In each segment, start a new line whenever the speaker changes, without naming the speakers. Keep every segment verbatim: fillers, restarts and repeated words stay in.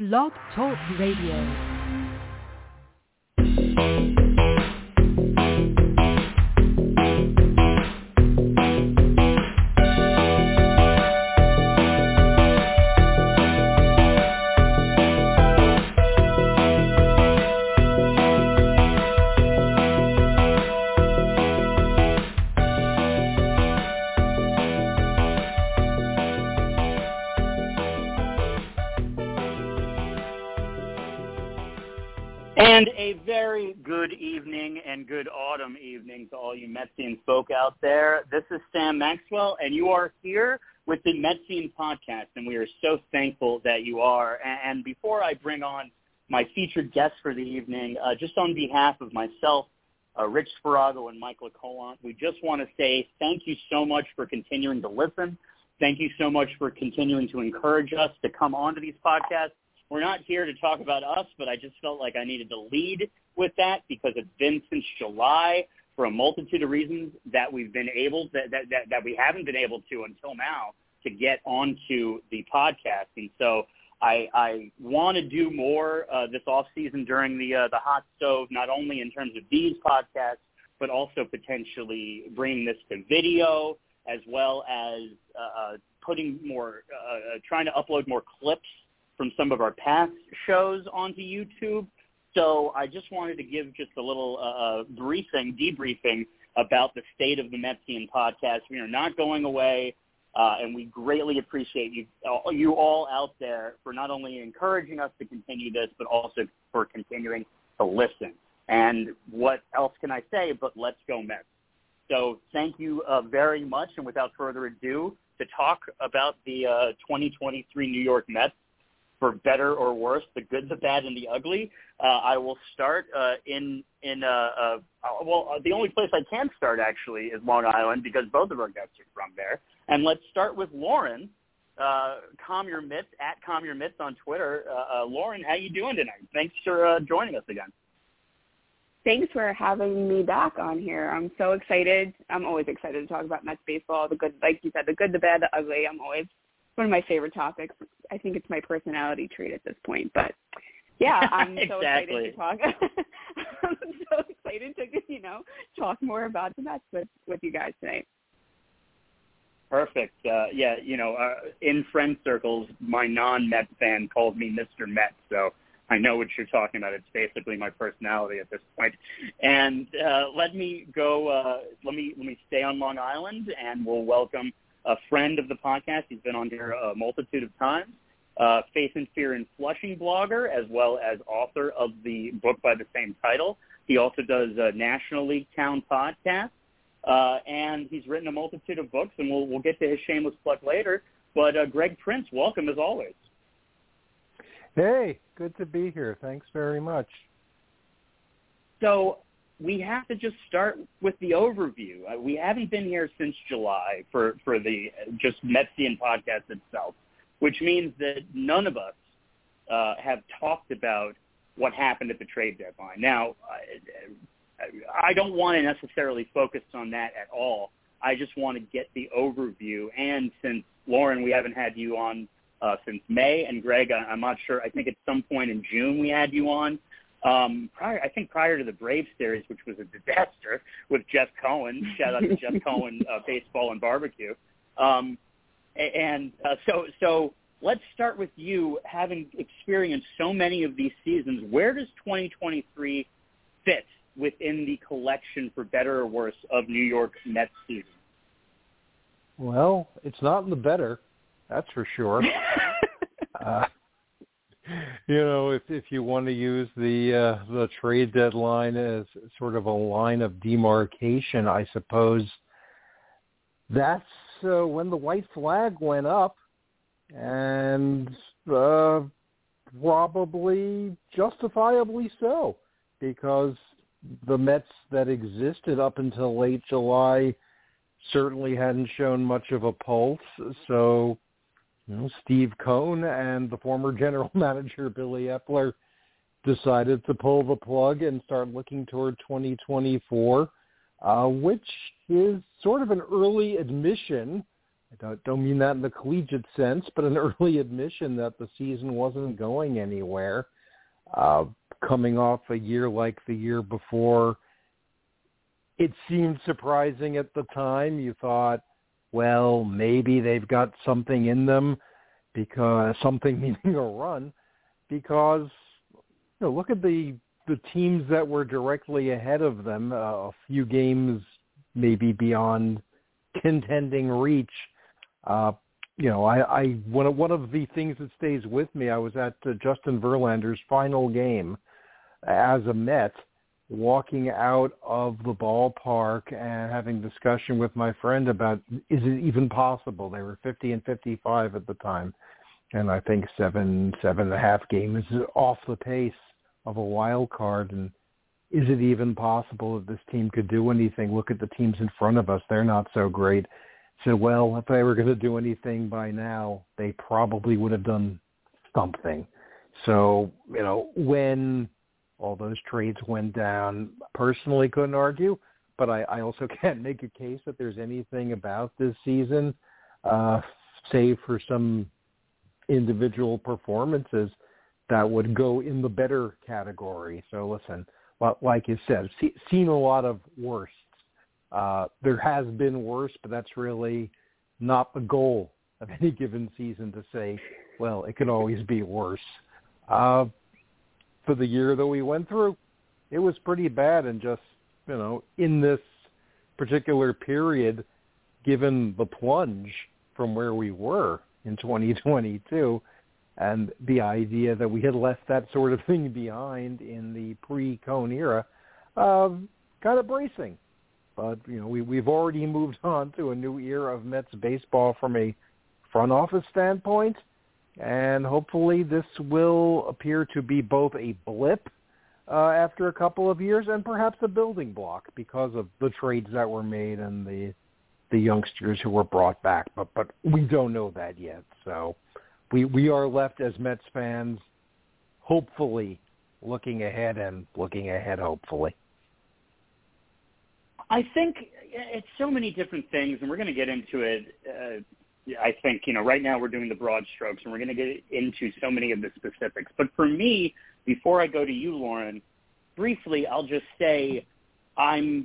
Blog Talk Radio.
And a very good evening and good autumn evening to all you Metsian folk out there. This is Sam Maxwell, and you are here with the Metsian podcast, and we are so thankful that you are. And before I bring on my featured guest for the evening, uh, just on behalf of myself, uh, Rich Sparago, and Michael Colant, we just want to say thank you so much for continuing to listen. Thank you so much for continuing to encourage us to come on to these podcasts. We're not here to talk about us, but I just felt like I needed to lead with that because it's been since July for a multitude of reasons that we've been able that that, that, that we haven't been able to until now to get onto the podcast. And so I, I want to do more uh, this off season during the uh, the hot stove, not only in terms of these podcasts, but also potentially bringing this to video as well as uh, putting more, uh, trying to upload more clips from some of our past shows onto YouTube. So I just wanted to give just a little uh, briefing, debriefing about the state of the Metsian podcast. We are not going away, uh, and we greatly appreciate you, uh, you all out there for not only encouraging us to continue this, but also for continuing to listen. And what else can I say but let's go Mets. So thank you uh, very much, and without further ado, to talk about the uh, twenty twenty-three New York Mets, for better or worse, the good, the bad, and the ugly. Uh, I will start uh, in, in uh, uh, well, uh, the only place I can start, actually, is Long Island, because both of our guests are from there. And let's start with Lauren, uh, Calm Your Mitts, at Calm Your Mitts on Twitter. Uh, uh, Lauren, how you doing tonight? Thanks for uh, joining us again.
Thanks for having me back on here. I'm so excited. I'm always excited to talk about Mets baseball, the good, like you said, the good, the bad, the ugly. I'm always one of my favorite topics. I think it's my personality trait at this point. But, yeah, I'm so
exactly.
excited to talk. I'm so excited to, you know, talk more about the Mets with, with you guys tonight.
Perfect. Uh, yeah, you know, uh, in friend circles, my non-Met fan called me Mister Met, so I know what you're talking about. It's basically my personality at this point. And uh, let me go, uh, let me let me stay on Long Island, and we'll welcome a friend of the podcast. He's been on here a multitude of times, uh, Faith and Fear in Flushing blogger, as well as author of the book by the same title. He also does a National League Town podcast, uh, and he's written a multitude of books, and we'll, we'll get to his shameless plug later. But uh, Greg Prince, welcome as always.
Hey, good to be here. Thanks very much.
So we have to just start with the overview. Uh, we haven't been here since July for, for the just Metsian podcast itself, which means that none of us uh, have talked about what happened at the trade deadline. Now, I, I don't want to necessarily focus on that at all. I just want to get the overview. And since, Lauren, we haven't had you on uh, since May, and Greg, I, I'm not sure, I think at some point in June we had you on. Um, prior, I think prior to the Braves series, which was a disaster with Jeff Cohen. Shout out to Jeff Cohen, uh, Baseball and Barbecue. Um, and uh, so, so let's start with you, having experienced so many of these seasons. Where does twenty twenty-three fit within the collection, for better or worse, of New York Mets season?
Well, it's not in the better, that's for sure. uh, You know, if if you want to use the uh, the trade deadline as sort of a line of demarcation, I suppose that's uh, when the white flag went up, and uh, probably justifiably so, because the Mets that existed up until late July certainly hadn't shown much of a pulse. So, you know, Steve Cohen and the former general manager Billy Epler decided to pull the plug and start looking toward twenty twenty-four, uh, which is sort of an early admission I don't, don't mean that in the collegiate sense, but an early admission that the season wasn't going anywhere. Uh, coming off a year like the year before, it seemed surprising at the time. You thought, well, maybe they've got something in them, because something meaning a run, because you know, look at the the teams that were directly ahead of them, uh, a few games maybe beyond contending reach. Uh, you know, I, I one of, one of the things that stays with me, I was at uh, Justin Verlander's final game as a Met, walking out of the ballpark and having discussion with my friend about, is it even possible? They were fifty and fifty-five at the time, and I think seven, seven and a half games off the pace of a wild card. And is it even possible that this team could do anything? Look at the teams in front of us. They're not so great. So, well, if they were going to do anything by now, they probably would have done something. So, you know, when all those trades went down, personally couldn't argue, but I, I also can't make a case that there's anything about this season, uh, save for some individual performances, that would go in the better category. So listen, like you said, see, seen a lot of worst. Uh, there has been worse, but that's really not the goal of any given season to say, well, it can always be worse. Uh, for the year that we went through, it was pretty bad. And just, you know, in this particular period, given the plunge from where we were in twenty twenty-two, and the idea that we had left that sort of thing behind in the pre-Cone era, uh, kind of bracing. But, you know, we, we've already moved on to a new era of Mets baseball from a front office standpoint, and hopefully this will appear to be both a blip uh, after a couple of years and perhaps a building block because of the trades that were made and the the youngsters who were brought back. But, but we don't know that yet, so... We we are left as Mets fans, hopefully looking ahead and looking ahead, hopefully.
I think it's so many different things, and we're going to get into it. Uh, I think, you know, right now we're doing the broad strokes, and we're going to get into so many of the specifics. But for me, before I go to you, Lauren, briefly, I'll just say I'm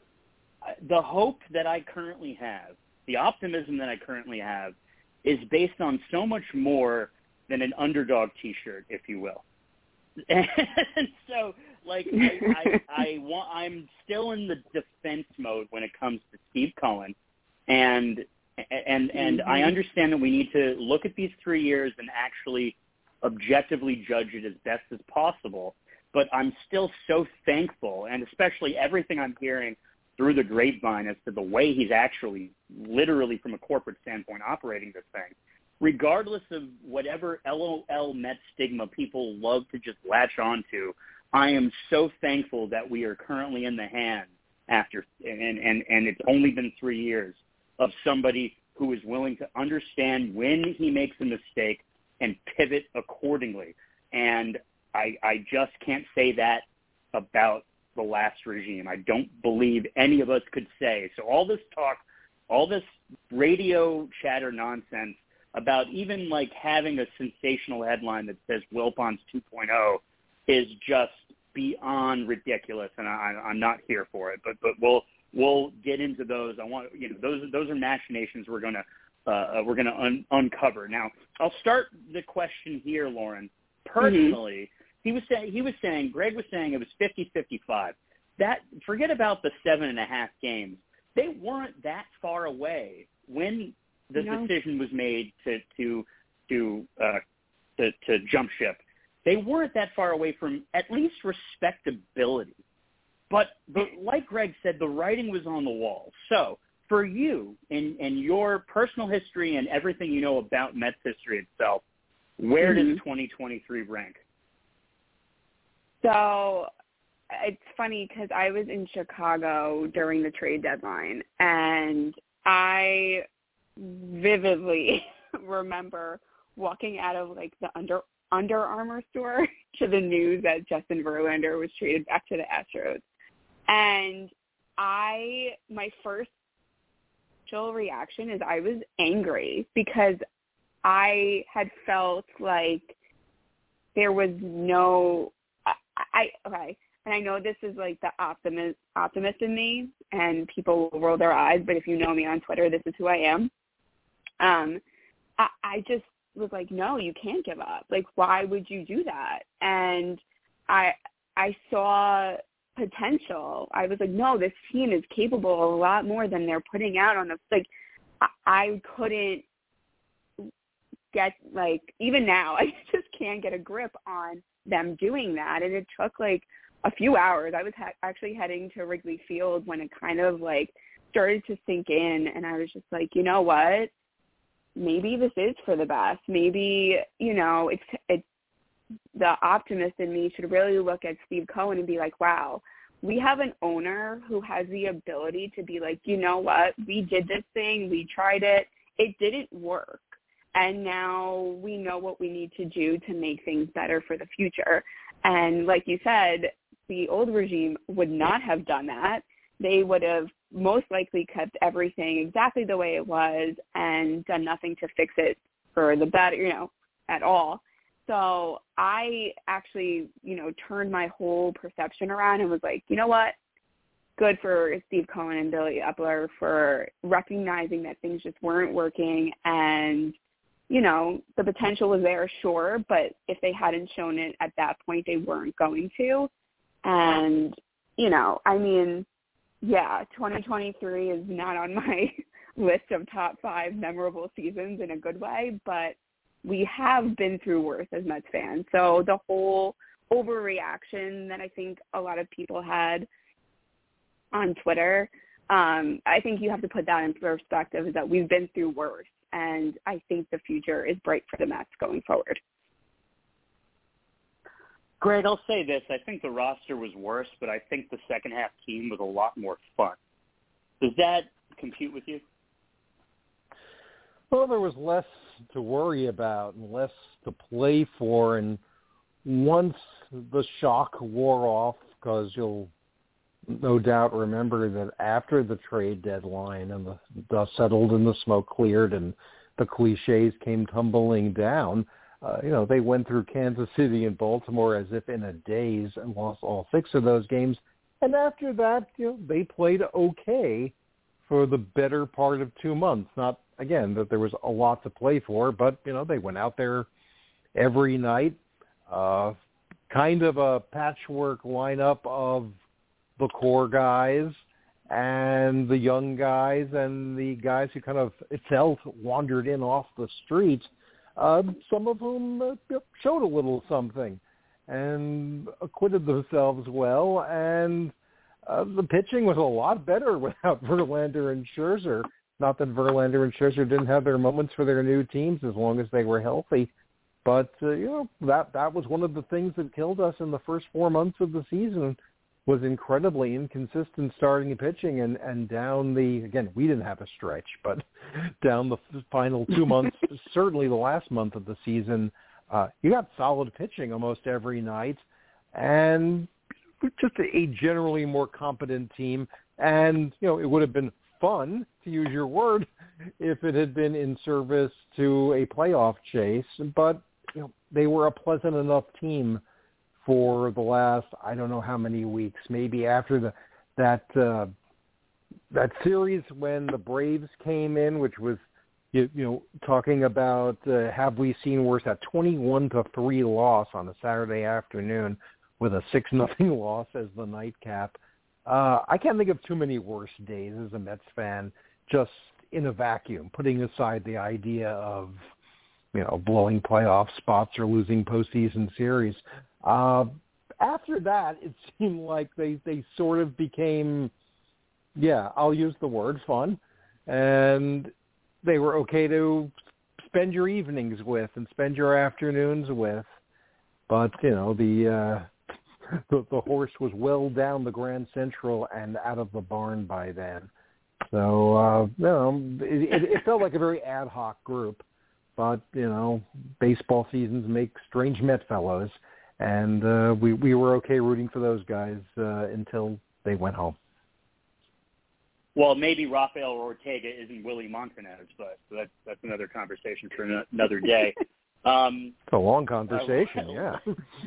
the hope that I currently have, the optimism that I currently have, is based on so much more than an underdog T-shirt, if you will. And so, like, I, I, I want, I'm still in the defense mode when it comes to Steve Cohen, and and and mm-hmm. I understand that we need to look at these three years and actually objectively judge it as best as possible. But I'm still so thankful, and especially everything I'm hearing through the grapevine as to the way he's actually, literally from a corporate standpoint, operating this thing, regardless of whatever L O L Met stigma people love to just latch onto. I am so thankful that we are currently in the hands after, and, and, and it's only been three years, of somebody who is willing to understand when he makes a mistake and pivot accordingly. And I, I just can't say that about the last regime. I don't believe any of us could say. So all this talk, all this radio chatter nonsense about even like having a sensational headline that says Wilpons two point oh is just beyond ridiculous, and I, I'm not here for it. But but we'll we'll get into those. I want you know those those are machinations we're gonna uh, we're gonna un- uncover. Now I'll start the question here, Lauren. Personally. Mm-hmm. He was saying, he was saying, Greg was saying it was fifty fifty-five. That, forget about the seven and a half games. They weren't that far away when the no. decision was made to to to, uh, to to jump ship. They weren't that far away from at least respectability. But but like Greg said, the writing was on the wall. So for you and and your personal history and everything you know about Mets history itself, where mm-hmm. does twenty twenty-three rank?
So it's funny because I was in Chicago during the trade deadline, and I vividly remember walking out of like the Under Under Armour store to the news that Justin Verlander was traded back to the Astros. And I, my first initial reaction is I was angry because I had felt like there was no, I, I okay, and I know this is like the optimist, optimist in me, and people will roll their eyes, but if you know me on Twitter, this is who I am. Um, I, I just was like, no, you can't give up. Like, why would you do that? And I, I saw potential. I was like, no, this team is capable of a lot more than they're putting out on the, like, I, I couldn't get, like, even now, I just can't get a grip on them doing that. And it took, like, a few hours. I was ha- actually heading to Wrigley Field when it kind of, like, started to sink in. And I was just like, you know what? Maybe this is for the best. Maybe, you know, it's, it's, the optimist in me should really look at Steve Cohen and be like, wow, we have an owner who has the ability to be like, you know what, we did this thing, we tried it, it didn't work, and now we know what we need to do to make things better for the future. And like you said, the old regime would not have done that. They would have most likely kept everything exactly the way it was and done nothing to fix it for the better, you know, at all. So I actually, you know, turned my whole perception around and was like, you know what? Good for Steve Cohen and Billy Epler for recognizing that things just weren't working. And, you know, the potential was there, sure, but if they hadn't shown it at that point, they weren't going to. And, you know, I mean, yeah, twenty twenty-three is not on my list of top five memorable seasons in a good way, but we have been through worse as Mets fans. So the whole overreaction that I think a lot of people had on Twitter, um, I think you have to put that in perspective, is that we've been through worse. And I think the future is bright for the Mets going forward.
Greg, I'll say this. I think the roster was worse, but I think the second half team was a lot more fun. Does that compute with you?
Well, there was less to worry about and less to play for. And once the shock wore off, because you'll no doubt remember that after the trade deadline and the dust settled and the smoke cleared and the cliches came tumbling down, uh, you know, they went through Kansas City and Baltimore as if in a daze and lost all six of those games. And after that, you know, they played okay for the better part of two months. Not, again, that there was a lot to play for, but, you know, they went out there every night, uh, kind of a patchwork lineup of the core guys and the young guys and the guys who kind of, it felt, wandered in off the street, uh, some of whom uh, showed a little something and acquitted themselves well. And uh, the pitching was a lot better without Verlander and Scherzer. Not that Verlander and Scherzer didn't have their moments for their new teams as long as they were healthy. But, uh, you know, that that was one of the things that killed us in the first four months of the season, was incredibly inconsistent starting and pitching. And, and down the, again, we didn't have a stretch, but down the final two months, certainly the last month of the season, uh, you got solid pitching almost every night. And just a, a generally more competent team. And, you know, it would have been fun, to use your word, if it had been in service to a playoff chase. But, you know, they were a pleasant enough team for the last, I don't know how many weeks, maybe after the that uh, that series when the Braves came in, which was, you, you know, talking about uh, have we seen worse, that twenty-one to three loss on a Saturday afternoon with a six nothing loss as the nightcap. Uh, I can't think of too many worse days as a Mets fan, just in a vacuum, putting aside the idea of, you know, blowing playoff spots or losing postseason series. Uh, after that, it seemed like they, they sort of became, yeah, I'll use the word, fun. And they were okay to spend your evenings with and spend your afternoons with. But, you know, the... Uh, The, the horse was well down the Grand Central and out of the barn by then. So, uh, you know, it, it felt like a very ad hoc group. But, you know, baseball seasons make strange Met fellows. And uh, we, we were okay rooting for those guys uh, until they went home.
well, maybe Rafael Ortega isn't Willie Montanez, but that's that's another conversation for an- another day. Um,
it's a long conversation, uh, yeah.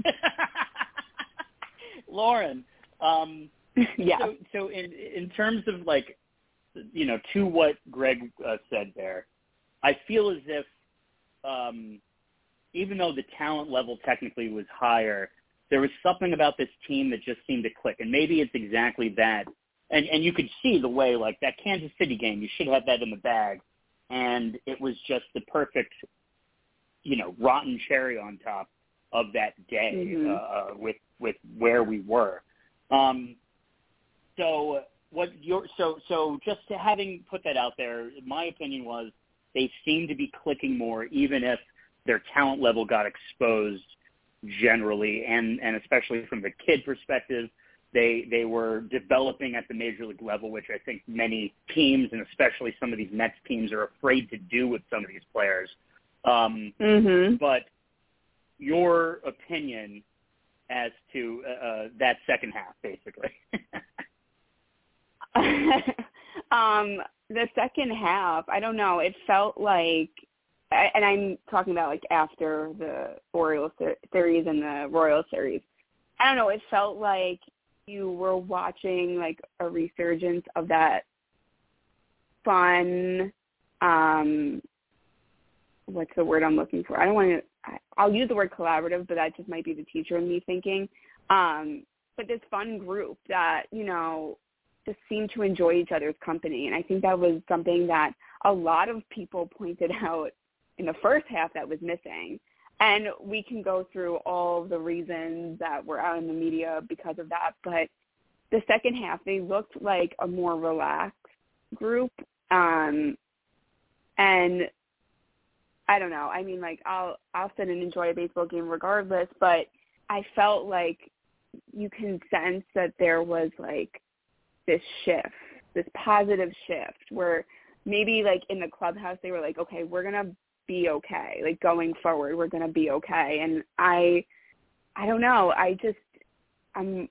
Lauren, um,
yeah.
So, so in in terms of like, you know, to what Greg uh, said there, I feel as if um, even though the talent level technically was higher, there was something about this team that just seemed to click, and maybe it's exactly that. And and you could see the way, like, that Kansas City game, you should have that in the bag, and it was just the perfect, you know, rotten cherry on top of that day
mm-hmm.
uh, with with where we were. Um, so what your so so just to having put that out there, my opinion was they seemed to be clicking more, even if their talent level got exposed generally, and, and especially from the kid perspective, they they were developing at the major league level, which I think many teams, and especially some of these Mets teams, are afraid to do with some of these players. Um,
mm-hmm.
But your opinion as to uh, that second half, basically.
um, the second half, I don't know. It felt like, and I'm talking about like after the Orioles series and the Royals series. I don't know. It felt like you were watching like a resurgence of that fun. Um, what's the word I'm looking for? I don't want to. I'll use the word collaborative, but that just might be the teacher in me thinking. Um, but this fun group that, you know, just seemed to enjoy each other's company. And I think that was something that a lot of people pointed out in the first half that was missing. And we can go through all the reasons that were out in the media because of that. But the second half, they looked like a more relaxed group. Um, and I don't know. I mean, like, I'll I'll sit and enjoy a baseball game regardless, but I felt like you can sense that there was, like, this shift, this positive shift where maybe, like, in the clubhouse they were like, okay, we're going to be okay. Like, going forward, we're going to be okay. And I I don't know. I just, I'm,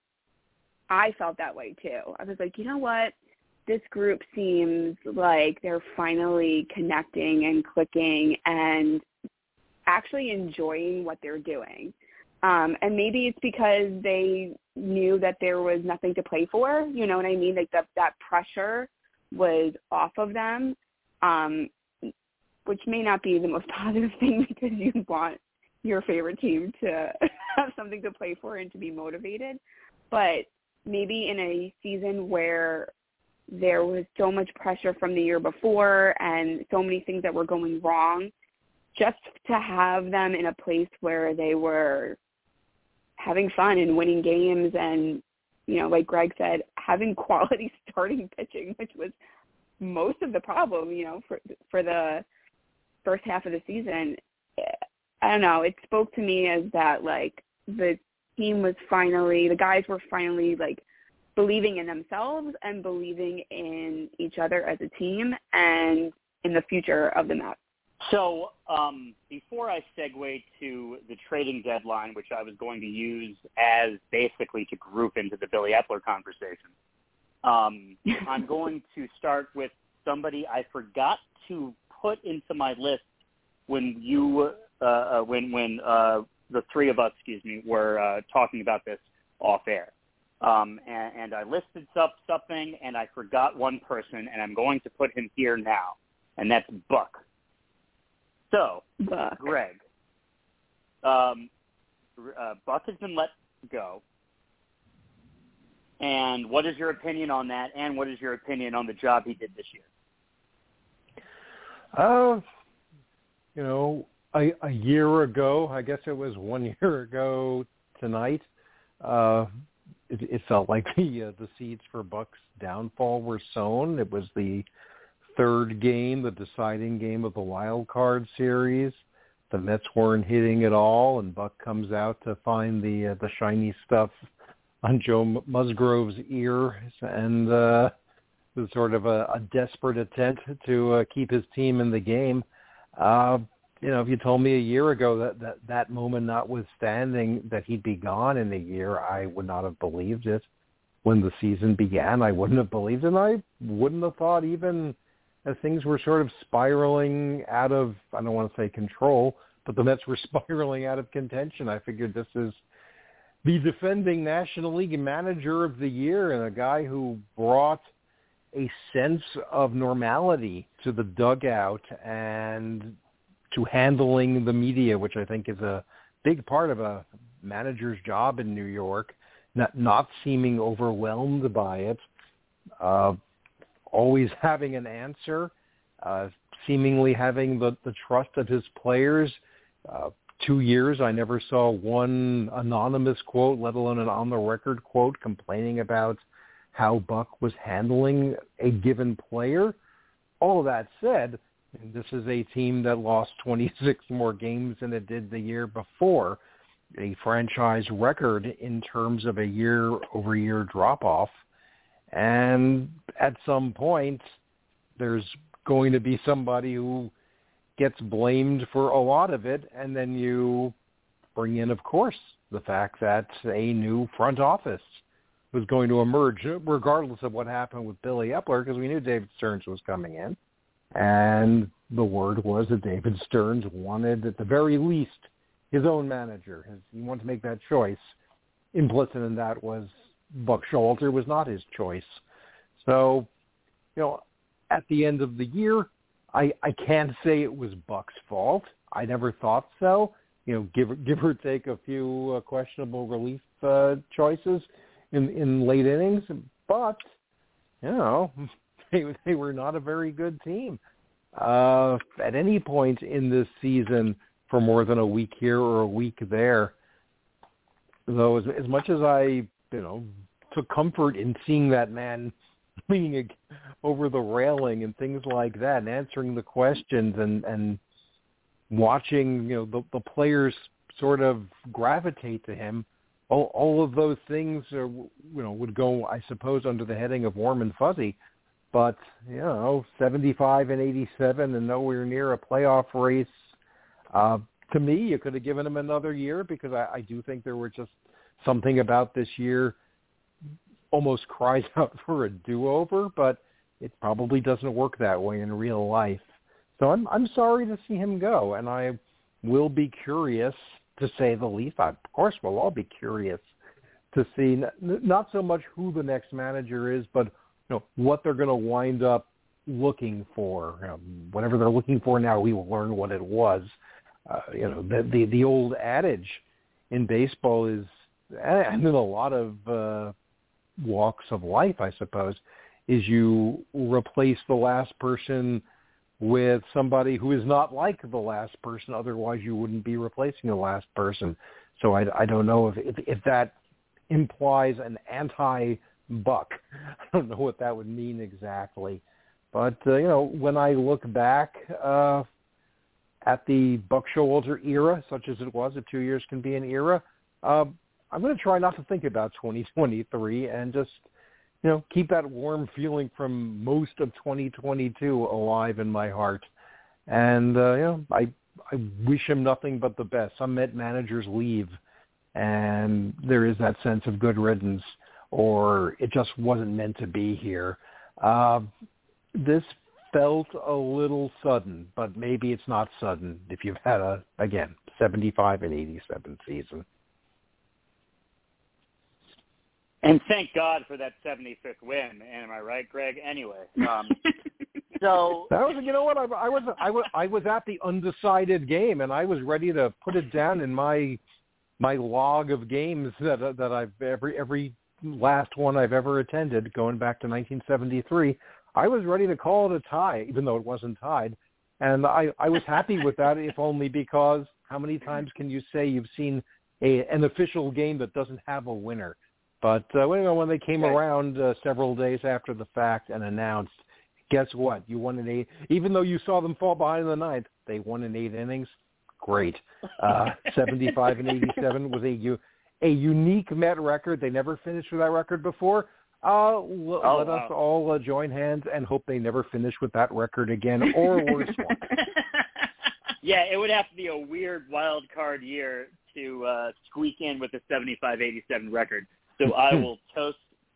I felt that way, too. I was like, you know what? This group seems like they're finally connecting and clicking and actually enjoying what they're doing. Um, and maybe it's because they knew that there was nothing to play for. You know what I mean? Like that, that pressure was off of them, um, which may not be the most positive thing because you want your favorite team to have something to play for and to be motivated. But maybe in a season where there was so much pressure from the year before and so many things that were going wrong, just to have them in a place where they were having fun and winning games and, you know, like Greg said, having quality starting pitching, which was most of the problem, you know, for for the first half of the season. I don't know. It spoke to me as that, like, the team was finally, the guys were finally, like, believing in themselves and believing in each other as a team and in the future of the Mets.
So um, before I segue to the trading deadline, which I was going to use as basically to group into the Billy Epler conversation, um, I'm going to start with somebody I forgot to put into my list when you, uh, uh, when when uh, the three of us, excuse me, were uh, talking about this off air. Um, and, and I listed up something, and I forgot one person, and I'm going to put him here now, and that's Buck. So,
Buck.
Greg, um, uh, Buck has been let go. And what is your opinion on that, and what is your opinion on the job he did this year?
Uh, you know, a, a year ago, I guess it was one year ago tonight, uh, it, it felt like the uh, the seeds for Buck's downfall were sown. It was the third game, the deciding game of the wild card series. The Mets weren't hitting at all, and Buck comes out to find the uh, the shiny stuff on Joe Musgrove's ear, and uh, it was sort of a, a desperate attempt to uh, keep his team in the game. Uh, you know, if you told me a year ago that, that that moment notwithstanding that he'd be gone in a year, I would not have believed it. when the season began. I wouldn't have believed it, and I wouldn't have thought even as things were sort of spiraling out of, I don't want to say control, but the Mets were spiraling out of contention. I figured this is the defending National League Manager of the Year and a guy who brought a sense of normality to the dugout and to handling the media, which I think is a big part of a manager's job in New York, not, not seeming overwhelmed by it, uh, always having an answer, uh, seemingly having the, the trust of his players. Uh, two years, I never saw one anonymous quote, let alone an on-the-record quote, complaining about how Buck was handling a given player. All of that said, this is a team that lost twenty-six more games than it did the year before, a franchise record in terms of a year-over-year drop-off. And at some point, there's going to be somebody who gets blamed for a lot of it, and then you bring in, of course, the fact that a new front office was going to emerge, regardless of what happened with Billy Epler, because we knew David Stearns was coming in. And the word was that David Stearns wanted, at the very least, his own manager. He wanted to make that choice. Implicit in that was Buck Showalter was not his choice. So, you know, at the end of the year, I, I can't say it was Buck's fault. I never thought so. You know, give, give or take a few uh, questionable relief uh, choices in, in late innings. But, you know, they, they were not a very good team. Uh, at any point in this season for more than a week here or a week there, though, as, as much as I, you know, took comfort in seeing that man leaning over the railing and things like that and answering the questions and, and watching, you know, the, the players sort of gravitate to him, all, all of those things, are, you know, would go, I suppose, under the heading of warm and fuzzy. But, you know, seventy-five and eighty-seven and nowhere near a playoff race. Uh, to me, you could have given him another year because I, I do think there were just something about this year almost cries out for a do-over, but it probably doesn't work that way in real life. So I'm I'm sorry to see him go, and I will be curious, to say the least. I, of course, we'll all be curious to see n- not so much who the next manager is, but you know, what they're going to wind up looking for. You know, whatever they're looking for now, we will learn what it was. Uh, you know, the, the the old adage in baseball is, and in a lot of uh, walks of life, I suppose, is you replace the last person with somebody who is not like the last person. Otherwise, you wouldn't be replacing the last person. So I, I don't know if, if if that implies an anti-Buck. I don't know what that would mean exactly. But, uh, you know, when I look back uh, at the Buck Showalter era, such as it was, the two years can be an era, uh, I'm going to try not to think about twenty twenty-three and just, you know, keep that warm feeling from most of twenty twenty-two alive in my heart. And, uh, you know, I, I wish him nothing but the best. Some Met managers leave, and there is that sense of good riddance, or it just wasn't meant to be here. Uh, this felt a little sudden, but maybe it's not sudden if you've had a, again, seventy-five and eighty-seven season.
And thank God for that seventy-fifth win. Am I right, Greg? Anyway, um, so
that was, you know what, I, I was, I was, I was at the undecided game, and I was ready to put it down in my my log of games that that I've every every last one I've ever attended, going back to nineteen seventy-three. I was ready to call it a tie, even though it wasn't tied, and I, I was happy with that, if only because how many times can you say you've seen a, an official game that doesn't have a winner? But uh, when they came around uh, several days after the fact and announced, guess what? You won in eight. Even though you saw them fall behind in the ninth, they won in eight innings. Great. Uh, seventy-five and eighty-seven was a a unique Met record. They never finished with that record before. Uh, l-
oh,
let
wow.
us all uh, join hands and hope they never finish with that record again, or a worse one.
Yeah, it would have to be a weird wild card year to uh, squeak in with a seventy-five eighty-seven record. So I will toast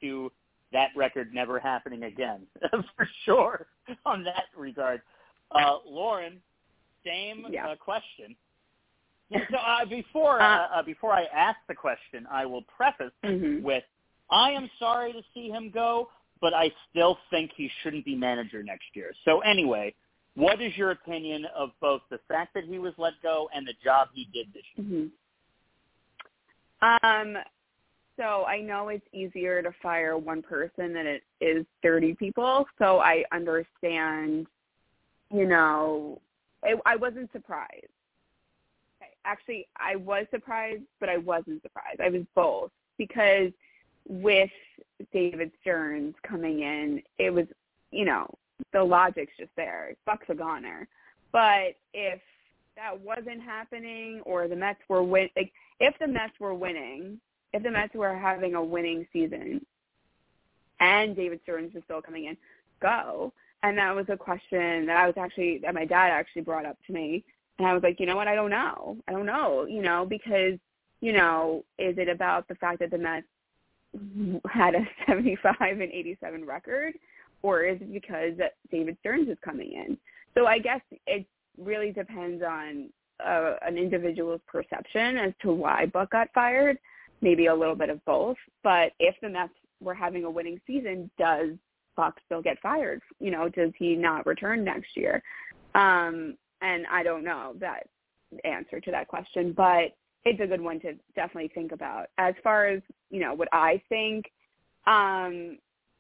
to that record never happening again, for sure, on that regard. Uh, Lauren, same
yeah.
uh, question. So uh, before uh, uh, before I ask the question, I will preface
mm-hmm.
with, I am sorry to see him go, but I still think he shouldn't be manager next year. So anyway, what is your opinion of both the fact that he was let go and the job he did this year?
Mm-hmm. Um. So I know it's easier to fire one person than it is thirty people. So I understand, you know, it, I wasn't surprised. Actually, I was surprised, but I wasn't surprised. I was both, because with David Stearns coming in, it was, you know, the logic's just there. Buck's a goner. But if that wasn't happening, or the Mets were win, like if the Mets were winning, if the Mets were having a winning season, and David Stearns was still coming in, go. And that was a question that I was actually that my dad actually brought up to me, and I was like, you know what, I don't know, I don't know, you know, because you know, is it about the fact that the Mets had a seventy-five and eighty-seven record, or is it because that David Stearns is coming in? So I guess it really depends on uh, an individual's perception as to why Buck got fired. Maybe a little bit of both. But if the Mets were having a winning season, does Buck still get fired? You know, does he not return next year? Um, and I don't know that answer to that question, but it's a good one to definitely think about. As far as, you know, what I think, um,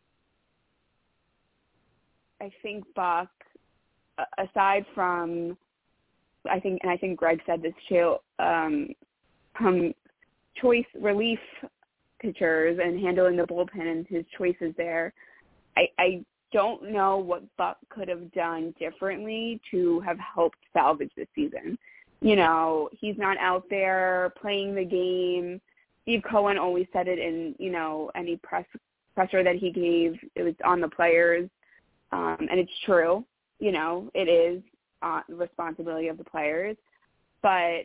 I think Buck, aside from, I think, and I think Greg said this too, um, from choice relief pitchers and handling the bullpen and his choices there, I, I don't know what Buck could have done differently to have helped salvage the season. You know, he's not out there playing the game. Steve Cohen always said it in, you know, any press presser that he gave, it was on the players. Um, and it's true, you know, it is uh, the responsibility of the players. But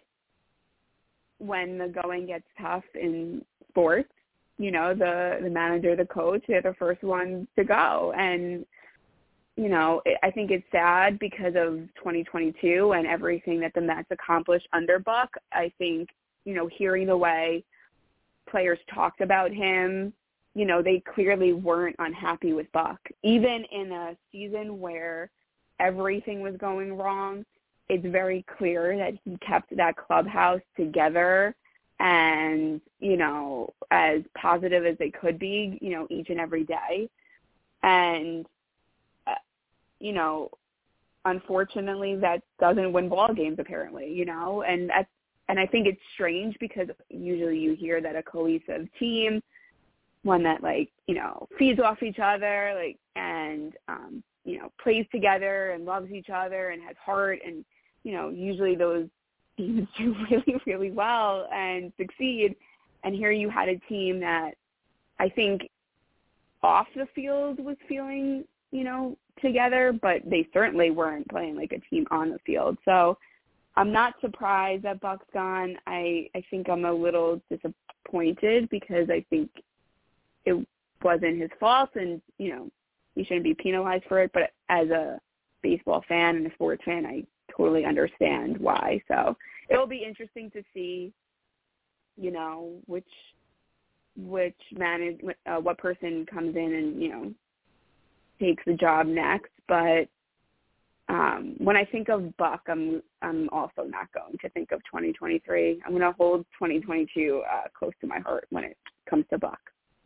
when the going gets tough in sports, you know, the, the manager, the coach, they're the first ones to go. And, you know, it, I think it's sad because of twenty twenty-two and everything that the Mets accomplished under Buck. I think, you know, hearing the way players talked about him, you know, they clearly weren't unhappy with Buck. Even in a season where everything was going wrong, it's very clear that he kept that clubhouse together and, you know, as positive as they could be, you know, each and every day. And, uh, you know, unfortunately that doesn't win ball games apparently, you know, and that's, and I think it's strange because usually you hear that a cohesive team, one that, like, you know, feeds off each other, like, and, um, you know, plays together and loves each other and has heart, and, you know, usually those teams do really, really well and succeed. And here you had a team that I think off the field was feeling, you know, together, but they certainly weren't playing like a team on the field. So I'm not surprised that Buck's gone. I, I think I'm a little disappointed because I think it wasn't his fault and, you know, he shouldn't be penalized for it. But as a baseball fan and a sports fan, I totally understand why. So it'll be interesting to see, you know, which which manage uh, what person comes in and, you know, takes the job next. But um, when I think of Buck, I'm I'm also not going to think of twenty twenty-three. I'm going to hold twenty twenty-two uh, close to my heart when it comes to Buck.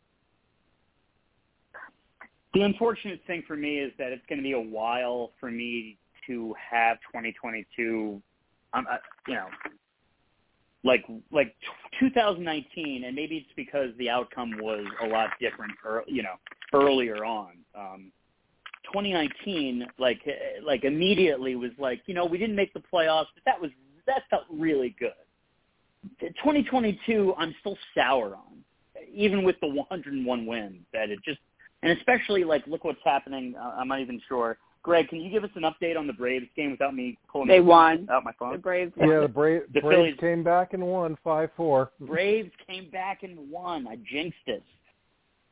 The unfortunate thing for me is that it's going to be a while for me to have twenty twenty-two, um, uh, you know, like like two thousand nineteen, and maybe it's because the outcome was a lot different, or you know, earlier on. Um, twenty nineteen, like like immediately was like, you know, we didn't make the playoffs, but that was that felt really good. twenty twenty-two, I'm still sour on, even with the one hundred one wins. That it just, and especially like look what's happening. Uh, I'm not even sure. Greg, can you give us an update on the Braves game without me pulling
they won.
out my phone?
The Braves won.
Yeah, the, Bra-
the
Braves
Phillies
came back and won five four.
Braves came back and won. I jinxed it.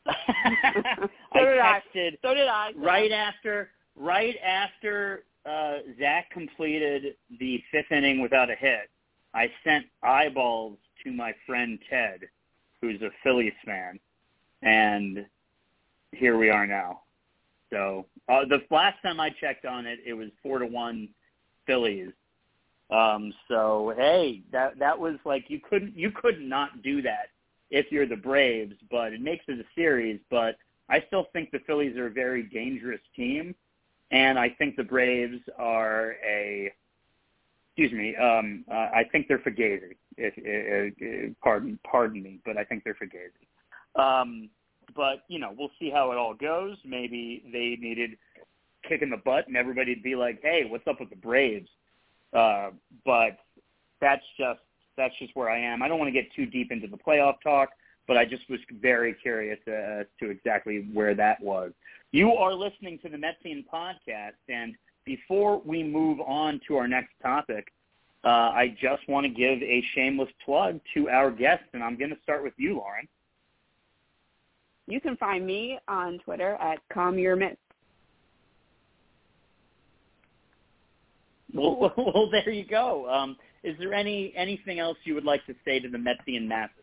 so
I
did
texted
I. So did I. So.
right after right after uh, Zach completed the fifth inning without a hit. I sent eyeballs to my friend Ted, who's a Phillies fan, and here we are now. So uh, the last time I checked on it, it was four to one Phillies. Um, so hey, that that was like you couldn't you could not do that if you're the Braves, but it makes it a series. But I still think the Phillies are a very dangerous team, and I think the Braves are a excuse me. Um, uh, I think they're Fugazi. If, if, if, pardon pardon me, but I think they're Fugazi. Um, but you know, we'll see how it all goes. Maybe they needed kick in the butt, and everybody'd be like, "Hey, what's up with the Braves?" Uh, but that's just that's just where I am. I don't want to get too deep into the playoff talk, but I just was very curious as to exactly where that was. You are listening to the Metsian podcast, and before we move on to our next topic, uh, I just want to give a shameless plug to our guests, and I'm going to start with you, Lauren.
You can find me on Twitter at Calm Your Mets.
Well, well, there you go. Um, is there any anything else you would like to say to the Metsian masses?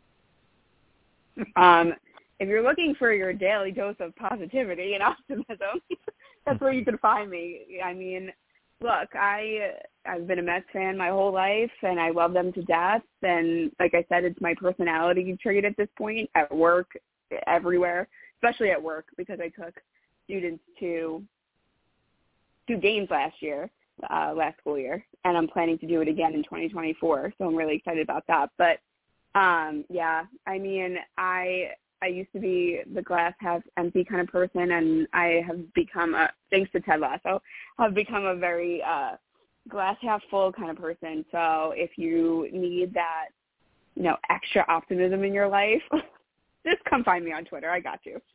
um, if you're looking for your daily dose of positivity and optimism, that's where you can find me. I mean, look, I I've been a Mets fan my whole life, and I love them to death. And like I said, it's my personality trait at this point. At work, everywhere, especially at work, because I took students to two games last year. Uh, last school year, and I'm planning to do it again in twenty twenty-four, so I'm really excited about that. But, um, yeah, I mean, I I used to be the glass half empty kind of person, and I have become, a, thanks to Ted Lasso, I've become a very uh, glass half full kind of person. So if you need that, you know, extra optimism in your life, just come find me on Twitter. I got you.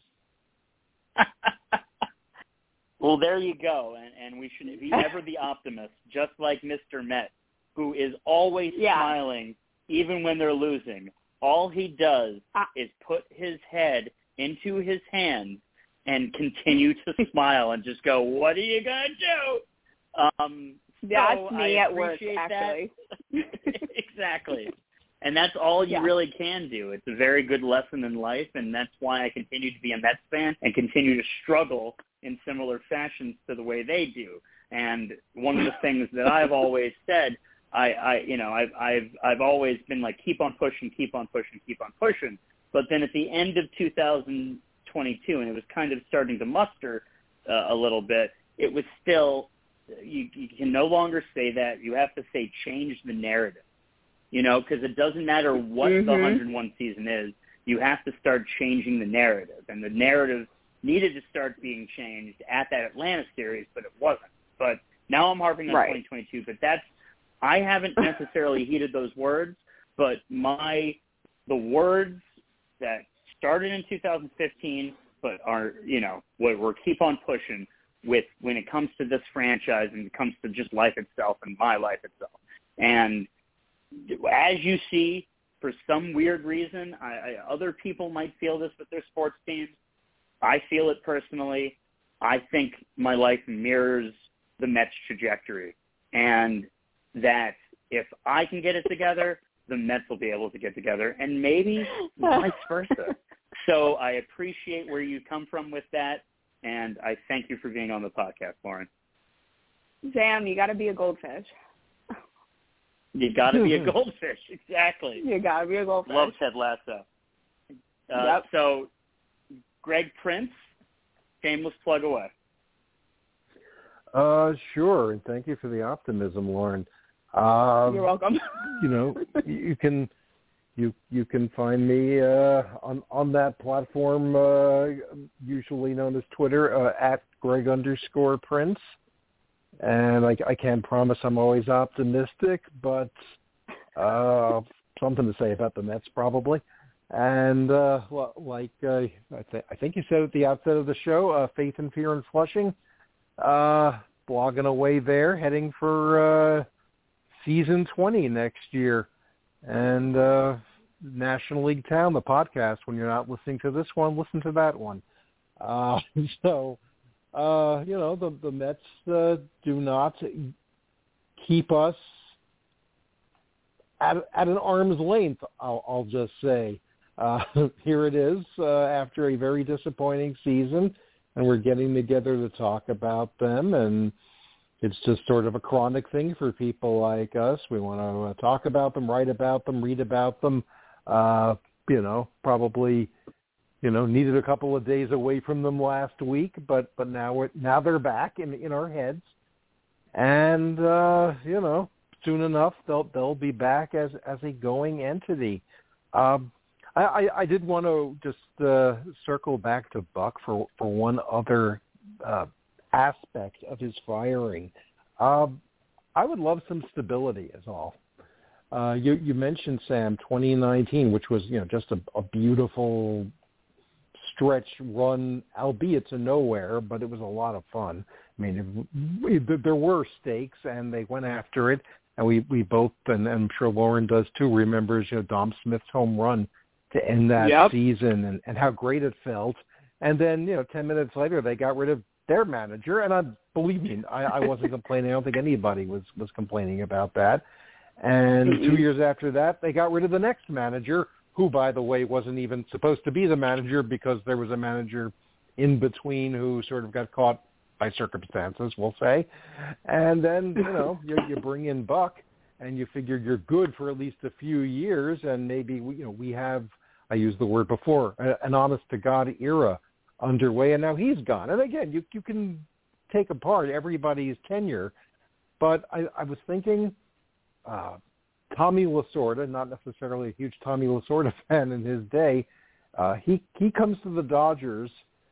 Well, there you go, and, and we should be ever the optimist, just like Mister Met, who is always yeah. smiling even when they're losing. All he does uh, is put his head into his hands and continue to smile and just go, "What are you gonna do?" Um,
That's
so
me
I
at work,
actually. Exactly. And that's all you
yeah.
really can do. It's a very good lesson in life, and that's why I continue to be a Mets fan and continue to struggle in similar fashions to the way they do. And one of the things that I've always said, I, I you know, I've, I've, I've always been like, keep on pushing, keep on pushing, keep on pushing. But then at the end of two thousand twenty-two, and it was kind of starting to muster uh, a little bit, it was still, you, you can no longer say that. You have to say change the narrative. You know, because it doesn't matter what mm-hmm. the one hundred one season is, you have to start changing the narrative. And the narrative needed to start being changed at that Atlanta series, but it wasn't. But now I'm harping on right. twenty twenty-two, but that's, I haven't necessarily heeded those words, but my, the words that started in two thousand fifteen, but are, you know, what we're keep on pushing with when it comes to this franchise and it comes to just life itself and my life itself. And as you see, for some weird reason, I, I, other people might feel this with their sports teams. I feel it personally. I think my life mirrors the Mets' trajectory, and that if I can get it together, the Mets will be able to get together, and maybe vice versa. So I appreciate where you come from with that, and I thank you for being on the podcast, Lauren.
Sam, you got to be a goldfish.
You got to be a goldfish, exactly.
You got to be a goldfish.
Love Ted Lasso. Uh,
yep.
So, Greg Prince, shameless plug away.
Uh, sure, and thank you for the optimism, Lauren. Uh,
You're welcome.
You know, you can you you can find me uh, on on that platform, uh, usually known as Twitter, uh, at Greg underscore Prince. And I, I can't promise I'm always optimistic, but uh, something to say about the Mets probably. And uh, like uh, I, th- I think you said at the outset of the show, uh, Faith and Fear in Flushing, uh, blogging away there, heading for uh, season twenty next year. And, uh, National League Town, the podcast. When you're not listening to this one, listen to that one. Uh, so, uh, you know, the, the Mets uh, do not keep us at, at an arm's length, I'll, I'll just say. Uh, here it is uh, after a very disappointing season, and we're getting together to talk about them, and it's just sort of a chronic thing for people like us. We want to uh, talk about them, write about them, read about them, uh, you know, probably, you know, needed a couple of days away from them last week, but, but now we're, now they're back in, in our heads. And, uh, you know, soon enough, they'll, they'll be back as, as a going entity. Um, I, I, I did want to just uh, circle back to Buck for, for one other uh, aspect of his firing. Um, I would love some stability is all. Uh, you, you mentioned, Sam, twenty nineteen, which was, you know, just a, a beautiful stretch run, albeit to nowhere, but it was a lot of fun. I mean, it, it, there were stakes, and they went after it, and we, we both, and, and I'm sure Lauren does too, remembers, you know, Dom Smith's home run to end that
yep.
season, and, and how great it felt. And then, you know, ten minutes later, they got rid of their manager, and I believe me, I, I wasn't complaining. I don't think anybody was, was complaining about that. And
mm-hmm.
two years after that, they got rid of the next manager, who, by the way, wasn't even supposed to be the manager because there was a manager in between who sort of got caught by circumstances, we'll say. And then, you know, you, you bring in Buck, and you figure you're good for at least a few years, and maybe, we, you know, we have, I used the word before, an honest-to-God era underway, and now he's gone. And again, you you can take apart everybody's tenure, but I, I was thinking uh, Tommy Lasorda, not necessarily a huge Tommy Lasorda fan in his day, uh, he he comes to the Dodgers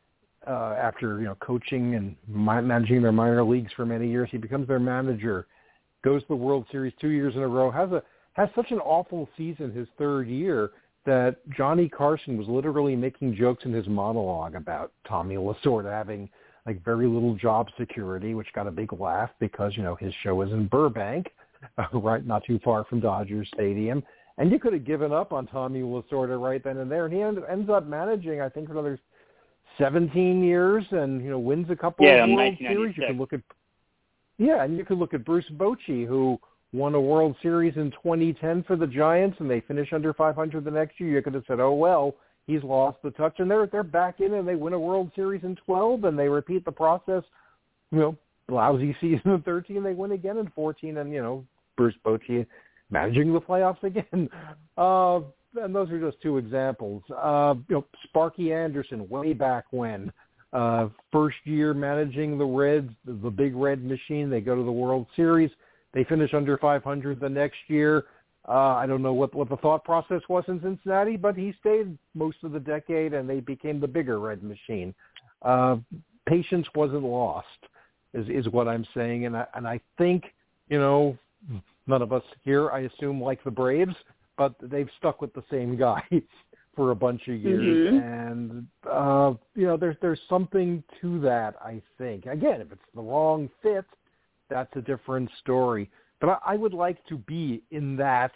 uh, after, you know, coaching and managing their minor leagues for many years. He becomes their manager, goes to the World Series two years in a row, has a has such an awful season his third year that Johnny Carson was literally making jokes in his monologue about Tommy Lasorda having like very little job security, which got a big laugh because, you know, his show is in Burbank, uh, right, not too far from Dodger Stadium. And you could have given up on Tommy Lasorda right then and there. And he end, ends up managing, I think, for another seventeen years and, you know, wins a couple
yeah,
of World Series. You could look at, yeah, and you could look at Bruce Bochy, who won a World Series in twenty ten for the Giants, and they finish under five hundred the next year. You could have said, oh, well, he's lost the touch. And they're they're back in, and they win a World Series in twelve, and they repeat the process. You know, lousy season in thirteen, they win again in fourteen, and, you know, Bruce Bochy managing the playoffs again. Uh, and those are just two examples. Uh, you know, Sparky Anderson, way back when, uh, first year managing the Reds, the, the big red machine, they go to the World Series. They finish under five hundred the next year. Uh, I don't know what, what the thought process was in Cincinnati, but he stayed most of the decade, and they became the bigger red machine. Uh, patience wasn't lost, is, is what I'm saying. And I, and I think, you know, none of us here, I assume, like the Braves, but they've stuck with the same guy for a bunch of years.
Mm-hmm.
And, uh, you know, there's, there's something to that, I think. Again, if it's the wrong fit, that's a different story. But I, I would like to be in that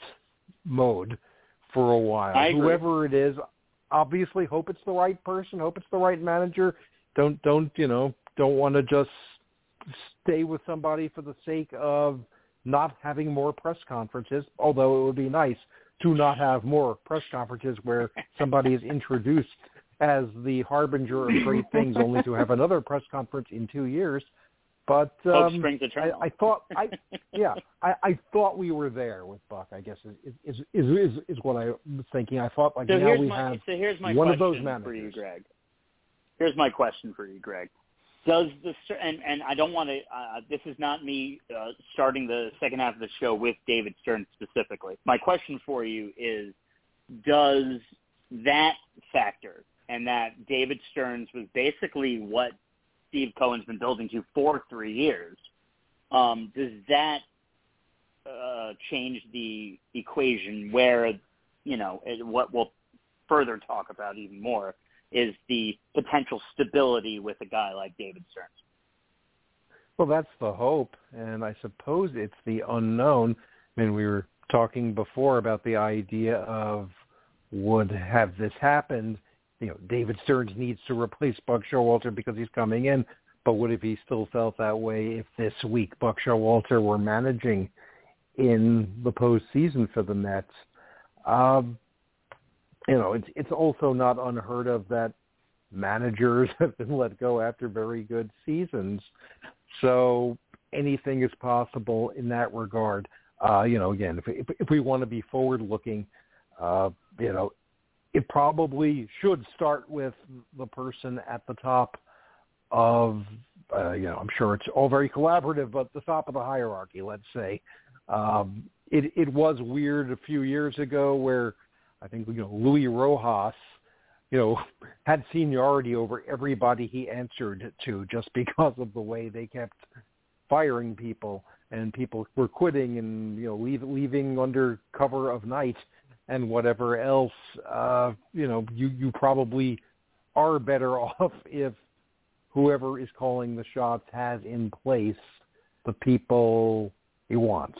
mode for a while.
I agree.
Whoever it is, obviously hope it's the right person, hope it's the right manager. Don't, don't you know, don't want to just stay with somebody for the sake of not having more press conferences, although it would be nice to not have more press conferences where somebody is introduced as the harbinger of great things only to have another press conference in two years. But um, I, I thought, I yeah, I, I thought we were there with Buck. I guess is is is is, is what I was thinking. I thought like
so
now we
my,
have
so here's my
one
question
of those managers.
For you, Greg. Here's my question for you, Greg. Does the and and I don't want to. Uh, this is not me uh, starting the second half of the show with David Stern specifically. My question for you is: does that factor and that David Stearns was basically what Steve Cohen's been building to for three years. Um, does that uh, change the equation where, you know, it, what we'll further talk about even more is the potential stability with a guy like David Stearns?
Well, that's the hope, and I suppose it's the unknown. I mean, we were talking before about the idea of would have this happened, you know, David Stearns needs to replace Buck Showalter because he's coming in. But what if he still felt that way if this week Buck Showalter were managing in the postseason for the Mets? Um, you know, it's it's also not unheard of that managers have been let go after very good seasons. So anything is possible in that regard. Uh, you know, again, if, if, if we want to be forward-looking, uh, you know, it probably should start with the person at the top of, uh, you know, I'm sure it's all very collaborative, but the top of the hierarchy, let's say. Um, it, it was weird a few years ago where I think, you know, Luis Rojas, you know, had seniority over everybody he answered to just because of the way they kept firing people, and people were quitting and, you know, leave, leaving under cover of night and whatever else. Uh, you know, you, you probably are better off if whoever is calling the shots has in place the people he wants.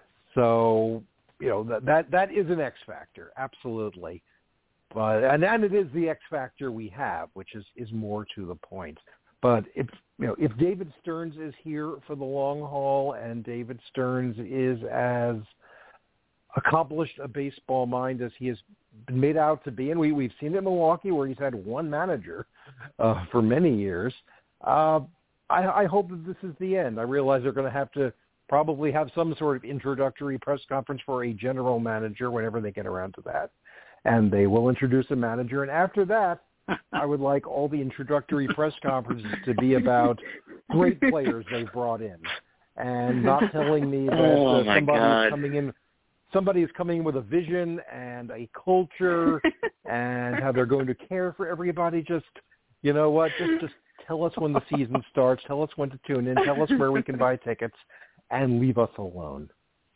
So, you know, that that, that is an X factor, absolutely. But and, and it is the X factor we have, which is, is more to the point. But if you know, if David Stearns is here for the long haul, and David Stearns is as accomplished a baseball mind as he has been made out to be, and we we've seen it in Milwaukee where he's had one manager uh, for many years. Uh, I, I hope that this is the end. I realize they're going to have to probably have some sort of introductory press conference for a general manager whenever they get around to that. And they will introduce a manager. And after that, I would like all the introductory press conferences to be about great players they've brought in, and not telling me that
oh
uh, somebody
God.
is coming in, somebody is coming in with a vision and a culture and how they're going to care for everybody. Just, you know what, just, just tell us when the season starts, tell us when to tune in, tell us where we can buy tickets, and leave us alone.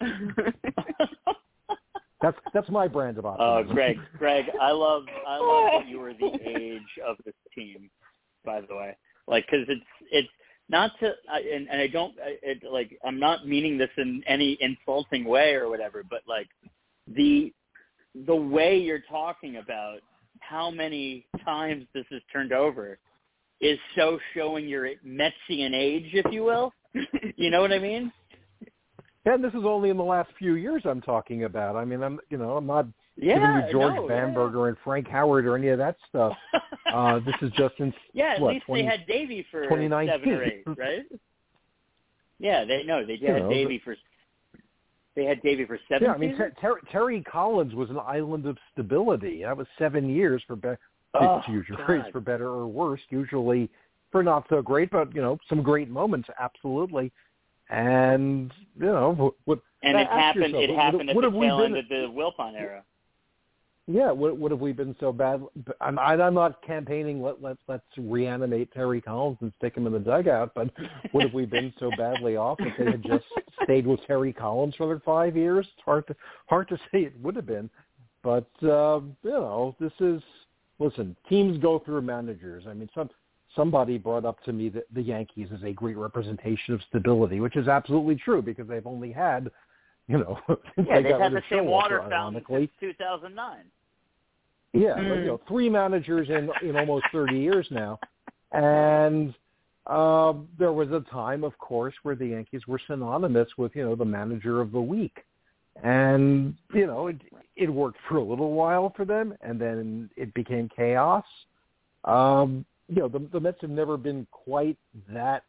That's that's my brand of
Oh,
optimism.
uh, Greg, Greg, I love I love that you were the age of this team. By the way, like, because it's it's not to, I, and, and I don't it, like I'm not meaning this in any insulting way or whatever, but like the the way you're talking about how many times this is turned over is so showing your Metsian age, if you will. You know what I mean?
And this is only in the last few years I'm talking about. I mean, I'm, you know, I'm not
yeah,
giving you George
no,
Bamberger
yeah.
and Frank Howard or any of that stuff. Uh, this is just since
yeah, at
what,
least
twenty,
they had Davey for
twenty nineteen
seven or eight, right? Yeah, they no, they
you
had
know,
Davey for they had Davey for seven.
Yeah, I mean, Ter- Ter- Terry Collins was an island of stability. That was seven years for be-
oh,
to use your
God.
phrase, for better or worse. Usually for not so great, but you know, some great moments, absolutely. And you know, what
and it happened.
Yourself,
it
what,
happened
what,
at
what
the tail
been,
end of the Wilpon era.
Yeah, what, what have we been so bad? I'm, I'm not campaigning. Let let let's reanimate Terry Collins and stick him in the dugout. But what have we been so badly off if they had just stayed with Terry Collins for their five years? It's hard to hard to say it would have been. But uh, you know, this is listen. Teams go through managers. I mean, some. Somebody brought up to me that the Yankees is a great representation of stability, which is absolutely true because they've only had, you know,
yeah,
they
they've had
rid
the
of
same
Showalter,
water fountain
ironically.
since two thousand nine.
Yeah,
mm.
but, you know, three managers in in almost thirty years now, and uh, there was a time, of course, where the Yankees were synonymous with, you know, the manager of the week, and you know, it it worked for a little while for them, and then it became chaos. Um, You know, the, the Mets have never been quite that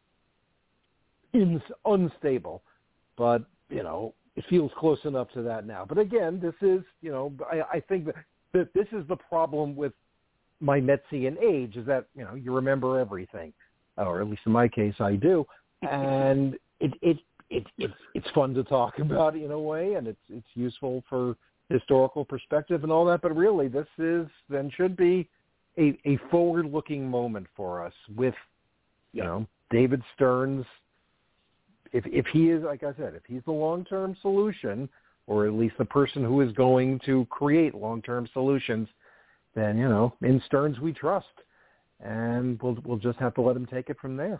in, unstable, but, you know, it feels close enough to that now. But again, this is, you know, I, I think that, that this is the problem with my Metsian age is that, you know, you remember everything, or at least in my case, I do. And it, it, it, it's, it's fun to talk about in a way, and it's, it's useful for historical perspective and all that. But really, this is, then should be, A, a forward-looking moment for us with, you know, David Stearns. If if he is, like I said, if he's the long-term solution, or at least the person who is going to create long-term solutions, then, you know, in Stearns we trust, and we'll we'll just have to let him take it from there.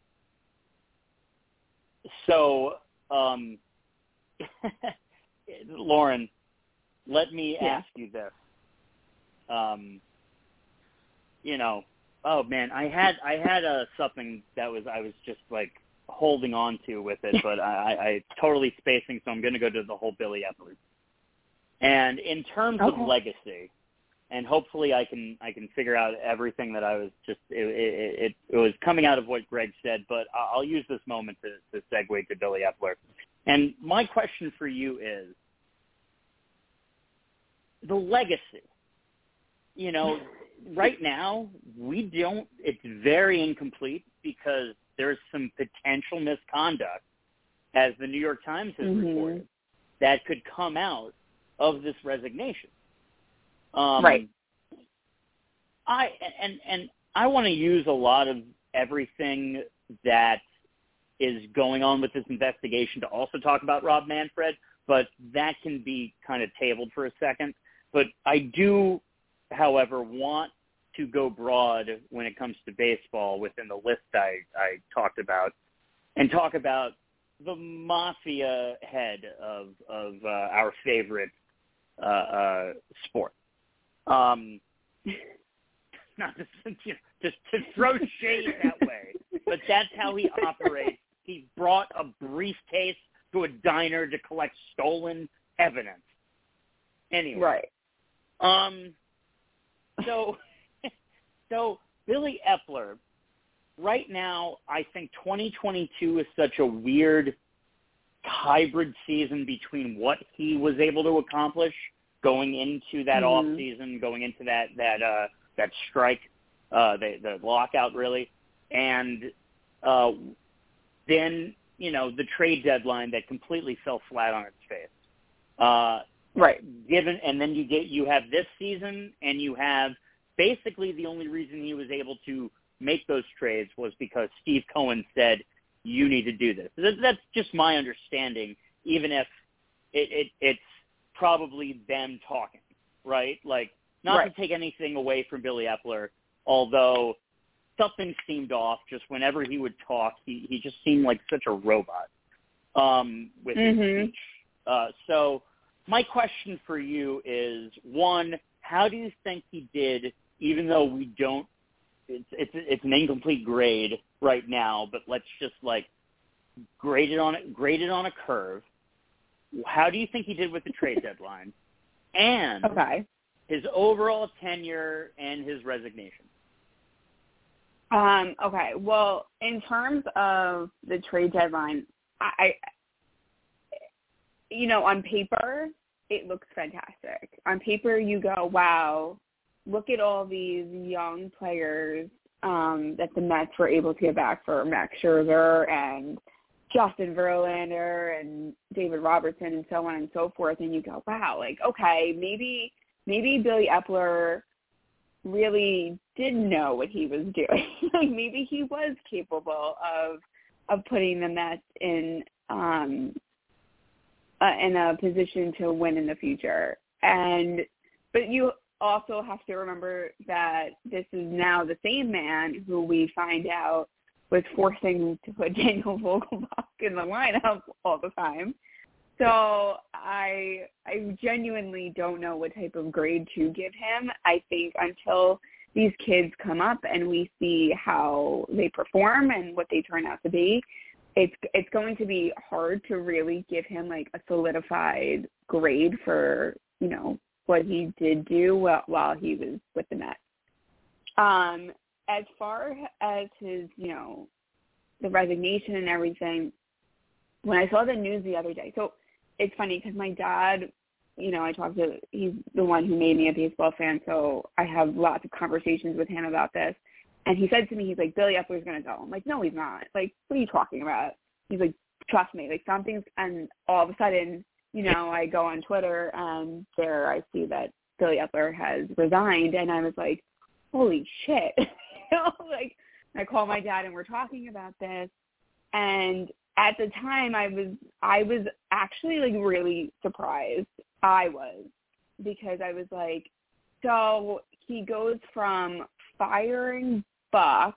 So, um, Lauren, let me
yeah.
ask you this. um, you know, oh man, I had I had a something that was I was just like holding on to with it, but I, I totally spacing, so I'm going to go to the whole Billy Eppler. And in terms
okay.
of legacy, and hopefully I can I can figure out everything that I was just it it, it, it was coming out of what Greg said, but I'll use this moment to, to segue to Billy Eppler. And my question for you is the legacy. You know, right now we don't. It's very incomplete because there's some potential misconduct, as the New York Times has
mm-hmm.
reported, that could come out of this resignation. Um,
right.
I and and I want to use a lot of everything that is going on with this investigation to also talk about Rob Manfred, but that can be kind of tabled for a second. But I do, however, want to go broad when it comes to baseball within the list I, I talked about, and talk about the mafia head of of uh, our favorite uh, uh, sport. Um, not to, you know, just to throw shade that way, but that's how he operates. He brought a briefcase to a diner to collect stolen evidence. Anyway,
right.
Um. So, so Billy Eppler, right now, I think twenty twenty-two is such a weird hybrid season between what he was able to accomplish going into that
mm-hmm.
off season, going into that that uh, that strike, uh, the the lockout really, and uh, then you know the trade deadline that completely fell flat on its face. Uh,
right.
Given, and then you get you have this season, and you have basically the only reason he was able to make those trades was because Steve Cohen said, you need to do this. That's just my understanding, even if it, it, it's probably them talking, right? Like, not
right.
to take anything away from Billy Eppler, although something seemed off just whenever he would talk. He, he just seemed like such a robot um, with
mm-hmm.
his speech. Uh, so my question for you is, one, how do you think he did, even though we don't, it's, it's, it's an incomplete grade right now, but let's just like grade it on it, grade it on a curve. How do you think he did with the trade deadline and
okay.
his overall tenure and his resignation?
Um, okay. Well, in terms of the trade deadline, I, I, you know, on paper, it looks fantastic. On paper, you go, wow, look at all these young players um, that the Mets were able to get back for Max Scherzer and Justin Verlander and David Robertson and so on and so forth. And you go, wow, like, okay, maybe maybe Billy Eppler really did know what he was doing. Like maybe he was capable of of putting the Mets in um, uh, in a position to win in the future. And but you also have to remember that this is now the same man who we find out was forcing to put Daniel Vogelbach in the lineup all the time. So I I genuinely don't know what type of grade to give him. I think until these kids come up and we see how they perform and what they turn out to be, it's it's going to be hard to really give him like a solidified grade for, you know, what he did do while, while he was with the Mets. Um, as far as his, you know, the resignation and everything, when I saw the news the other day, so it's funny because my dad, you know, I talked to, he's the one who made me a baseball fan, so I have lots of conversations with him about this. And he said to me, he's like, Billy Eppler's going to go. I'm like, no, he's not. Like, what are you talking about? He's like, trust me, like something's, and all of a sudden, you know, I go on Twitter and there I see that Billy Eppler has resigned, and I was like, holy shit. You know, like, I call my dad and we're talking about this, and at the time I was I was actually like really surprised. I was, because I was like, so he goes from firing Buck,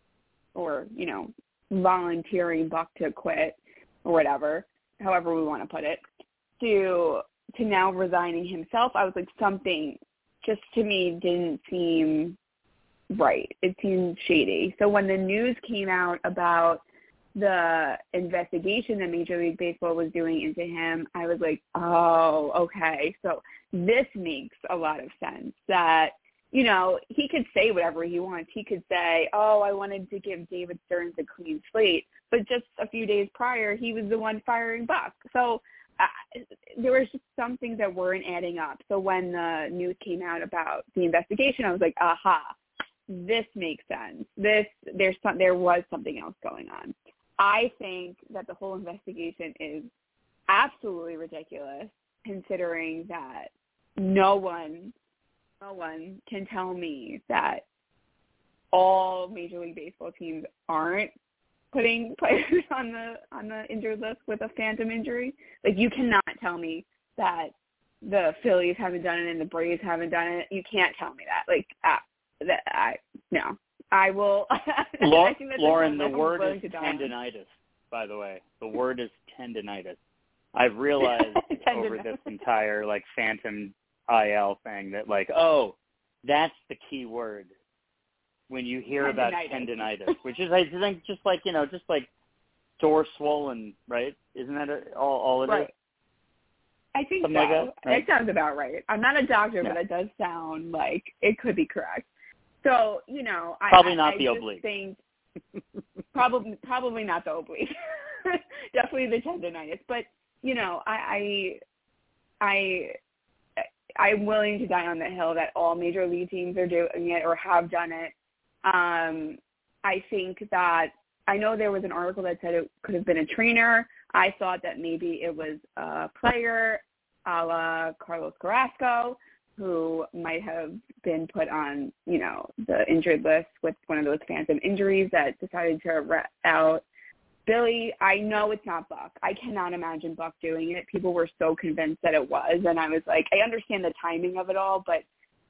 or, you know, volunteering Buck to quit or whatever, however we want to put it, to to now resigning himself. I was like, something just to me didn't seem right. It seemed shady. So when the news came out about the investigation that Major League Baseball was doing into him, I was like, oh, okay. So this makes a lot of sense that, you know, he could say whatever he wants. He could say, oh, I wanted to give David Stearns a clean slate. But just a few days prior, he was the one firing Buck. So uh, there was just some things that weren't adding up. So when the news came out about the investigation, I was like, aha, this makes sense. This there's some, there was something else going on. I think that the whole investigation is absolutely ridiculous, considering that no one, no one can tell me that all Major League Baseball teams aren't putting players on the on the injured list with a phantom injury. Like, you cannot tell me that the Phillies haven't done it and the Braves haven't done it. You can't tell me that. Like, uh, that I no. I will.
Lauren,
I think that's
Lauren the word is
tendonitis,
by the way. The word is tendonitis. I've realized over this entire, like, phantom I L thing that, like, oh, that's the key word when you hear tendinitis. about tendonitis, which is, I think, just like, you know, just like sore, swollen, right? Isn't that a, all, all it
right.
is?
I think
Something
so.
like that, right?
It sounds about right. I'm not a doctor,
yeah.
but it does sound like it could be correct. So, you know,
probably
I,
not
I,
the
I
oblique.
Think probably, probably not the oblique. Definitely the tendonitis. But, you know, I, I, I, I'm willing to die on the hill that all major league teams are doing it or have done it. Um, I think that I know there was an article that said it could have been a trainer. I thought that maybe it was a player, a la Carlos Carrasco, who might have been put on, you know, the injured list with one of those phantom injuries that decided to ret out. Billy, I know it's not Buck. I cannot imagine Buck doing it. People were so convinced that it was, and I was like, I understand the timing of it all, but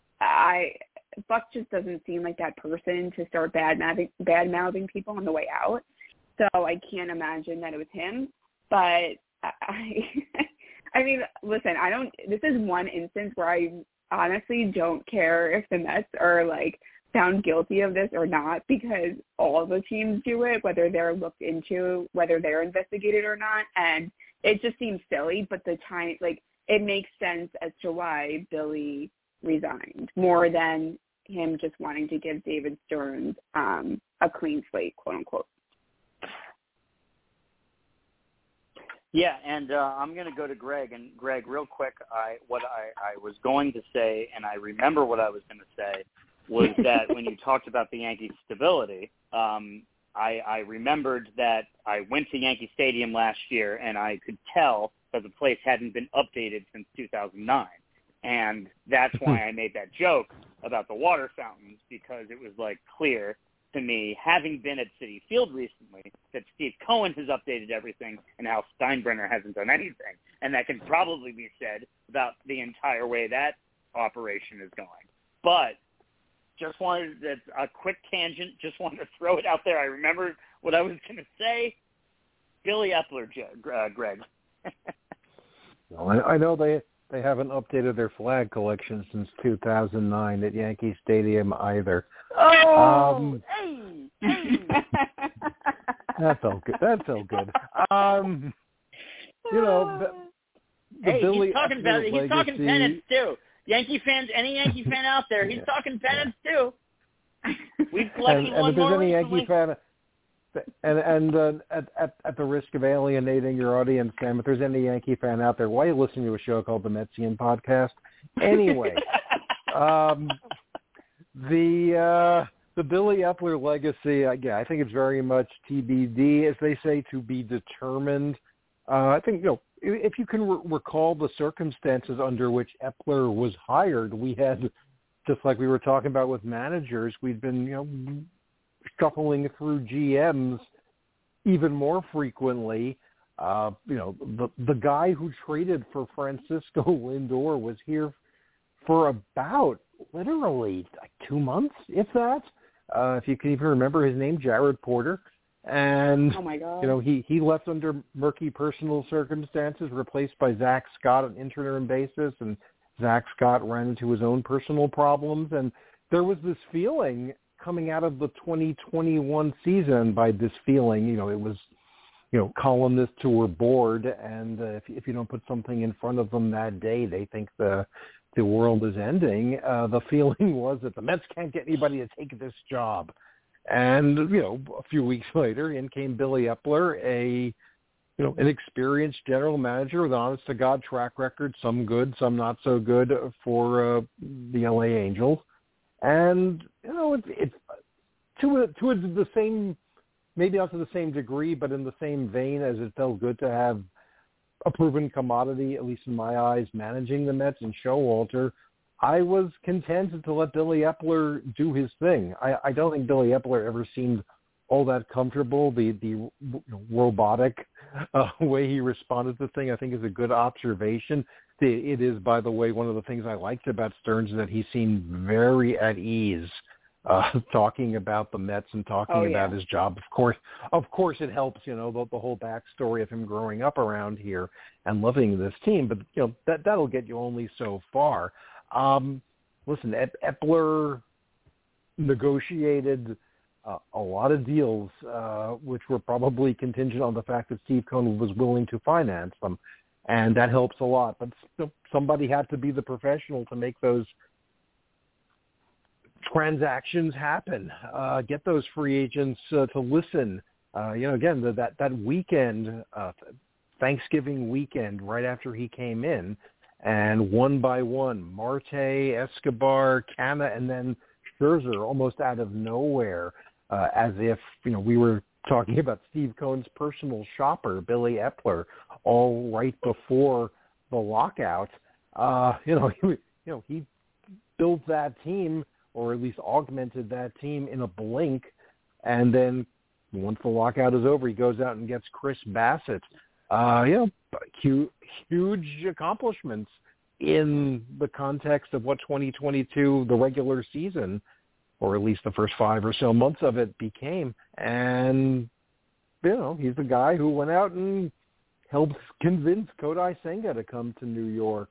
I Buck just doesn't seem like that person to start bad-mouthing, bad-mouthing people on the way out. So I can't imagine that it was him. But I, I mean, listen, I don't. This is one instance where I honestly don't care if the Mets are like found guilty of this or not, because all the teams do it, whether they're looked into, whether they're investigated or not, and it just seems silly. But the time, like, it makes sense as to why Billy resigned more than him just wanting to give David Stearns um, a clean slate, quote unquote.
Yeah, and uh, I'm going to go to Greg. And Greg, real quick, I what I, I was going to say, and I remember what I was going to say, was that when you talked about the Yankees' stability, um, I, I remembered that I went to Yankee Stadium last year, and I could tell that the place hadn't been updated since two thousand nine. And that's why I made that joke about the water fountains, because it was, like, clear to me, having been at Citi Field recently, that Steve Cohen has updated everything and Hal Steinbrenner hasn't done anything. And that can probably be said about the entire way that operation is going. But just wanted a quick tangent, just wanted to throw it out there. I remembered what I was going to say. Billy Eppler, uh, Greg.
Well, I, I know they they haven't updated their flag collection since two thousand nine at Yankee Stadium either.
Oh,
um,
hey, hey.
That felt good. That felt good. Um, you know, the, the
hey,
Billy
he's talking about it. He's talking pennants too. Yankee fans, any Yankee fan out there, he's yeah, talking pennants yeah. too. We've collected
and, and
one
if there's
more
any
recently.
Yankee fan, and and uh, at, at at the risk of alienating your audience, Sam, if there's any Yankee fan out there, why are you listening to a show called the Metsian Podcast? Anyway, um, the uh, the Billy Eppler legacy, uh, yeah, I think it's very much T B D, as they say, to be determined. Uh, I think, you know, if you can re- recall the circumstances under which Eppler was hired, we had, just like we were talking about with managers, we'd been, you know, shuffling through G Ms even more frequently. Uh, you know, the the guy who traded for Francisco Lindor was here for about literally like two months, if that. Uh, if you can even remember his name, Jared Porter. And,
oh my God.
you know, he, he left under murky personal circumstances, replaced by Zach Scott on interim basis. And Zach Scott ran into his own personal problems, and there was this feeling coming out of the twenty twenty-one season by this feeling, you know, it was, you know, columnists who were bored, and uh, if, if you don't put something in front of them that day, they think the the world is ending. Uh, the feeling was that the Mets can't get anybody to take this job. And, you know, a few weeks later, in came Billy Epler, a you know, an experienced general manager with an honest-to-God track record, some good, some not so good for uh, the L A Angels. And, you know, it, it, to, a, to a, the same, maybe not to the same degree, but in the same vein as it felt good to have a proven commodity, at least in my eyes, managing the Mets and Showalter, I was content to let Billy Epler do his thing. I, I don't think Billy Epler ever seemed all that comfortable. The the you know, robotic uh, way he responded to the thing, I think, is a good observation. It is, by the way, one of the things I liked about Stearns is that he seemed very at ease uh, talking about the Mets and talking
oh, yeah.
about his job. Of course, of course, it helps, you know, the, the whole backstory of him growing up around here and loving this team. But you know that that'll get you only so far. Um, listen, Epler negotiated Uh, a lot of deals, uh, which were probably contingent on the fact that Steve Cohen was willing to finance them, and that helps a lot. But somebody had to be the professional to make those transactions happen, uh, get those free agents uh, to listen. Uh, you know, again, the, that, that weekend, uh, Thanksgiving weekend, right after he came in, and one by one, Marte, Escobar, Canna, and then Scherzer almost out of nowhere, uh, as if, you know, we were talking about Steve Cohen's personal shopper, Billy Epler, all right before the lockout. Uh, you know, he, you know, he built that team, or at least augmented that team in a blink, and then once the lockout is over, he goes out and gets Chris Bassett. Uh, you know, huge, huge accomplishments in the context of what twenty twenty-two, the regular season, or at least the first five or so months of it, became. And, you know, he's the guy who went out and helped convince Kodai Senga to come to New York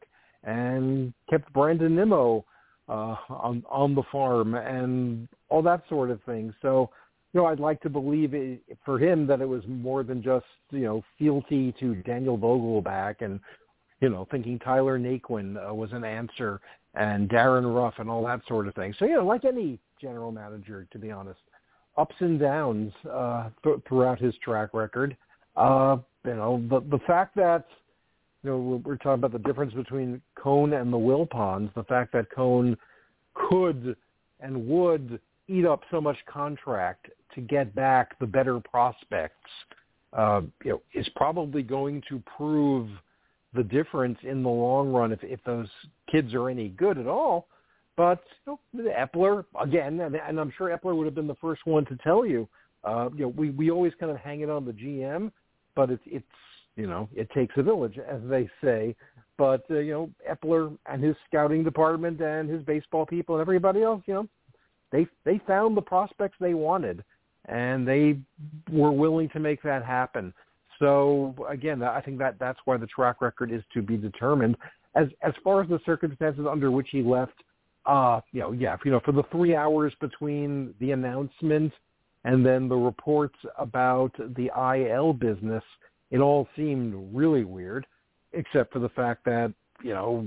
and kept Brandon Nimmo uh, on, on the farm and all that sort of thing. So, you know, I'd like to believe it, for him that it was more than just, you know, fealty to Daniel Vogelbach and, you know, thinking Tyler Naquin uh, was an answer and Darren Ruff and all that sort of thing. So, you know, like any general manager, to be honest, ups and downs uh, th- throughout his track record. Uh, you know, the, the fact that, you know, we're talking about the difference between Cone and the Wilpons, the fact that Cone could and would eat up so much contract to get back the better prospects, uh, you know, is probably going to prove the difference in the long run if, if those kids are any good at all. But you know, Epler, again, and, and I'm sure Epler would have been the first one to tell you, uh, you know, we, we always kind of hang it on the G M, but it's, it's, you know, it takes a village, as they say. But, uh, you know, Epler and his scouting department and his baseball people and everybody else, you know, they they found the prospects they wanted, and they were willing to make that happen. So, again, I think that that's why the track record is to be determined. As as far as the circumstances under which he left, uh, you know, yeah, you know, for the three hours between the announcement and then the reports about the I L business, it all seemed really weird, except for the fact that, you know,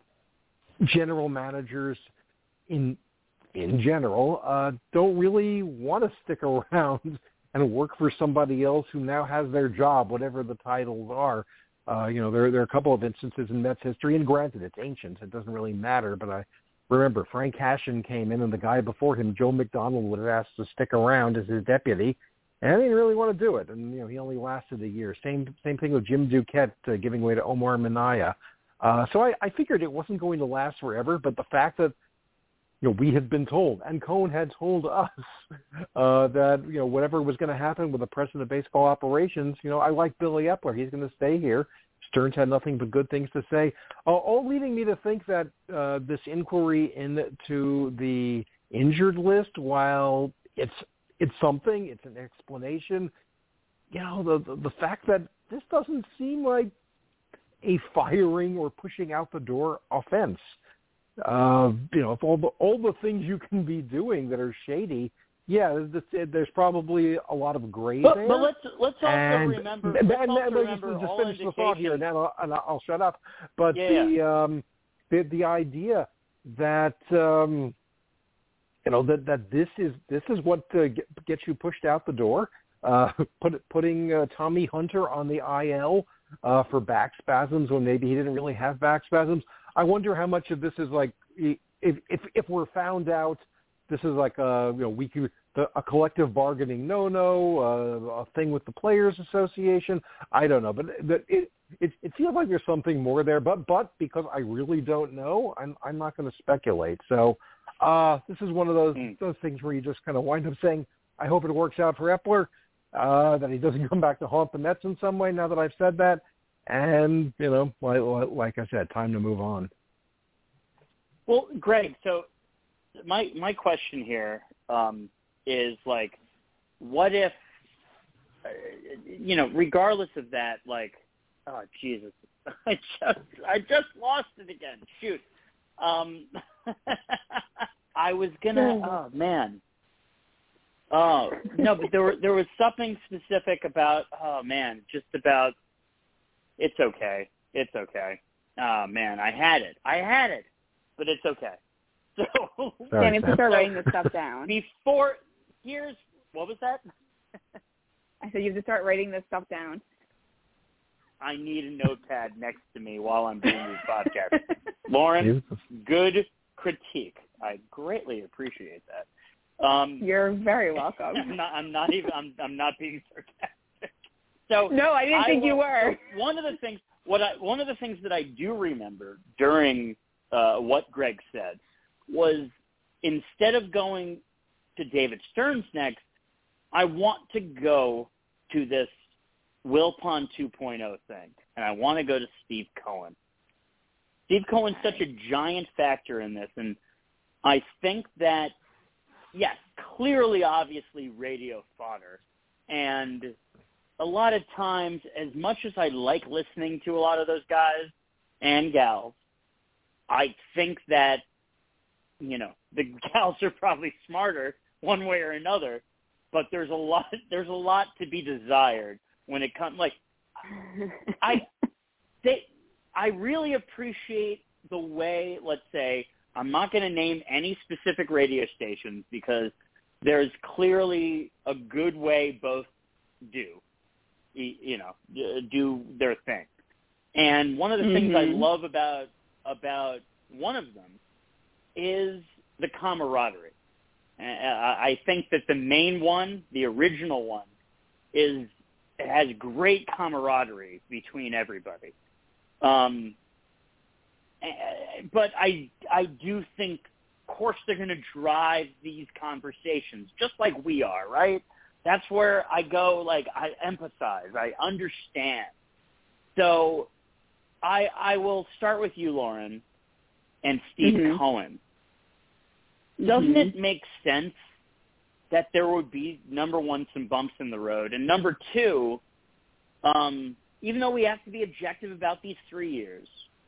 general managers in in general uh, don't really want to stick around and work for somebody else who now has their job, whatever the titles are. Uh, you know, there, there are a couple of instances in Mets history, and granted, it's ancient. It doesn't really matter, but I remember Frank Cashin came in, and the guy before him, Joe McDonald, would have asked to stick around as his deputy, and he didn't really want to do it. And, you know, he only lasted a year. Same same thing with Jim Duquette uh, giving way to Omar Minaya. Uh, so I, I figured it wasn't going to last forever, but the fact that, you know, we had been told, and Cohen had told us uh, that, you know, whatever was going to happen with the president of baseball operations, you know, I like Billy Epler. He's going to stay here. Stearns had nothing but good things to say, uh, all leading me to think that uh, this inquiry into the injured list, while it's it's something, it's an explanation, you know, the, the, the fact that this doesn't seem like a firing or pushing out the door offense. Uh, you know, if all the all the things you can be doing that are shady, yeah, there's probably a lot of gray
but,
there.
But let's let's also
and,
remember.
And,
let's
and,
also
and
remember
just, just
all
finish the thought here, and then I'll, and I'll shut up. But
yeah,
the
yeah.
um, the the idea that um, you know that, that this is this is what uh, get, gets you pushed out the door. Uh, put, putting uh, Tommy Hunter on the I L uh, for back spasms when maybe he didn't really have back spasms. I wonder how much of this is like if if if we're found out this is like a you know we could, the, a collective bargaining no no uh, a thing with the Players Association. I don't know, but but it it it feels like there's something more there. But but because I really don't know, I'm I'm not going to speculate. So uh, this is one of those mm. those things where you just kind of wind up saying, I hope it works out for Epler. Uh, that he doesn't come back to haunt the Mets in some way now that I've said that. And, you know, like, like I said, time to move on.
Well, Greg, so my my question here um, is, like, what if, uh, you know, regardless of that, like, oh, Jesus, I just I just lost it again. Shoot. Um, I was going to, oh, man. Oh, no, but there were, there was something specific about, oh, man, just about, it's okay. It's okay. Oh, man, I had it. I had it, but it's okay. So,
Sam, you have to start writing this stuff down.
Before, here's, what was that?
I said you have to start writing this stuff down.
I need a notepad next to me while I'm doing these podcasts. Lauren, good critique. I greatly appreciate that. Um,
You're very welcome.
I'm not, I'm not even. I'm, I'm not being sarcastic. So
no, I didn't I think will, you were.
One of the things, what I, one of the things that I do remember during uh, what Greg said was instead of going to David Stearns next, I want to go to this Wilpon two point oh thing, and I want to go to Steve Cohen. Steve Cohen's such a giant factor in this, and I think that. Yes, clearly, obviously, radio fodder. And a lot of times, as much as I like listening to a lot of those guys and gals, I think that, you know, the gals are probably smarter one way or another, but there's a lot, there's a lot to be desired when it comes, like, I, they, I really appreciate the way, let's say, I'm not going to name any specific radio stations because there's clearly a good way both do, you know, do their thing. And one of the mm-hmm. things I love about about one of them is the camaraderie. I think that the main one, the original one, is has great camaraderie between everybody. Um, But I I do think, of course, they're going to drive these conversations just like we are, right? That's where I go, like, I empathize, I understand. So I I will start with you, Lauren, and Steve mm-hmm. Cohen. Doesn't mm-hmm. it make sense that there would be, number one, some bumps in the road, and number two, um, even though we have to be objective about these three years,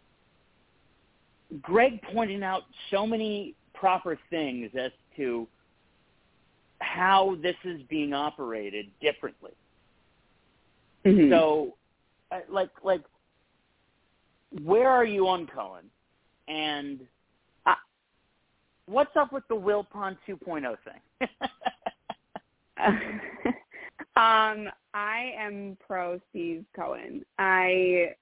Greg pointed out so many proper things as to how this is being operated differently. Mm-hmm. So, like, like, where are you on Cohen? And uh, what's up with the Wilpon two point oh thing?
um, I am pro Steve Cohen. I.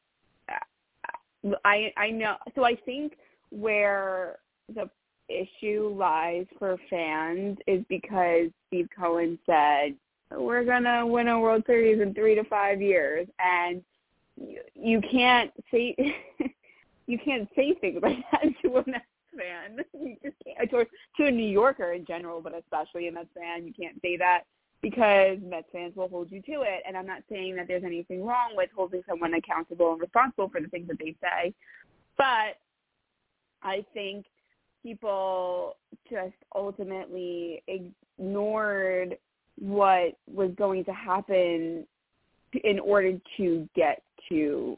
I I know. So I think where the issue lies for fans is because Steve Cohen said, we're going to win a World Series in three to five years. And you, you can't say you can't say things like that to a Mets fan. You just can't. To, to a New Yorker in general, but especially a Mets fan, you can't say that because Mets fans will hold you to it. And I'm not saying that there's anything wrong with holding someone accountable and responsible for the things that they say. But I think people just ultimately ignored what was going to happen in order to get to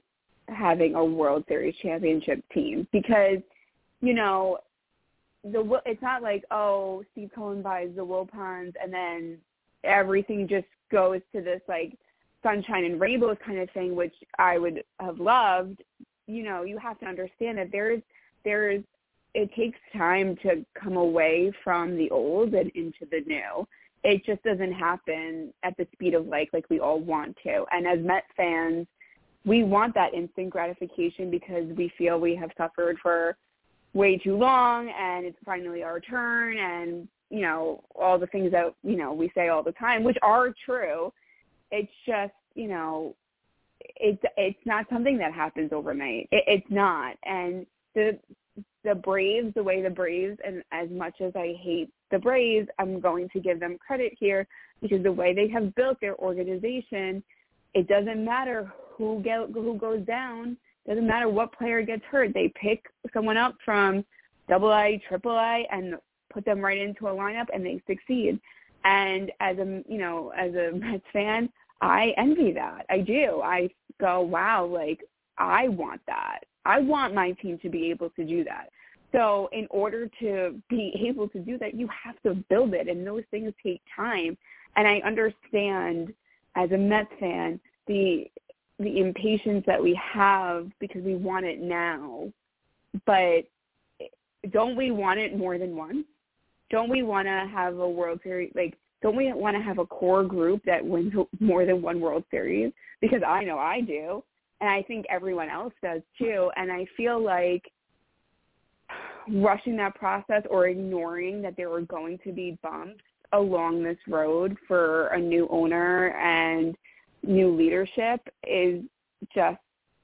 having a World Series championship team because, you know, the it's not like, oh, Steve Cohen buys the Wilpons and then everything just goes to this, like, sunshine and rainbows kind of thing, which I would have loved. You know, you have to understand that there's, there's, it takes time to come away from the old and into the new. It just doesn't happen at the speed of light like we all want to. And as Met fans, we want that instant gratification because we feel we have suffered for way too long and it's finally our turn and, you know, all the things that, you know, we say all the time, which are true. It's just, you know, it's, it's not something that happens overnight. It, it's not. And the, the Braves, the way the Braves, and as much as I hate the Braves, I'm going to give them credit here because the way they have built their organization, it doesn't matter who get, who goes down. Doesn't matter what player gets hurt. They pick someone up from double A, triple A, and put them right into a lineup, and they succeed. And as a, you know, as a Mets fan, I envy that. I do. I go, wow, like, I want that. I want my team to be able to do that. So in order to be able to do that, you have to build it, and those things take time. And I understand as a Mets fan the the impatience that we have because we want it now. But don't we want it more than once? Don't we want to have a World Series? Like, don't we want to have a core group that wins more than one World Series? Because I know I do, and I think everyone else does too. And I feel like rushing that process or ignoring that there were going to be bumps along this road for a new owner and new leadership is just,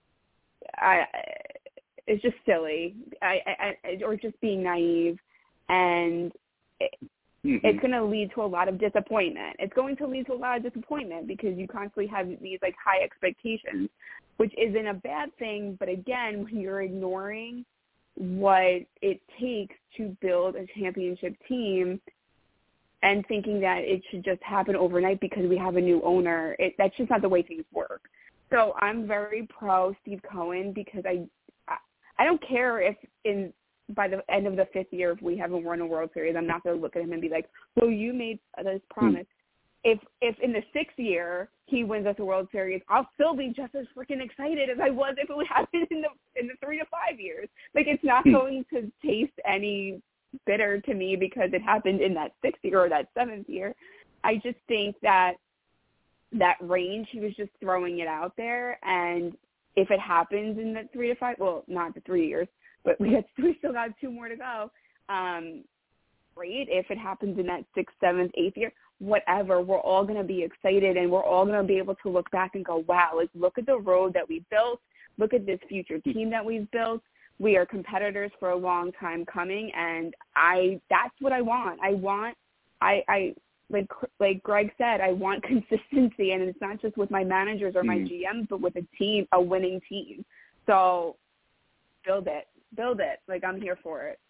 I, it's just silly, I, I, or just being naive, and it, mm-hmm. it's going to lead to a lot of disappointment. It's going to lead to a lot of disappointment because you constantly have these like high expectations, which isn't a bad thing. But again, when you're ignoring what it takes to build a championship team and thinking that it should just happen overnight because we have a new owner, it, that's just not the way things work. So I'm very pro Steve Cohen because I, I, I don't care if in by the end of the fifth year if we haven't won a World Series. I'm not going to look at him and be like, well, you made this promise. Mm-hmm. If if in the sixth year he wins us a World Series, I'll still be just as freaking excited as I was if it would happen in the in the three to five years. Like, it's not mm-hmm. going to taste any bitter to me because it happened in that sixth year or that seventh year. I just think that that range, he was just throwing it out there, and if it happens in the three to five, well, not the three years, but we, got, we still got two more to go. Um, great. If it happens in that sixth, seventh, eighth year, whatever, we're all going to be excited, and we're all going to be able to look back and go, wow, like, look at the road that we built. Look at this future team that we've built. We are competitors for a long time coming, and I that's what I want. I want, I, I like like Greg said, I want consistency, and it's not just with my managers or my G Ms, but with a team, a winning team. So build it. Build it. Like, I'm here for it.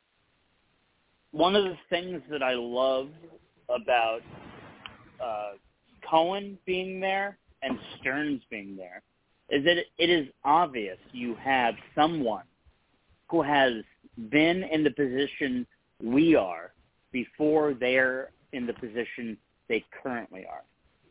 One of the things that I love about uh, Cohen being there and Stearns being there is that it is obvious you have someone who has been in the position we are before they're in the position they currently are.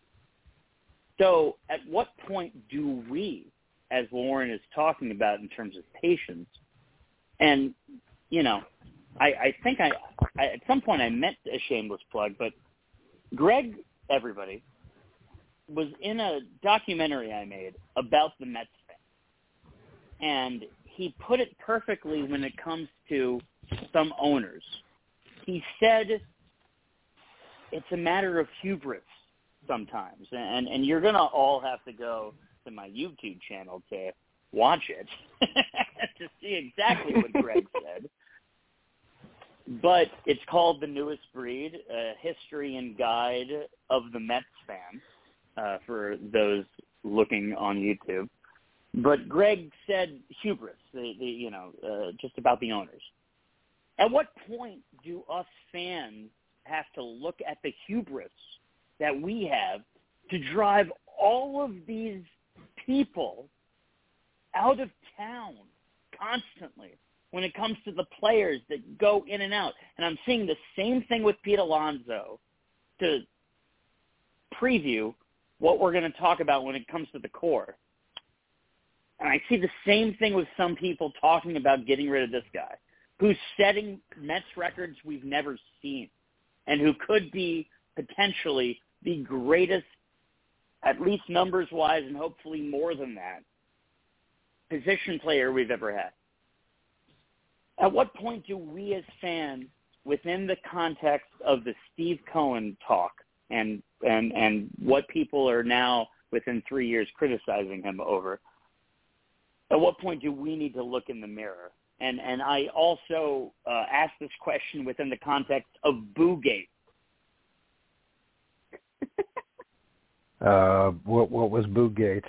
So at what point do we, as Lauren is talking about in terms of patience, and, you know, I, I think I, I at some point I meant a shameless plug, but Greg, everybody, was in a documentary I made about the Mets fan. And he put it perfectly when it comes to some owners. He said it's a matter of hubris sometimes, and and you're going to all have to go to my YouTube channel to watch it to see exactly what Greg said. But it's called The Newest Breed, a history and guide of the Mets fan, uh, for those looking on YouTube. But Greg said hubris, the, the, you know, uh, just about the owners. At what point do us fans have to look at the hubris that we have to drive all of these people out of town constantly when it comes to the players that go in and out. And I'm seeing the same thing with Pete Alonso to preview what we're going to talk about when it comes to the core. And I see the same thing with some people talking about getting rid of this guy, who's setting Mets records we've never seen and who could be potentially the greatest, at least numbers-wise and hopefully more than that, position player we've ever had. At what point do we as fans, within the context of the Steve Cohen talk and and and what people are now within three years criticizing him over, at what point do we need to look in the mirror? And and I also uh, ask this question within the context of Boogate.
uh, what what was Boogate?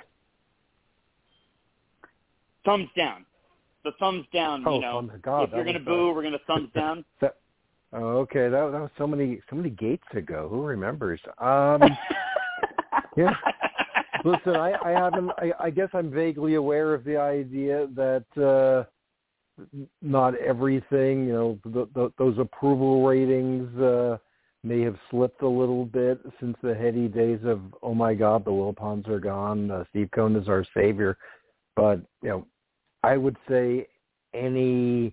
Thumbs down. The thumbs down.
Oh,
you know,
thumbs, God,
if you're going to boo, uh, we're going to thumbs down.
That, oh, okay, that, that was so many so many gates ago. Who remembers? Um, yeah. Listen, I, I haven't. I, I guess I'm vaguely aware of the idea that uh, not everything, you know, the, the, those approval ratings uh, may have slipped a little bit since the heady days of, oh my God, the Wilpons are gone. Uh, Steve Cohen is our savior. But you know, I would say any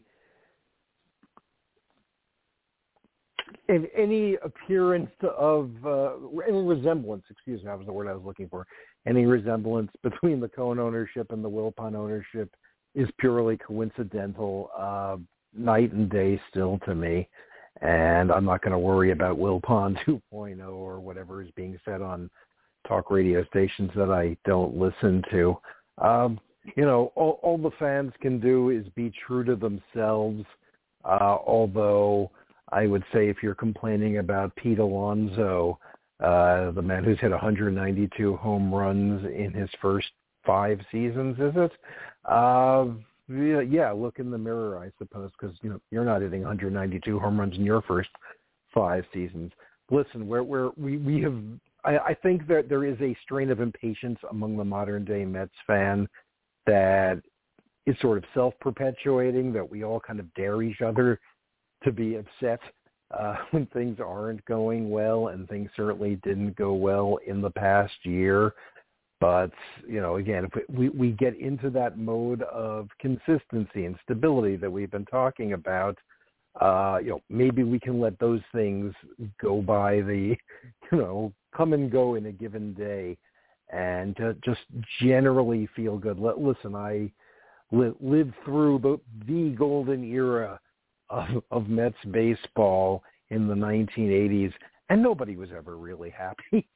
any appearance of uh, any resemblance, excuse me, that was the word I was looking for. Any resemblance between the Cohen ownership and the Wilpon ownership is purely coincidental, uh, night and day still to me. And I'm not going to worry about Wilpon two point oh or whatever is being said on talk radio stations that I don't listen to. Um, you know, all, all the fans can do is be true to themselves, uh, although I would say if you're complaining about Pete Alonso, uh, the man who's hit one hundred ninety-two home runs in his first five seasons, is it? Uh, yeah, yeah, look in the mirror, I suppose, because you know you're not hitting one hundred ninety-two home runs in your first five seasons. Listen, we're, we're, we we have. I, I think that there is a strain of impatience among the modern day Mets fan that is sort of self-perpetuating. That we all kind of dare each other to be upset uh, when things aren't going well, and things certainly didn't go well in the past year. But, you know, again, if we, we get into that mode of consistency and stability that we've been talking about, uh, you know, maybe we can let those things go by the, you know, come and go in a given day and uh, just generally feel good. Let, listen, I li- lived through the, the golden era Of, of Mets baseball in the nineteen eighties, and nobody was ever really happy.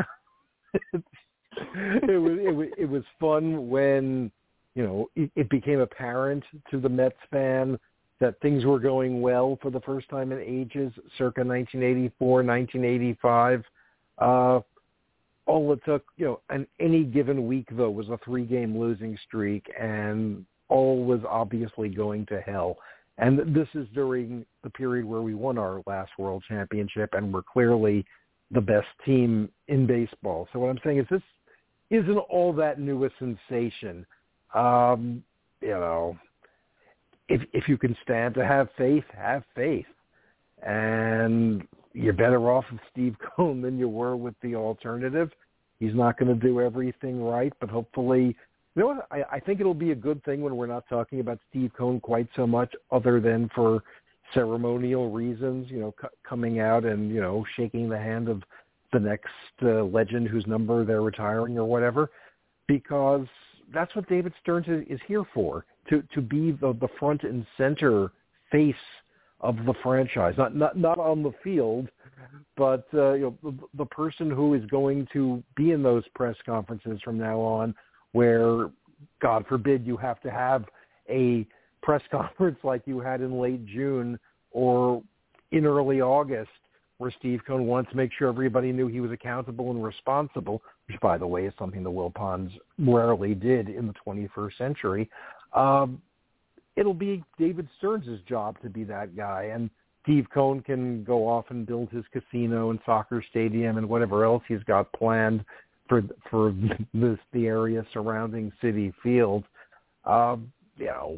it was it was it was fun when you know it, it became apparent to the Mets fan that things were going well for the first time in ages, circa nineteen eighty-four, nineteen eighty-five. Uh, all it took, you know, on any given week though was a three-game losing streak, and all was obviously going to hell. And this is during the period where we won our last world championship and we're clearly the best team in baseball. So what I'm saying is this isn't all that new a sensation. Um, you know, if if you can stand to have faith, have faith. And you're better off with Steve Cohen than you were with the alternative. He's not going to do everything right, but hopefully – you know what? I, I think it'll be a good thing when we're not talking about Steve Cohen quite so much other than for ceremonial reasons, you know, c- coming out and, you know, shaking the hand of the next uh, legend whose number they're retiring or whatever, because that's what David Stearns is, is here for, to, to be the, the front and center face of the franchise, not not, not on the field, but uh, you know, the, the person who is going to be in those press conferences from now on, where, God forbid, you have to have a press conference like you had in late June or in early August, where Steve Cohen wants to make sure everybody knew he was accountable and responsible, which, by the way, is something the Wilpons rarely did in the twenty-first century. Um, it'll be David Stearns' job to be that guy, and Steve Cohen can go off and build his casino and soccer stadium and whatever else he's got planned for for this, the area surrounding Citi Field. Um, you know,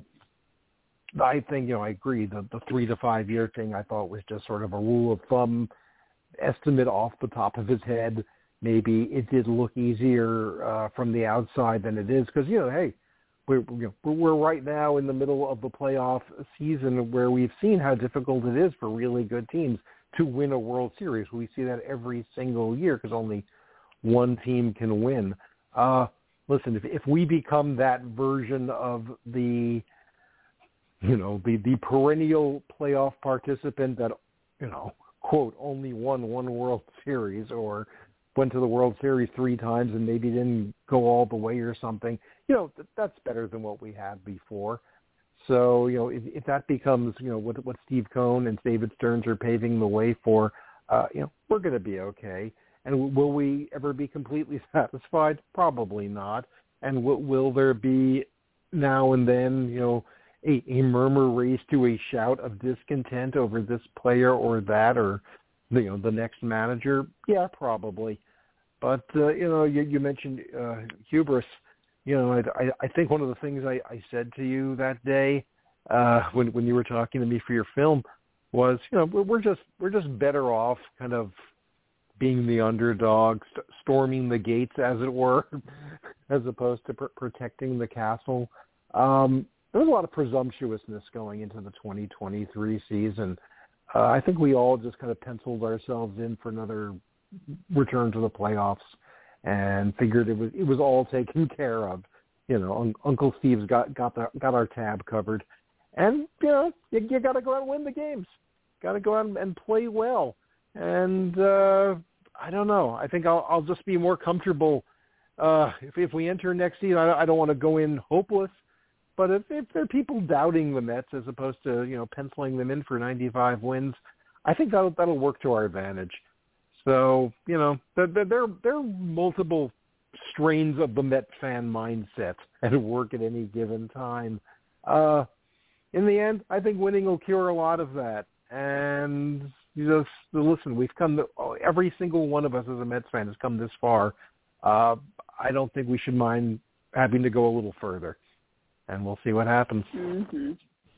I think, you know, I agree. The, the three to five year thing I thought was just sort of a rule of thumb estimate off the top of his head. Maybe it did look easier uh, from the outside than it is because, you know, hey, we're, you know, we're right now in the middle of the playoff season where we've seen how difficult it is for really good teams to win a World Series. We see that every single year because only one team can win. Uh, listen, if, if we become that version of the, you know, the, the perennial playoff participant that, you know, quote, only won one World Series or went to the World Series three times and maybe didn't go all the way or something, you know, th- that's better than what we had before. So, you know, if, if that becomes, you know, what, what Steve Cohen and David Stearns are paving the way for, uh, you know, we're going to be okay. And will we ever be completely satisfied? Probably not. And w- will there be now and then, you know, a, a murmur raised to a shout of discontent over this player or that or, you know, the next manager? Yeah, probably. But, uh, you know, you, you mentioned uh, hubris. You know, I, I think one of the things I, I said to you that day uh, when when you were talking to me for your film was, you know, we're, we're just we're just better off kind of being the underdog, st- storming the gates, as it were, as opposed to pr- protecting the castle. Um, there was a lot of presumptuousness going into the twenty twenty-three season. Uh, I think we all just kind of penciled ourselves in for another return to the playoffs and figured it was it was all taken care of. You know, un- Uncle Steve's got got the, got our tab covered, and you know you, you got to go out and win the games. Got to go out and play well. And uh, I don't know. I think I'll, I'll just be more comfortable uh, if if we enter next season. I, I don't want to go in hopeless, but if, if there are people doubting the Mets as opposed to you know penciling them in for ninety-five wins, I think that'll that'll work to our advantage. So, you know, there, there, there are multiple strains of the Met fan mindset at work at any given time. Uh, in the end, I think winning will cure a lot of that. And you just listen, we've come to, every single one of us as a Mets fan has come this far. Uh, I don't think we should mind having to go a little further. And we'll see what happens.
Mm-hmm.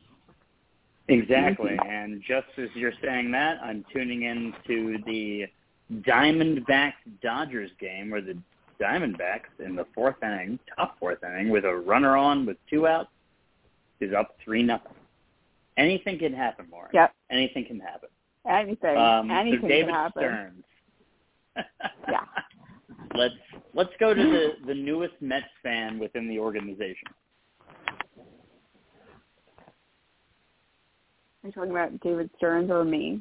Exactly. And just as you're saying that, I'm tuning in to the Diamondbacks-Dodgers game where the Diamondbacks in the fourth inning, top fourth inning, with a runner on with two outs, is up three nothing. Anything can happen, Maureen.
Yep.
Anything can happen.
Anything.
Um,
Anything
so David
can happen.
Stearns.
Yeah.
Let's let's go to the, the newest Mets fan within the organization.
Are you talking about David Stearns or me?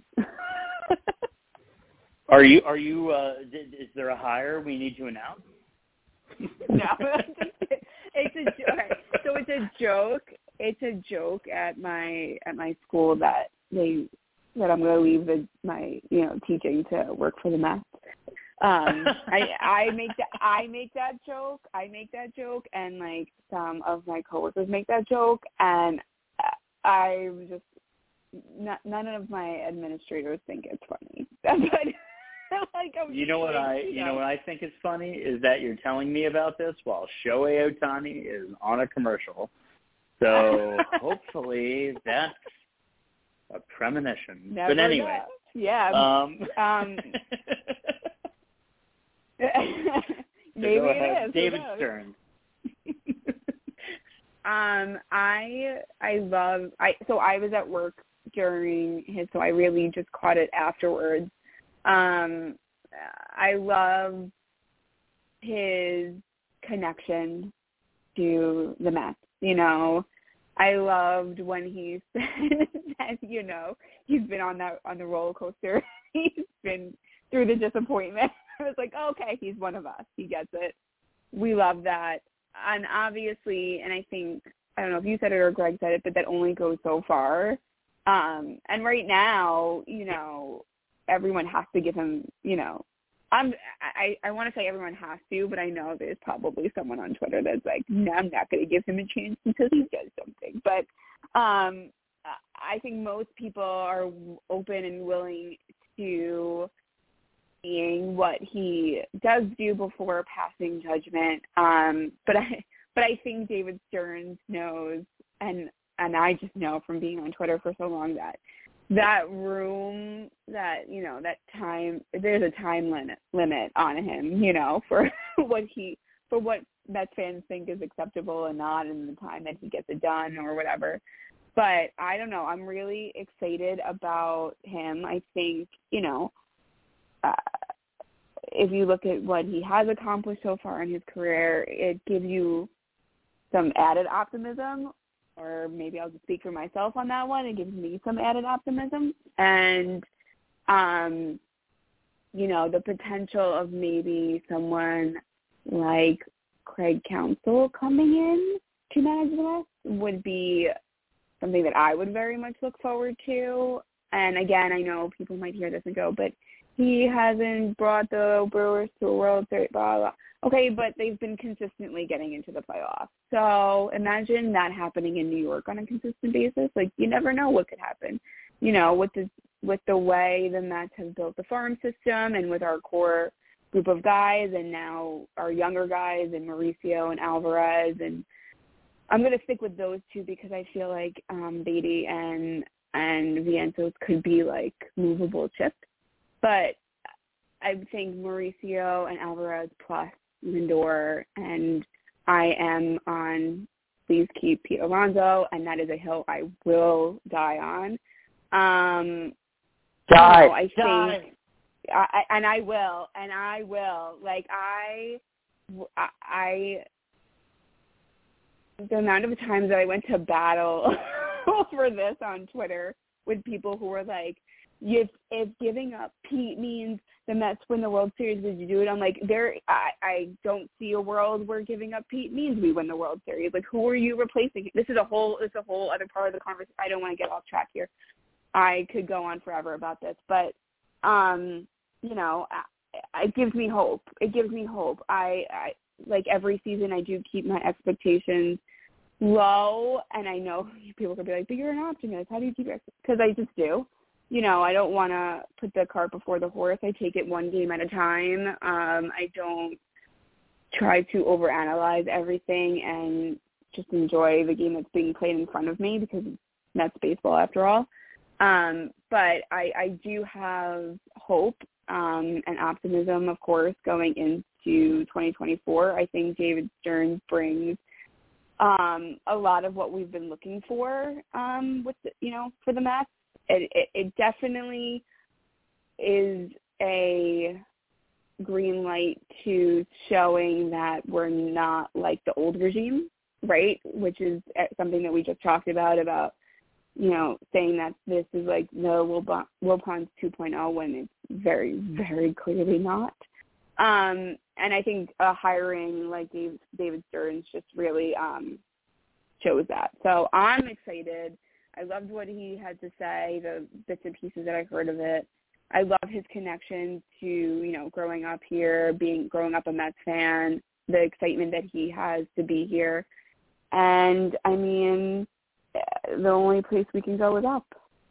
Are you, are you, uh, is there a hire we need to announce?
No. It's a joke. So it's a joke. It's a joke at my, at my school that they, that I'm going to leave the, my, you know, teaching to work for the Mets. Um, I, I make that, I make that joke. I make that joke. And like some of my coworkers make that joke. And I just, not, none of my administrators think it's funny. But, like,
you know what I, you know what I think is funny is that you're telling me about this while Shohei Ohtani is on a commercial. So hopefully that's a premonition.
Never
but anyway,
know. Yeah.
Um,
um, maybe
so
it is.
David Stearns.
um, I I love I so I was at work during his, so I really just caught it afterwards. Um, I love his connection to the Mets. You know, I loved when he said that, you know, he's been on that, on the roller coaster. He's been through the disappointment. I was like, oh, okay, he's one of us. He gets it. We love that. And obviously, and I think, I don't know if you said it or Greg said it, but that only goes so far. Um, and right now, you know, everyone has to give him, you know, I'm, I, I want to say everyone has to, but I know there's probably someone on Twitter that's like, no, I'm not going to give him a chance until he does something. But um, I think most people are open and willing to seeing what he does do before passing judgment. Um, but I, but I think David Stearns knows, and and I just know from being on Twitter for so long that that room, that, you know, that time, there's a time limit limit on him, you know, for what he, for what Mets fans think is acceptable and not, in the time that he gets it done or whatever. But I don't know. I'm really excited about him. I think, you know, uh, if you look at what he has accomplished so far in his career, it gives you some added optimism, or maybe I'll just speak for myself on that one. It gives me some added optimism. And, um, you know, the potential of maybe someone like Craig Counsell coming in to manage the Mets would be something that I would very much look forward to. And again, I know people might hear this and go, but he hasn't brought the Brewers to a World Series, blah, blah. Okay, but they've been consistently getting into the playoffs. So imagine that happening in New York on a consistent basis. Like, you never know what could happen. You know, with the, with the way the Mets have built the farm system, and with our core group of guys, and now our younger guys, and Mauricio and Alvarez, and I'm going to stick with those two because I feel like um, Beatty and and Vientos could be like movable chips. But I think Mauricio and Alvarez plus Lindor, and I am on please keep Pete Alonso, and that is a hill I will die on. Um,
die,
you know, I
die.
think, I, and I will, and I will. Like I, I, the amount of times that I went to battle over this on Twitter with people who were like, if if giving up Pete means the Mets win the World Series, would you do it? I'm like, there. I, I don't see a world where giving up Pete means we win the World Series. Like, who are you replacing? This is a whole. This is a whole other part of the conversation. I don't want to get off track here. I could go on forever about this, but um, you know, it gives me hope. It gives me hope. I, I like every season I do keep my expectations low, and I know people could be like, but you're an optimist. How do you keep your expectations? Because I just do. You know, I don't want to put the cart before the horse. I take it one game at a time. Um, I don't try to overanalyze everything and just enjoy the game that's being played in front of me, because it's Mets baseball after all. Um, but I, I do have hope um, and optimism, of course, going into twenty twenty-four. I think David Stearns brings um, a lot of what we've been looking for um, with the, you know, for the Mets. It, it, it definitely is a green light to showing that we're not like the old regime, right? Which is something that we just talked about, about, you know, saying that this is like the Will, bon- Will Ponds two point oh when it's very, very clearly not. Um, and I think a hiring like Dave, David Stearns just really um, shows that. So I'm excited. I loved what he had to say, the bits and pieces that I heard of it. I love his connection to, you know, growing up here, being growing up a Mets fan, the excitement that he has to be here. And, I mean, the only place we can go is up.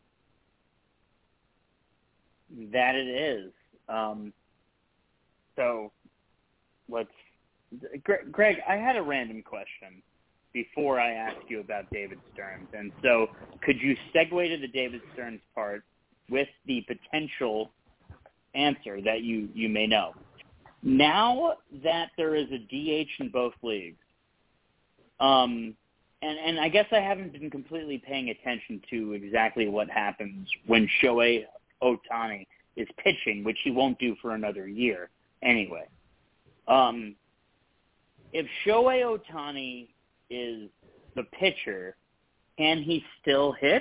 That it is. Um, so let's – Greg, I had a random question before I ask you about David Stearns. And so could you segue to the David Stearns part with the potential answer that you, you may know? Now that there is a D H in both leagues, um, and, and I guess I haven't been completely paying attention to exactly what happens when Shohei Ohtani is pitching, which he won't do for another year anyway. Um, if Shohei Ohtani is the pitcher, can he still hit?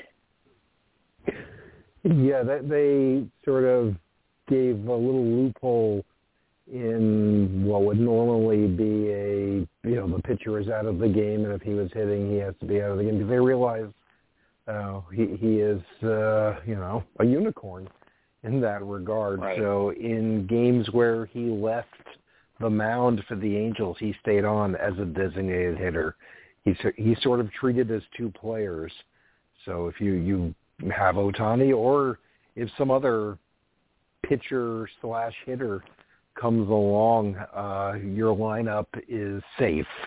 Yeah, that they sort of gave a little loophole in what would normally be a, you know, the pitcher is out of the game, and if he was hitting, he has to be out of the game. Because they realized uh, he, he is, uh, you know, a unicorn in that regard.
Right.
So in games where he left the mound for the Angels, he stayed on as a designated hitter. He's he's sort of treated as two players. So if you, you have Ohtani, or if some other pitcher slash hitter comes along, uh, your lineup is safe.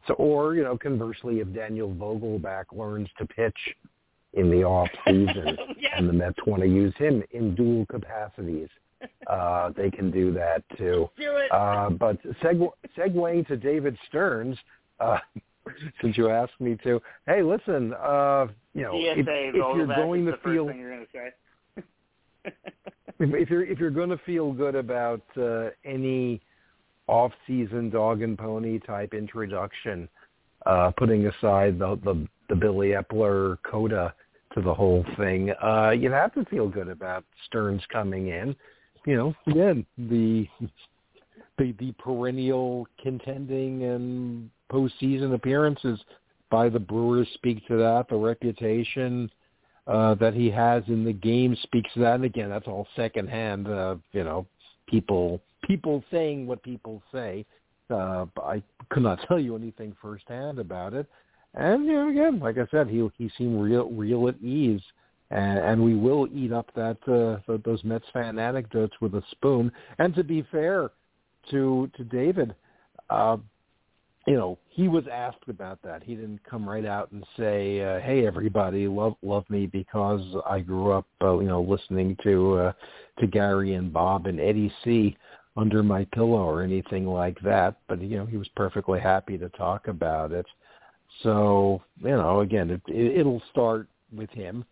So, or, you know, conversely, if Daniel Vogelback learns to pitch in the off season
yes.
and the Mets want to use him in dual capacities, uh, they can do that too.
Do it.
Uh, but seg- segueing to David Stearns, uh, since you asked me to, hey, listen, uh, you know, if, if you're going to feel,
thing you're going to say.
if you're if you're going to feel good about uh, any off-season dog and pony type introduction, uh, putting aside the, the the Billy Epler coda to the whole thing, uh, you'd have to feel good about Stearns coming in. You know, again, the the the perennial contending and postseason appearances by the Brewers speak to that. The reputation uh, that he has in the game speaks to that. And again, that's all secondhand. Uh, you know, people people saying what people say. Uh, I could not tell you anything firsthand about it. And you know, again, like I said, he he seemed real real at ease. And, and we will eat up that uh, those Mets fan anecdotes with a spoon. And to be fair to to David, uh, you know, he was asked about that. He didn't come right out and say, uh, "Hey, everybody, love love me because I grew up, uh, you know, listening to uh, to Gary and Bob and Eddie C. under my pillow," or anything like that. But you know, he was perfectly happy to talk about it. So you know, again, it, it, it'll start with him.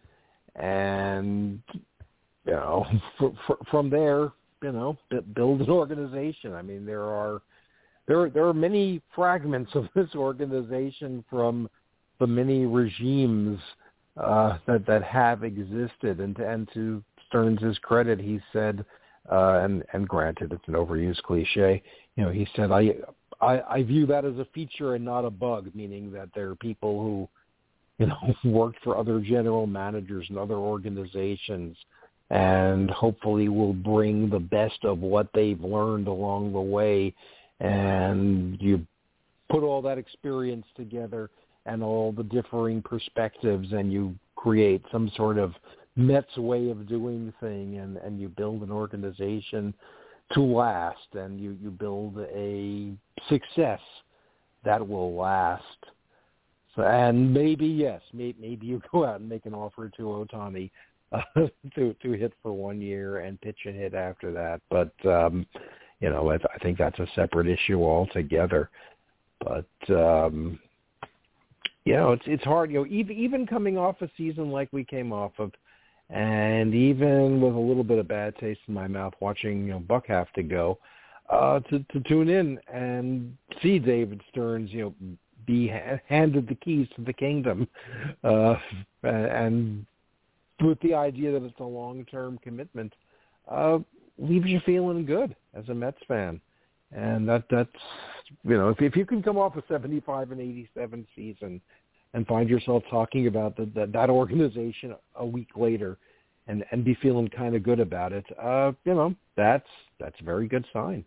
And, you know, for, for, from there, you know, build an organization. I mean, there are there there are many fragments of this organization from the many regimes uh, that that have existed. And to, and to Stearns' credit, he said, uh, and and granted, it's an overused cliche. You know, he said, I, I I view that as a feature and not a bug, meaning that there are people who, you know, worked for other general managers and other organizations and hopefully will bring the best of what they've learned along the way. And you put all that experience together and all the differing perspectives and you create some sort of Mets way of doing thing and, and you build an organization to last and you, you build a success that will last. So, and maybe, yes, maybe, maybe you go out and make an offer to Ohtani uh, to to hit for one year and pitch and hit after that. But, um, you know, I, I think that's a separate issue altogether. But, um, you know, it's it's hard. You know, even, even coming off a season like we came off of, and even with a little bit of bad taste in my mouth watching, you know, Buck have to go, uh, to, to tune in and see David Stearns, you know, be handed the keys to the kingdom, uh, and with the idea that it's a long-term commitment, uh, leaves you feeling good as a Mets fan. And that that's, you know, if, if you can come off a seventy-five and eighty-seven season and find yourself talking about the, the, that organization a week later and, and be feeling kind of good about it, uh, you know, that's that's a very good sign.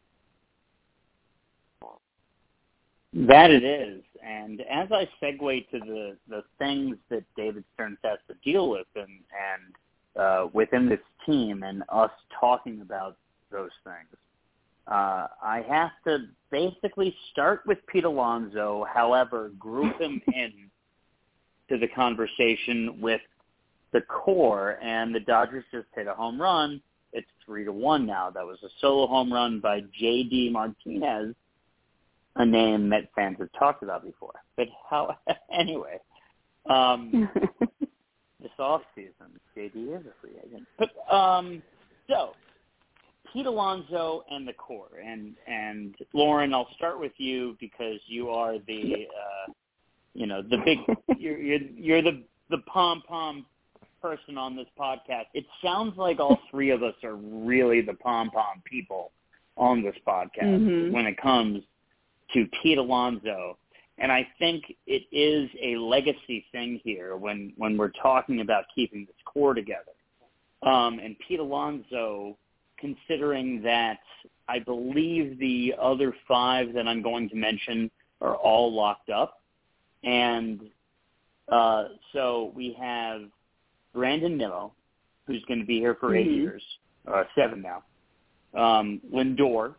That it is. And as I segue to the, the things that David Stearns has to deal with and, and uh, within this team and us talking about those things, uh, I have to basically start with Pete Alonso, however, group him in to the conversation with the core. And the Dodgers just hit a home run. It's three to one now. That was a solo home run by J D Martinez, a name Met fans have talked about before. But how, anyway, um, this offseason, J D is a free agent. But, um, so, Pete Alonso and the core. And, and Lauren, I'll start with you because you are the, uh, you know, the big, you're, you're, you're the, the pom-pom person on this podcast. It sounds like all three of us are really the pom-pom people on this podcast mm-hmm. when it comes to Pete Alonso. And I think it is a legacy thing here when, when we're talking about keeping this core together. Um, and Pete Alonso, considering that I believe the other five that I'm going to mention are all locked up. And uh, so we have Brandon Nimmo, who's going to be here for eight mm-hmm. years, uh, seven now. Um, Lindor,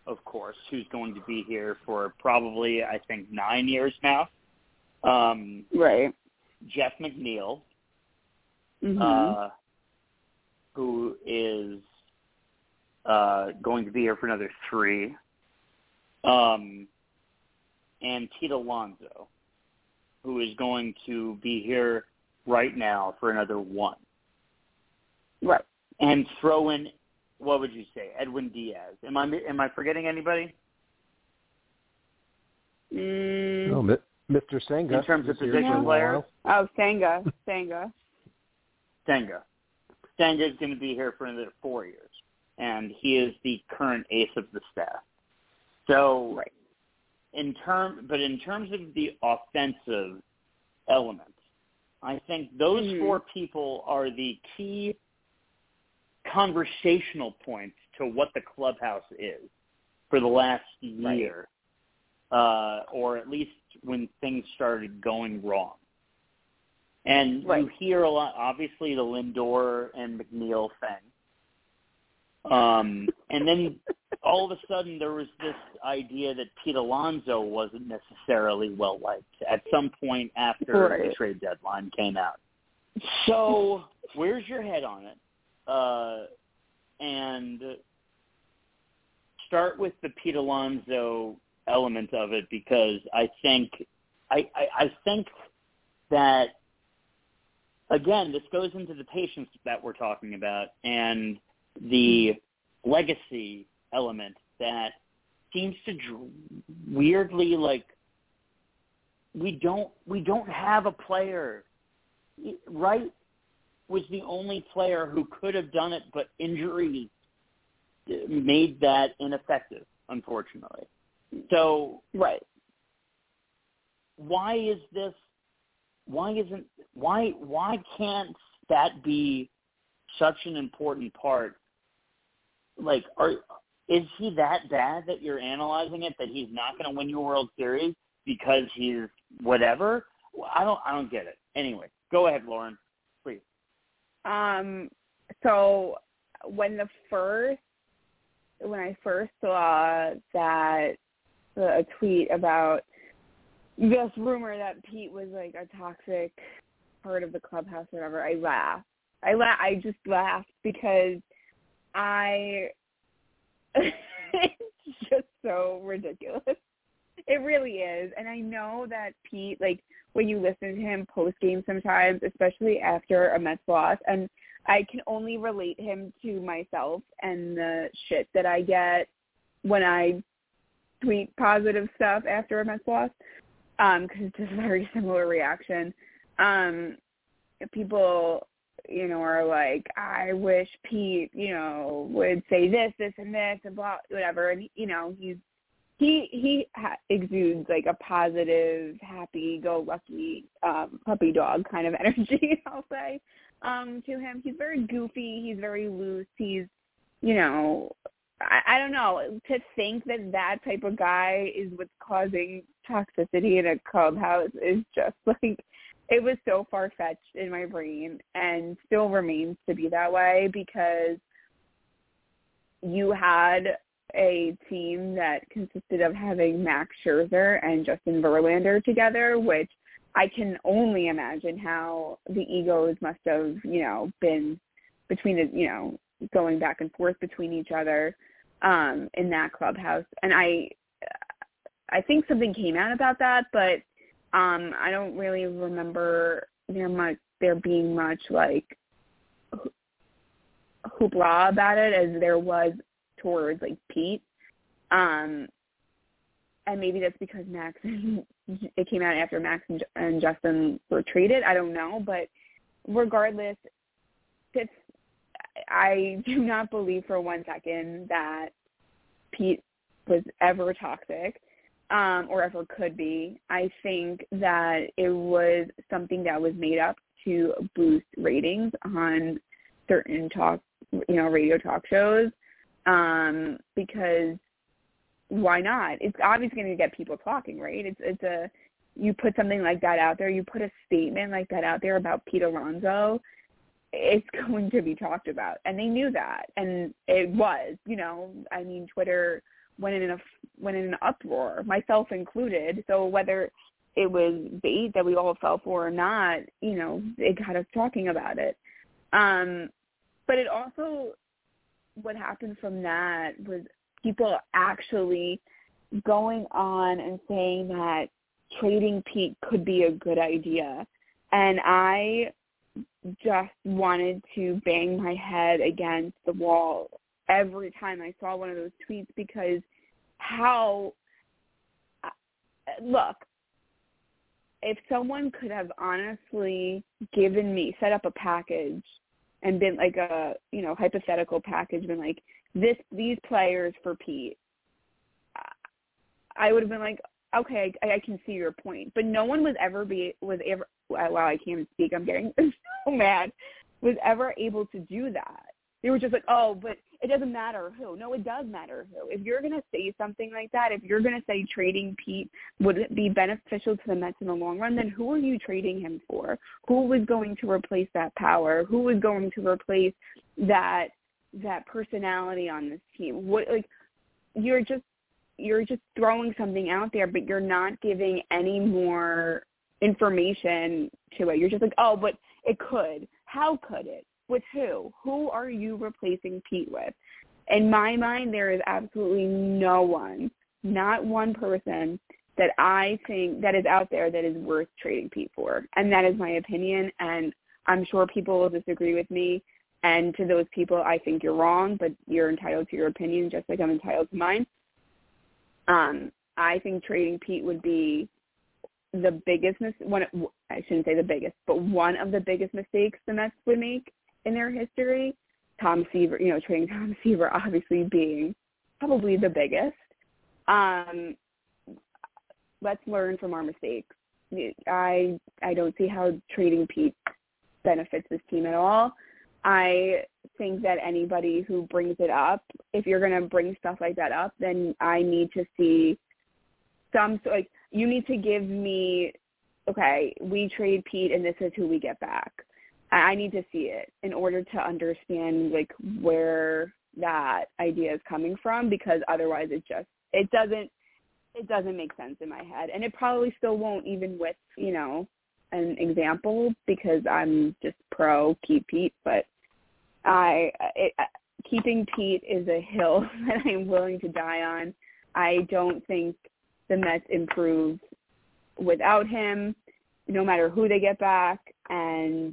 of course, who's going to be here for probably, I think, nine years now. Um,
right.
Jeff McNeil,
Mm-hmm.
uh, who is uh, going to be here for another three, um, and Pete Alonso, who is going to be here right now for another one.
Right.
And throw in, what would you say, Edwin Diaz. Am I am I forgetting anybody?
Mm.
Oh, Mi- Mister Senga.
In terms of
He's here
position
for a
players?
while.
Oh, Senga. Senga.
Senga. Senga is going to be here for another four years, and he is the current ace of the staff. So,
Right.
in term, but in terms of the offensive element, I think those
Mm-hmm.
four people are the key conversational points to what the clubhouse is for the last year, right. uh, or at least when things started going wrong. And
right.
you hear a lot, obviously, the Lindor and McNeil thing. Um, and then all of a sudden there was this idea that Pete Alonso wasn't necessarily well-liked at some point after
right.
the trade deadline came out. So where's your head on it? Uh, and start with the Pete Alonso element of it, because I think I, I, I think that, again, this goes into the patience that we're talking about and the legacy element that seems to dr- weirdly, like, we don't we don't have a player. Wright was the only player who could have done it, but injury made that ineffective, unfortunately. So,
right.
why is this? Why isn't? Why why can't that be such an important part? Like, are is he that bad that you're analyzing it, that he's not going to win you a World Series because he's whatever? I don't I don't get it. Anyway, go ahead, Lauren, please.
Um. So when the first when I first saw that a tweet about this rumor that Pete was like a toxic part of the clubhouse or whatever, I laughed. I la- I just laughed because I it's just so ridiculous. It really is. And I know that Pete, like, when you listen to him post-game sometimes, especially after a Mets loss, and I can only relate him to myself and the shit that I get when I tweet positive stuff after a Mets loss, because um, it's just a very similar reaction. Um, people, you know, are like, I wish Pete, you know, would say this, this, and this, and blah, whatever. And, you know, he's he he ha- exudes like a positive, happy-go-lucky um, puppy dog kind of energy, I'll say, um, to him. He's very goofy. He's very loose. He's, you know, I, I don't know. To think that that type of guy is what's causing toxicity in a clubhouse is just like, it was so far-fetched in my brain and still remains to be that way, because you had a team that consisted of having Max Scherzer and Justin Verlander together, which I can only imagine how the egos must have, you know, been between the, you know, going back and forth between each other um, in that clubhouse. And I, I think something came out about that, but um, I don't really remember there much there being much like hoopla about it as there was towards like Pete. Um, and maybe that's because Max, it came out after Max and, and Justin were traded. I don't know, but regardless, it's, I do not believe for one second that Pete was ever toxic um, or ever could be. I think that it was something that was made up to boost ratings on certain talk, you know, radio talk shows. Um, because why not? It's obviously going to get people talking, right? It's it's a you put something like that out there, you put a statement like that out there about Pete Alonso, it's going to be talked about, and they knew that, and it was, you know, I mean, Twitter went in a went in an uproar, myself included. So whether it was bait that we all fell for or not, you know, it got us talking about it. Um, but it also, what happened from that was people actually going on and saying that trading Pete could be a good idea. And I just wanted to bang my head against the wall every time I saw one of those tweets, because how, look, if someone could have honestly given me, set up a package and been like a, you know, hypothetical package, been like, this, these players for Pete, I would have been like, okay, I, I can see your point. But no one was ever be, was ever, wow, I can't even speak, I'm getting so mad, was ever able to do that. They were just like, oh, but it doesn't matter who. No, it does matter who. If you're going to say something like that, if you're going to say trading Pete would be beneficial to the Mets in the long run, then who are you trading him for? Who was going to replace that power? Who was going to replace that that personality on this team? What, like, you're just you're just throwing something out there, but you're not giving any more information to it. You're just like, oh, but it could. How could it? With who? Who are you replacing Pete with? In my mind, there is absolutely no one, not one person that I think that is out there that is worth trading Pete for. And that is my opinion, and I'm sure people will disagree with me. And to those people, I think you're wrong, but you're entitled to your opinion just like I'm entitled to mine. Um, I think trading Pete would be the biggest, mis- one, I shouldn't say the biggest, but one of the biggest mistakes the Mets would make in their history. Tom Seaver, you know, trading Tom Seaver obviously being probably the biggest. Um, let's learn from our mistakes. I I don't see how trading Pete benefits this team at all. I think that anybody who brings it up, if you're going to bring stuff like that up, then I need to see some, like, you need to give me, okay, we trade Pete and this is who we get back. I need to see it in order to understand, like, where that idea is coming from, because otherwise it just, it doesn't, it doesn't make sense in my head. And it probably still won't, even with, you know, an example, because I'm just pro keep Pete, but I, it, keeping Pete is a hill that I'm willing to die on. I don't think the Mets improve without him, no matter who they get back. And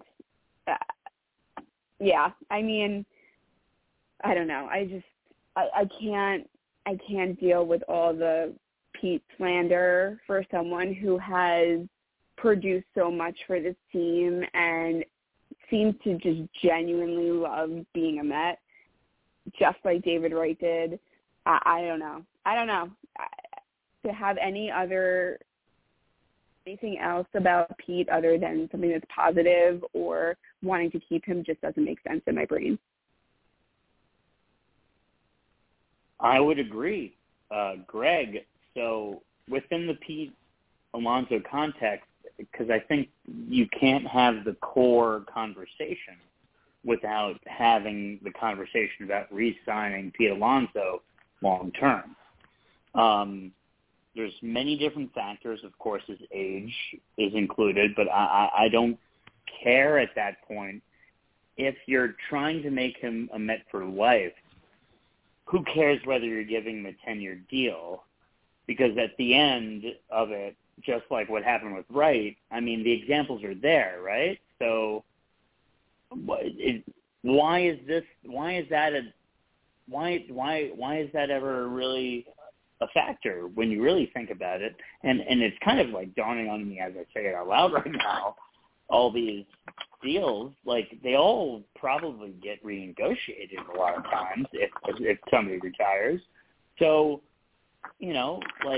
uh, yeah, I mean, I don't know. I just, I, I can't, I can't deal with all the Pete slander for someone who has produced so much for this team and seems to just genuinely love being a Met, just like David Wright did. I, I don't know. I don't know. I, to have any other, anything else about Pete other than something that's positive or wanting to keep him just doesn't make sense in my brain.
I would agree, uh, Greg. So within the Pete Alonso context, because I think you can't have the core conversation without having the conversation about re-signing Pete Alonso long term. Um, there's many different factors. Of course, his age is included, but I, I don't care at that point. If you're trying to make him a Met for life, who cares whether you're giving him a ten-year deal? Because at the end of it, just like what happened with Wright, I mean, the examples are there, right? So it, why is this, why is that a, why, why, why is that ever really a factor when you really think about it? And, and it's kind of like dawning on me as I say it out loud right now, all these deals, like they all probably get renegotiated a lot of times if, if somebody retires. So, you know, like,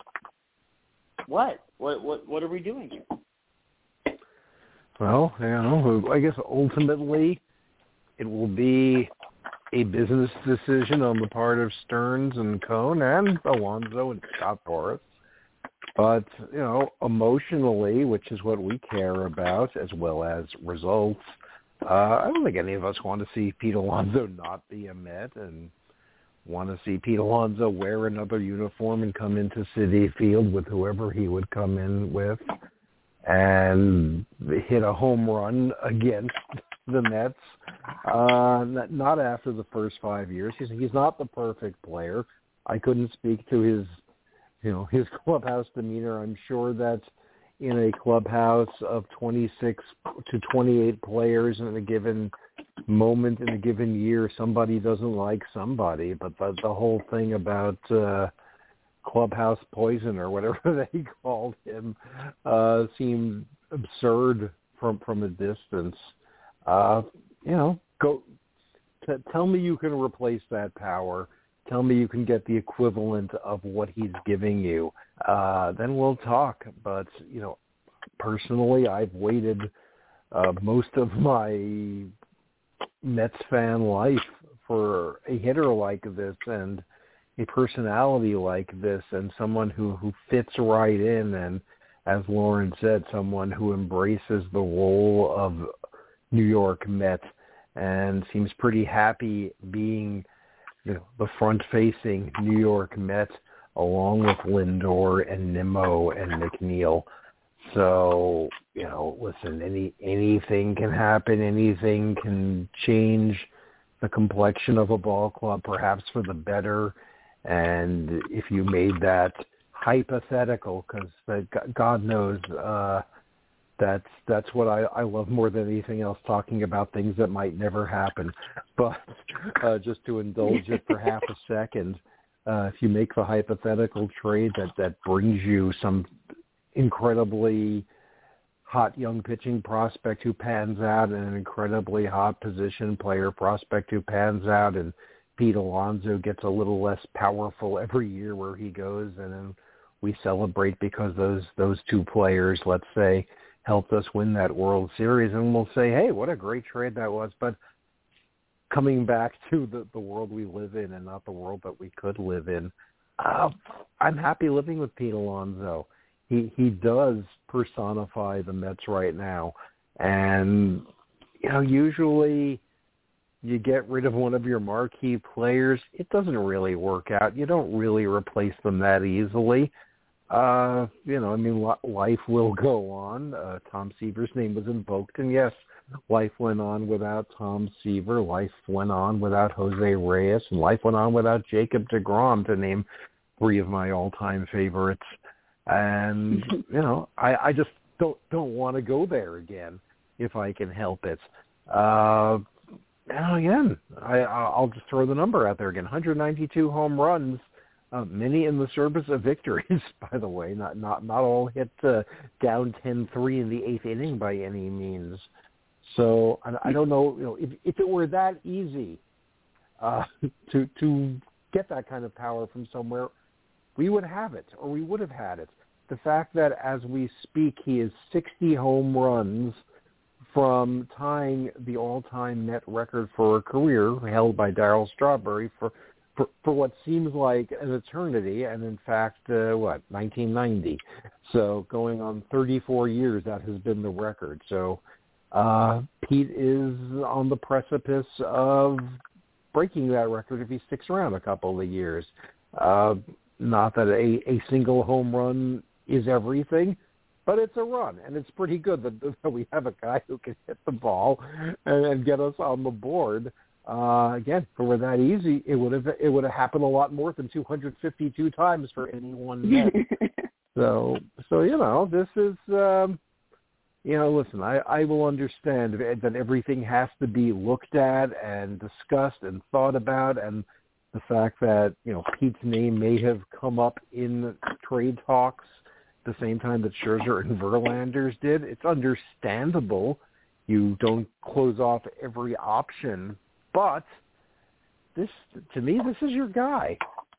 What? What? What? What are we doing here?
Well, you know, I guess ultimately it will be a business decision on the part of Stearns and Cohn and Alonso and Scott Boras. But, you know, emotionally, which is what we care about, as well as results, uh, I don't think any of us want to see Pete Alonso not be a Met. And want to see Pete Alonso wear another uniform and come into Citi Field with whoever he would come in with and hit a home run against the Mets. Uh, not after the first five years. He's, he's not the perfect player. I couldn't speak to his, you know, his clubhouse demeanor. I'm sure that in a clubhouse of twenty-six to twenty-eight players in a given moment in a given year, somebody doesn't like somebody. But the, the whole thing about uh, clubhouse poison or whatever they called him uh, seemed absurd from from a distance. Uh, you know, go t- tell me you can replace that power. Tell me you can get the equivalent of what he's giving you. Uh, then we'll talk. But, you know, personally, I've waited uh, most of my Mets fan life for a hitter like this and a personality like this and someone who, who fits right in and, as Lauren said, someone who embraces the role of New York Met and seems pretty happy being, you know, the front-facing New York Met along with Lindor and Nimmo and McNeil. So, you know, listen, any anything can happen. Anything can change the complexion of a ball club, perhaps for the better. And if you made that hypothetical, because God knows uh, that's that's what I, I love more than anything else, talking about things that might never happen. But uh, just to indulge it for half a second, uh, if you make the hypothetical trade that, that brings you some incredibly hot young pitching prospect who pans out and an incredibly hot position player prospect who pans out, and Pete Alonso gets a little less powerful every year where he goes, and then we celebrate because those those two players, let's say, helped us win that World Series, and we'll say, hey, what a great trade that was. But coming back to the, the world we live in and not the world that we could live in, uh, I'm happy living with Pete Alonso. He he does personify the Mets right now. And, you know, usually you get rid of one of your marquee players, it doesn't really work out. You don't really replace them that easily. Uh, you know, I mean, life will go on. Uh, Tom Seaver's name was invoked, and yes, life went on without Tom Seaver. Life went on without Jose Reyes, and life went on without Jacob deGrom, to name three of my all-time favorites. And, you know, I, I just don't don't want to go there again if I can help it. Uh, and again, I, I'll just throw the number out there again, one hundred ninety-two home runs. Uh, many in the service of victories, by the way. Not not not all hit uh, down ten three in the eighth inning by any means. So I, I don't know, you know, if if it were that easy uh, to to get that kind of power from somewhere, we would have it, or we would have had it. The fact that as we speak, he is sixty home runs from tying the all-time net record for a career held by Darryl Strawberry for. For, for what seems like an eternity, and in fact, uh, what, nineteen ninety. So going on thirty-four years, that has been the record. So uh, Pete is on the precipice of breaking that record if he sticks around a couple of years. Uh, not that a, a single home run is everything, but it's a run, and it's pretty good that, that we have a guy who can hit the ball and, and get us on the board. Uh, again, if it were that easy, it would have it would have happened a lot more than two hundred fifty-two times for any one net. so, so you know, this is, um, you know, listen, I, I will understand that everything has to be looked at and discussed and thought about, and the fact that, you know, Pete's name may have come up in trade talks at the same time that Scherzer and Verlander's did. It's understandable. You don't close off every option. But this, to me, this is your guy.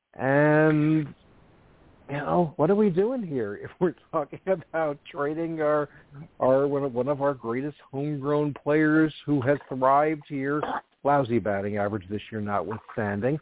And, you know, what are we doing here if we're talking about trading our, our one of, one of our greatest homegrown players who has thrived here, lousy batting average this year notwithstanding,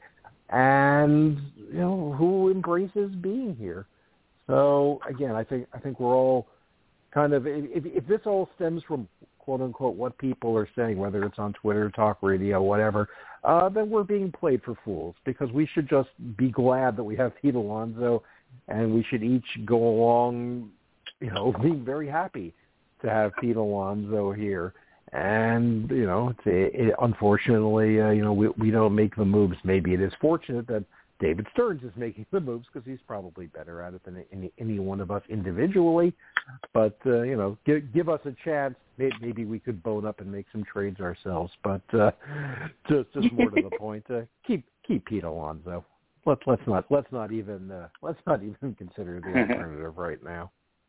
and, you know, who embraces being here. So, again, I think I think we're all kind of, if, if this all stems from quote unquote, what people are saying, whether it's on Twitter, talk radio, whatever, uh, then we're being played for fools, because we should just be glad that we have Pete Alonso, and we should each go along, you know, being very happy to have Pete Alonso here. And, you know, it's, it, it, unfortunately, uh, you know, we, we don't make the moves. Maybe it is fortunate that David Stearns is making the moves, because he's probably better at it than any, any one of us individually. But, uh, you know, give, give us a chance. Maybe, maybe we could bone up and make some trades ourselves. But uh, just just more to the point, uh, keep keep Pete Alonso. Let's let's not let's not even uh, let's not even consider the alternative right now.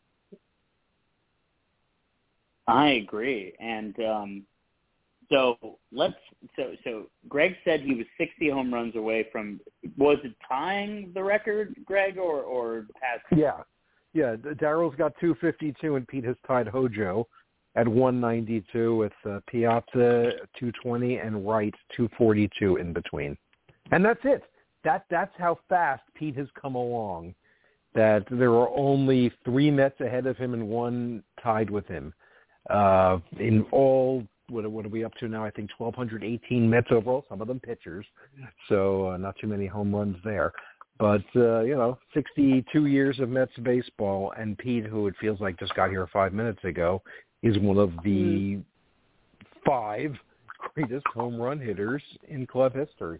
I agree, and um, so let's. So so Greg said he was sixty home runs away from. Was it tying the record, Greg, or or passing?
Yeah, yeah. Daryl's got two fifty-two, and Pete has tied Hojo at one ninety-two, with uh, Piazza two twenty and Wright two forty-two in between, and that's it. That that's how fast Pete has come along. That there are only three Mets ahead of him and one tied with him. Uh, in all, what, what are we up to now? I think twelve eighteen Mets overall, some of them pitchers, so uh, not too many home runs there. But, uh, you know, sixty-two years of Mets baseball, and Pete, who it feels like just got here five minutes ago, is one of the five greatest home run hitters in club history.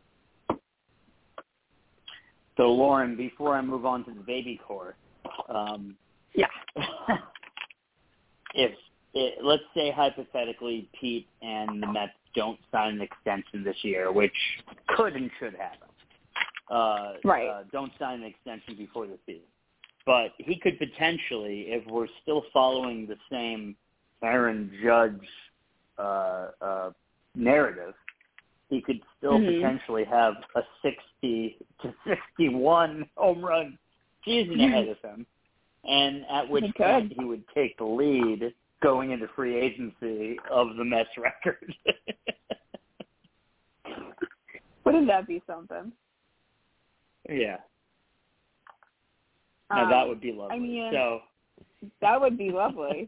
So, Lauren, before I move on to the baby core, um,
yeah,
if It, let's say hypothetically Pete and the Mets don't sign an extension this year, which could and should happen. Uh,
right.
Uh, don't sign an extension before the season. But he could potentially, if we're still following the same Aaron Judge uh, uh, narrative, he could still mm-hmm. potentially have a sixty to sixty-one home run season ahead of him. And at which he point could. he would take the lead going into free agency of the Mets record.
Wouldn't that be something?
Yeah. Now
um,
that would be lovely.
I mean,
so
that would be lovely.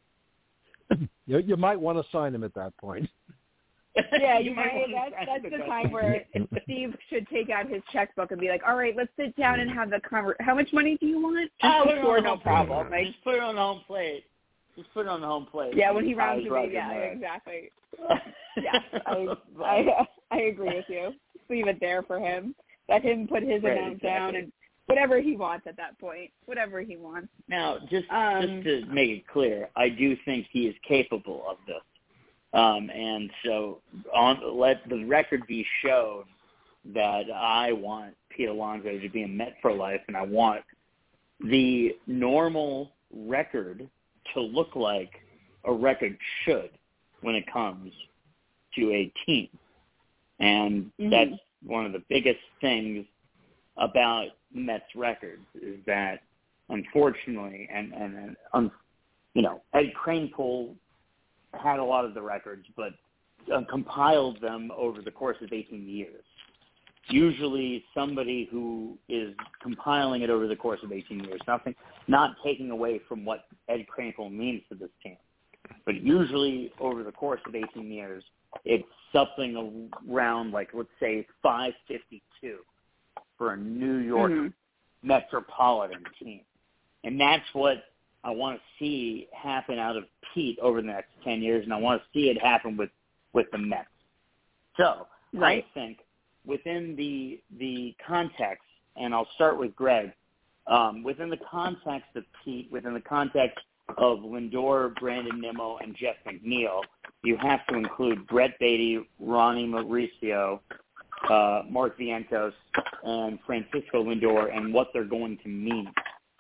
you, you might want to sign him at that point.
Yeah, you, you might. That's, that's the time where Steve should take out his checkbook and be like, "All right, let's sit down and have the conver- How much money do you want?"
Oh,
sure, no problem.
Like, just put it on the home plate. Just put it on the home plate.
Yeah, when he rounds to me, yeah, exactly. Yeah, I, I I agree with you. Just leave it there for him. Let him put his
right,
amount
exactly.
down and whatever he wants at that point. Whatever he wants.
Now, just
um,
just to make it clear, I do think he is capable of this. Um, and so on, let the record be shown that I want Pete Alonso to be a Met for life, and I want the normal record to look like a record should when it comes to a team. And mm-hmm. that's one of the biggest things about Mets records is that, unfortunately, and, and, and um, you know, Ed Kranepool had a lot of the records, but uh, compiled them over the course of eighteen years. Usually somebody who is compiling it over the course of eighteen years, nothing, not taking away from what Ed Kranepool means to this team, but usually over the course of eighteen years, it's something around, like, let's say five fifty-two for a New York mm-hmm. metropolitan team. And that's what I want to see happen out of Pete over the next ten years, and I want to see it happen with, with the Mets. So right. I think within the the context, and I'll start with Greg, um, within the context of Pete, within the context of Lindor, Brandon Nimmo, and Jeff McNeil, you have to include Brett Beatty, Ronnie Mauricio, uh, Mark Vientos, and Francisco Lindor, and what they're going to mean.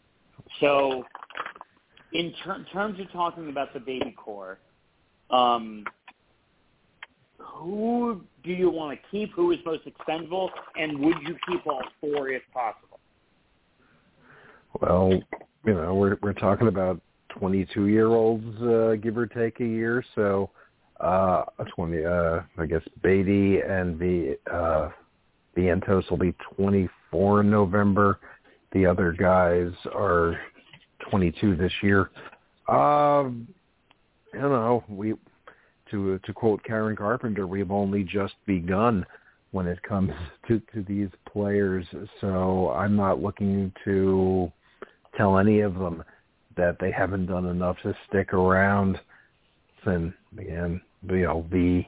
So in ter- terms of talking about the baby core, um, who do you want to keep? Who is most expendable? And would you keep all four if possible?
Well, you know, we're we're talking about twenty-two-year-olds, uh, give or take a year. So, uh, twenty. Uh, I guess Beatty and the uh, Vientos will be twenty-four in November. The other guys are twenty-two this year. Um, I don't know. We to to quote Karen Carpenter, we've only just begun when it comes to, to these players. So I'm not looking to tell any of them that they haven't done enough to stick around. And again, you know, the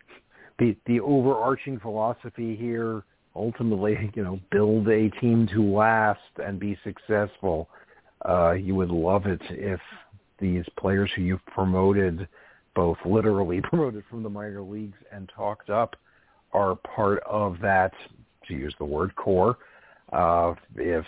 the the overarching philosophy here, ultimately, you know, build a team to last and be successful. Uh, you would love it if these players who you've promoted, both literally promoted from the minor leagues and talked up, are part of that, to use the word core. Uh, if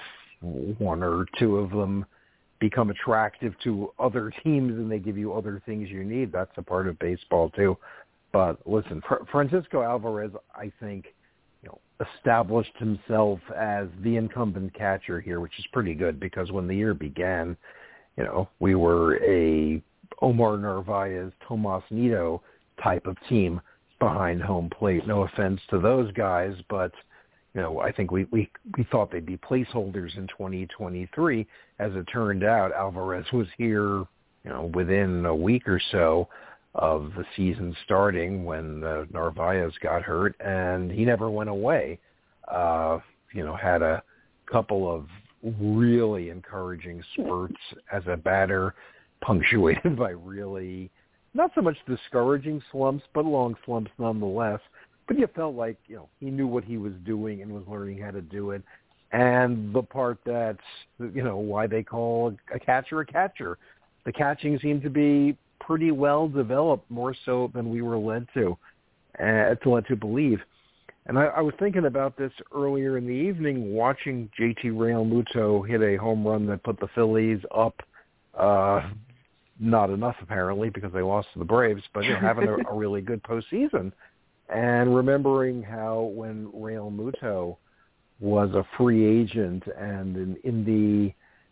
one or two of them become attractive to other teams and they give you other things you need, that's a part of baseball too. But listen, Fr- Francisco Alvarez, I think, you know, established himself as the incumbent catcher here, which is pretty good because when the year began, you know, we were a Omar Narvaez, Tomas Nido type of team behind home plate. No offense to those guys, but you know, I think we, we, we thought they'd be placeholders in twenty twenty-three. As it turned out, Alvarez was here, you know, within a week or so of the season starting when uh, Narvaez got hurt, and he never went away. Uh, you know, had a couple of really encouraging spurts as a batter, punctuated by really not so much discouraging slumps, but long slumps nonetheless. But you felt like, you know, he knew what he was doing and was learning how to do it. And the part that's, you know, why they call a catcher a catcher. The catching seemed to be pretty well developed, more so than we were led to, uh, to led to believe. And I, I was thinking about this earlier in the evening, watching J T Realmuto hit a home run that put the Phillies up. Uh, not enough, apparently, because they lost to the Braves, but you know, having a, a really good postseason. And remembering how when Realmuto was a free agent and in, in the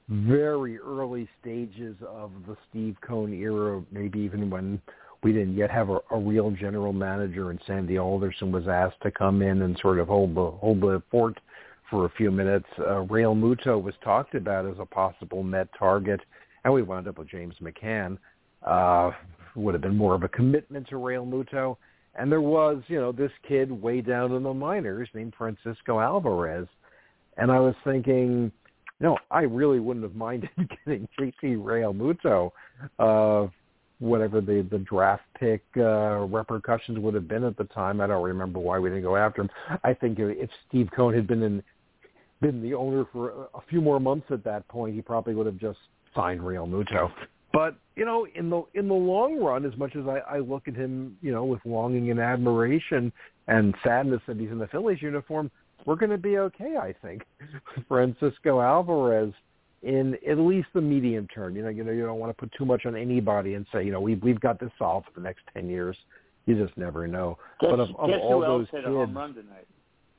very early stages of the Steve Cohn era, maybe even when we didn't yet have a, a real general manager and Sandy Alderson was asked to come in and sort of hold the, hold the fort for a few minutes, uh, Realmuto was talked about as a possible Met target, and we wound up with James McCann. Uh, would have been more of a commitment to Realmuto. And there was, you know, this kid way down in the minors named Francisco Alvarez. And I was thinking, you know, I really wouldn't have minded getting J T Realmuto, uh, whatever the, the draft pick uh, repercussions would have been at the time. I don't remember why we didn't go after him. I think if Steve Cohn had been in, been the owner for a few more months at that point, he probably would have just signed Realmuto. But, you know, in the in the long run, as much as I, I look at him, you know, with longing and admiration and sadness that he's in the Phillies uniform, we're going to be okay, I think. Francisco Alvarez, in at least the medium term. You know, you know, you don't want to put too much on anybody and say, you know, we've we've got this solved for the next ten years. You just never know.
Guess,
but of, of
guess
all
who else
those
hit
kids,
a home run tonight?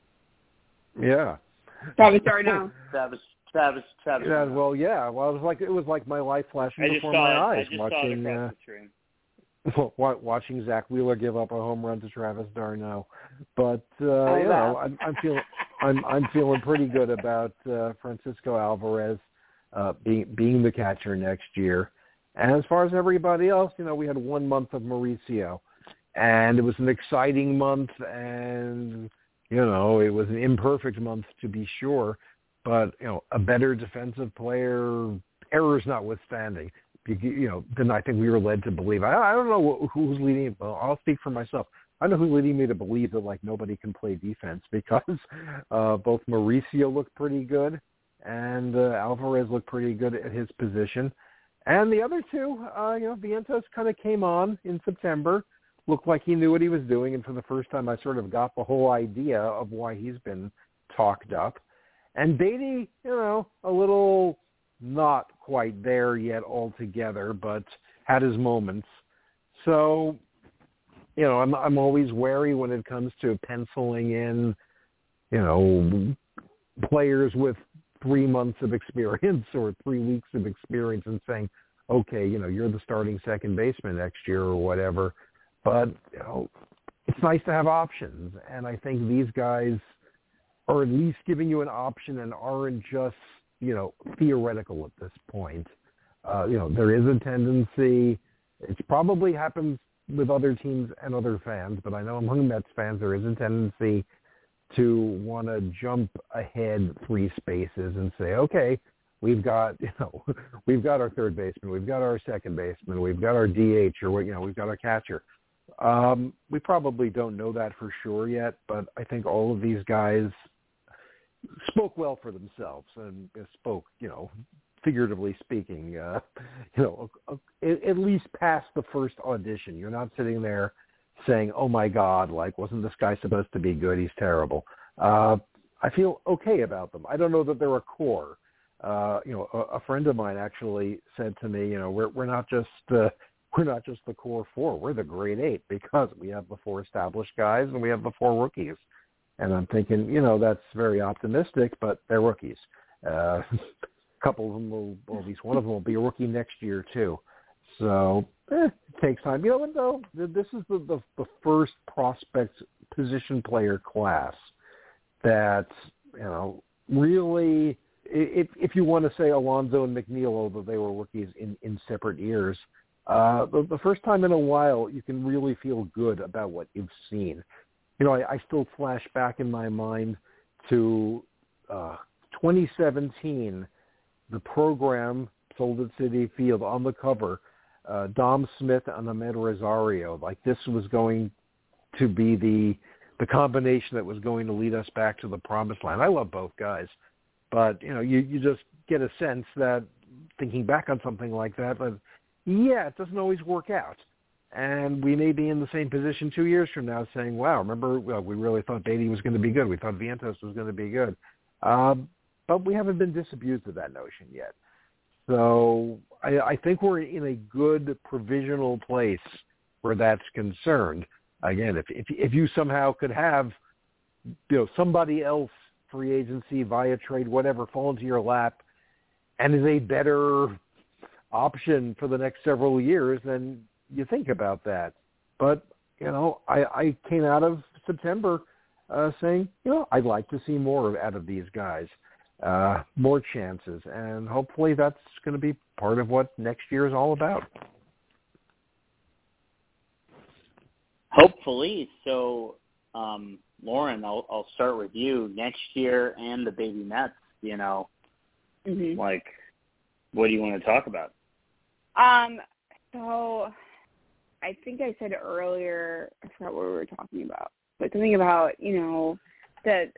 Yeah.
Travis d'Arnaud.
Travis. Travis, Travis.
Yeah, well, yeah. Well, it was like it was like my life flashing
I just
before
saw
my
it.
eyes
I just
watching
saw it
uh,
across the screen.
watching Zach Wheeler give up a home run to Travis d'Arnaud. But uh,
Oh,
you
wow.
know, I'm, I'm feeling I'm I'm feeling pretty good about uh, Francisco Alvarez uh, being being the catcher next year. And as far as everybody else, you know, we had one month of Mauricio, and it was an exciting month, and you know, it was an imperfect month to be sure. But, you know, a better defensive player, errors notwithstanding, you, you know, than I think we were led to believe. I, I don't know who's leading. Well, I'll speak for myself. I know who's leading me to believe that, like, nobody can play defense because uh, both Mauricio looked pretty good and uh, Alvarez looked pretty good at his position. And the other two, uh, you know, Vientos kind of came on in September, looked like he knew what he was doing, and for the first time I sort of got the whole idea of why he's been talked up. And Beatty, you know, a little not quite there yet altogether, but had his moments. So, you know, I'm I'm always wary when it comes to penciling in, you know, players with three months of experience or three weeks of experience and saying, okay, you know, you're the starting second baseman next year or whatever. But, you know, it's nice to have options. And I think these guys or at least giving you an option and aren't just, you know, theoretical at this point. Uh, you know, there is a tendency, it probably happens with other teams and other fans, but I know among Mets fans there is a tendency to want to jump ahead three spaces and say, okay, we've got, you know, we've got our third baseman, we've got our second baseman, we've got our D H, or, you know, we've got our catcher. Um, we probably don't know that for sure yet, but I think all of these guys spoke well for themselves and spoke, you know, figuratively speaking, uh, you know, at least past the first audition. You're not sitting there saying, oh, my God, like, wasn't this guy supposed to be good? He's terrible. Uh, I feel okay about them. I don't know that they're a core. Uh, you know, a, a friend of mine actually said to me, you know, we're we're not just uh, we're not just the core four. We're the grade eight because we have the four established guys and we have the four rookies. And I'm thinking, you know, that's very optimistic, but they're rookies. Uh, a couple of them will, well, at least one of them will be a rookie next year too. So eh, it takes time. You know what, though? This is the, the, the first prospect position player class that, you know, really, if, if you want to say Alonso and McNeil, although they were rookies in, in separate years, uh, the, the first time in a while you can really feel good about what you've seen. You know, I, I still flash back in my mind to uh, twenty seventeen, the program sold at Citi Field on the cover, uh, Dom Smith and Ahmed Rosario. Like this was going to be the the combination that was going to lead us back to the promised land. I love both guys, but you know, you, you just get a sense that thinking back on something like that, that yeah, it doesn't always work out. And we may be in the same position two years from now saying, wow, remember, well, we really thought Beatty was going to be good. We thought Vientos was going to be good. Um, but we haven't been disabused of that notion yet. So I, I think we're in a good provisional place where that's concerned. Again, if, if if you somehow could have, you know, somebody else, free agency, via trade, whatever, fall into your lap and is a better option for the next several years, then you think about that. But, you know, I, I came out of September uh, saying, you know, I'd like to see more out of these guys, uh, more chances. And hopefully that's going to be part of what next year is all about.
Hopefully. So, um, Lauren, I'll, I'll start with you. Next year and the baby Mets, you know, mm-hmm. like, what do you want to talk about?
Um, so I think I said earlier, I forgot what we were talking about, but something about, you know, that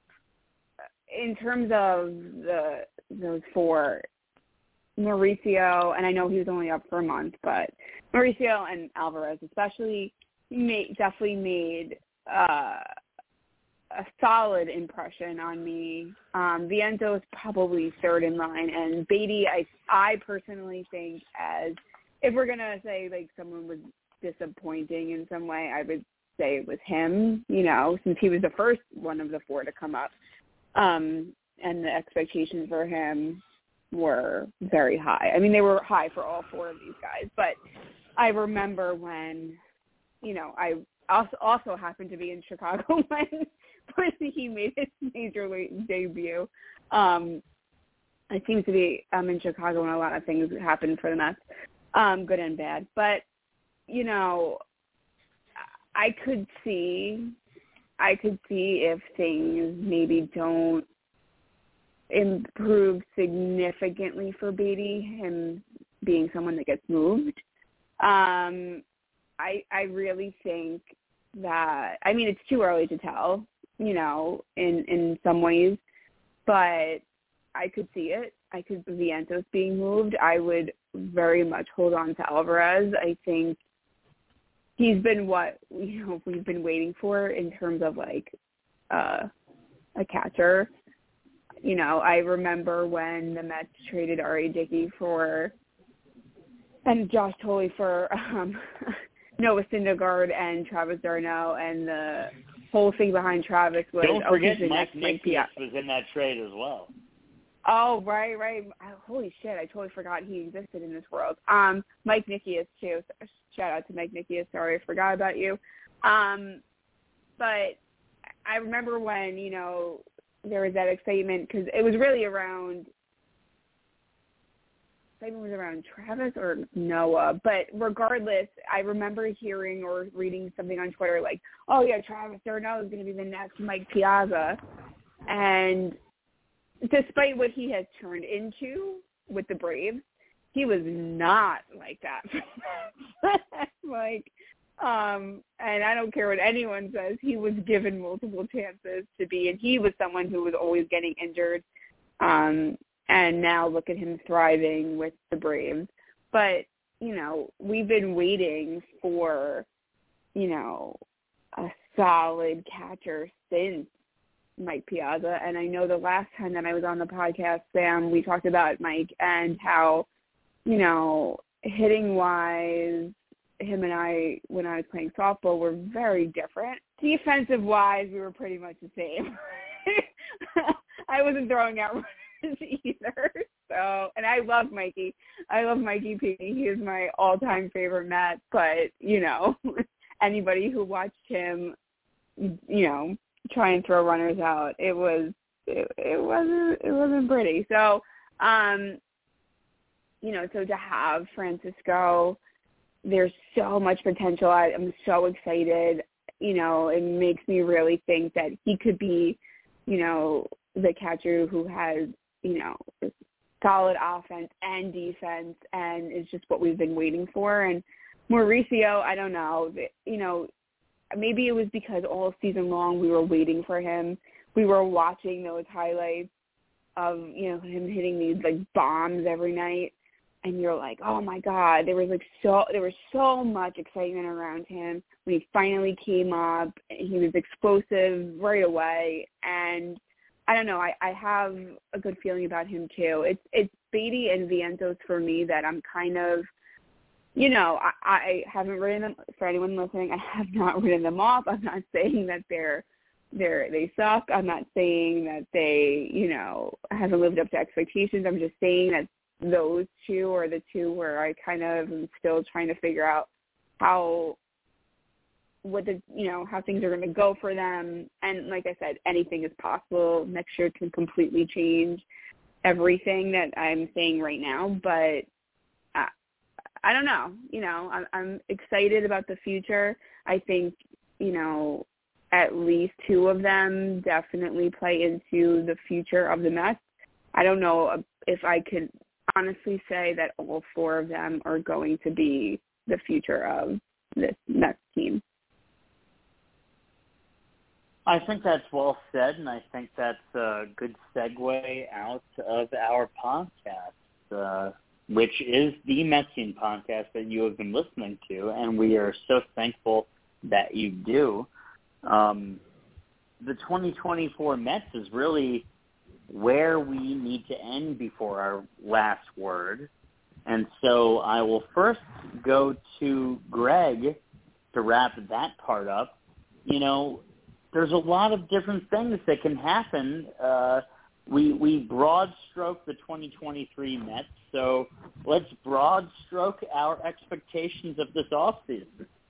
in terms of the those four, Mauricio, and I know he was only up for a month, but Mauricio and Alvarez especially made, definitely made uh, a solid impression on me. Um, Vientos is probably third in line, and Beatty, I, I personally think as if we're going to say, like, someone was disappointing in some way, I would say it was him, you know, since he was the first one of the four to come up. Um, and the expectations for him were very high. I mean, they were high for all four of these guys. But I remember when, you know, I also, also happened to be in Chicago when, when he made his major league debut. Um, I seem to be um, in Chicago when a lot of things happen for the Mets. Um, good and bad. But, you know, I could see, I could see if things maybe don't improve significantly for Beatty, him being someone that gets moved. Um, I, I really think that, I mean, it's too early to tell, you know, in, in some ways, but I could see it. I could see Vientos being moved. I would very much hold on to Alvarez. I think he's been what, you know, we've been waiting for in terms of like uh, a catcher. You know, I remember when the Mets traded R A. Dickey for, and Josh Tolley for um, Noah Syndergaard and Travis d'Arnaud, and the whole thing behind Travis was,
don't forget
oh,
Mike Nikias was in that trade as well.
Oh, right, right. Holy shit, I totally forgot he existed in this world. Um, Mike Nikias, too. Shout out to Mike Nikias. Sorry, I forgot about you. Um, but I remember when, you know, there was that excitement because it was really around excitement was around Travis or Noah. But regardless, I remember hearing or reading something on Twitter like, oh, yeah, Travis d'Arnaud is going to be the next Mike Piazza. And despite what he has turned into with the Braves, he was not like that. like, um, and I don't care what anyone says, he was given multiple chances to be, and he was someone who was always getting injured. Um, and now look at him thriving with the Braves. But, you know, we've been waiting for, you know, a solid catcher since Mike Piazza. And I know the last time that I was on the podcast, Sam, we talked about Mike and how, you know, hitting-wise, him and I, when I was playing softball, were very different. Defensive-wise, we were pretty much the same. I wasn't throwing out runners either. So, and I love Mikey. I love Mikey P. He is my all-time favorite Met. But, you know, anybody who watched him, you know, try and throw runners out, it was it, it wasn't it wasn't pretty. So, um, you know, so to have Francisco, there's so much potential. I, I'm so excited. You know, it makes me really think that he could be, you know, the catcher who has, you know, solid offense and defense, and it's just what we've been waiting for. And Mauricio, I don't know, you know, maybe it was because all season long we were waiting for him. We were watching those highlights of, you know, him hitting these like bombs every night, and you're like, oh my God, there was like so there was so much excitement around him when he finally came up. He was explosive right away, and I don't know, I, I have a good feeling about him too. It's it's Beatty and Vientos for me that I'm kind of, you know, I, I haven't written them, for anyone listening, I have not written them off. I'm not saying that they're they're they suck. I'm not saying that they, you know, haven't lived up to expectations. I'm just saying that those two are the two where I kind of am still trying to figure out how what the you know how things are going to go for them. And like I said, anything is possible. Next year can completely change everything that I'm saying right now, but I, I don't know. You know, I'm, I'm excited about the future. I think, you know, at least two of them definitely play into the future of the Mets. I don't know if I could honestly say that all four of them are going to be the future of this Mets team.
I think that's well said, and I think that's a good segue out of our podcast, uh, which is the Metsian podcast that you have been listening to, and we are so thankful that you do. Um, the twenty twenty-four Mets is really where we need to end before our last word. And so I will first go to Greg to wrap that part up. You know, there's a lot of different things that can happen. Uh, we we broad stroke the twenty twenty-three Mets, so let's broad stroke our expectations of this offseason.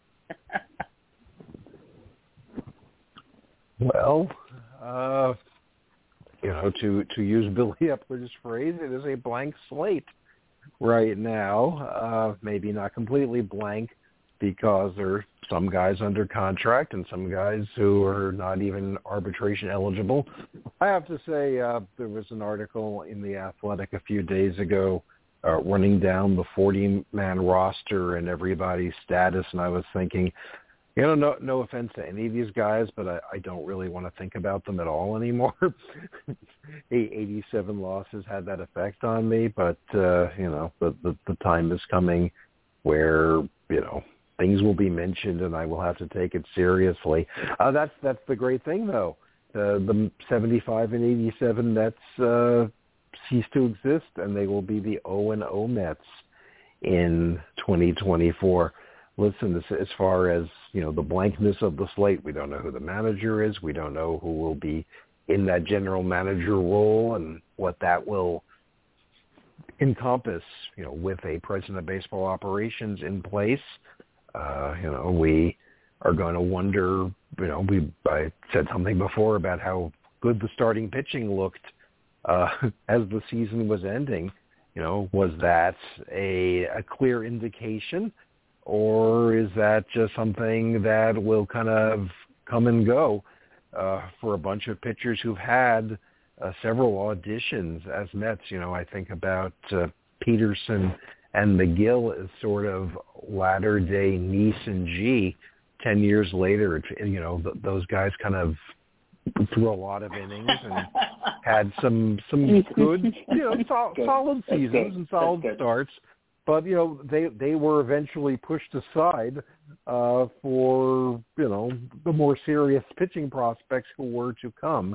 Well, uh, you know, to, to use Billy Epler's phrase, it is a blank slate right now. Uh, maybe not completely blank because there are some guys under contract and some guys who are not even arbitration eligible. I have to say uh, there was an article in The Athletic a few days ago uh, running down the forty-man roster and everybody's status, and I was thinking, you know, no, no offense to any of these guys, but I, I don't really want to think about them at all anymore. eighty-seven losses had that effect on me, but, uh, you know, the, the, the time is coming where, you know, things will be mentioned and I will have to take it seriously. Uh, that's that's the great thing, though. Uh, the seventy-five and eighty-seven Mets uh, cease to exist, and they will be the oh and oh Mets in twenty twenty-four. Listen, as, as far as, you know, the blankness of the slate, we don't know who the manager is. We don't know who will be in that general manager role and what that will encompass, you know, with a president of baseball operations in place. Uh, you know, we are going to wonder, you know, we I said something before about how good the starting pitching looked uh, as the season was ending. You know, was that a, a clear indication, or is that just something that will kind of come and go uh, for a bunch of pitchers who've had uh, several auditions as Mets? You know, I think about uh, Peterson and McGill as sort of latter-day Neese and G. Ten years later, it, you know, th- those guys kind of threw a lot of innings and had some some good, you know, sol-
good.
solid
That's
seasons
good.
and solid starts. But, you know, they they were eventually pushed aside uh, for, you know, the more serious pitching prospects who were to come.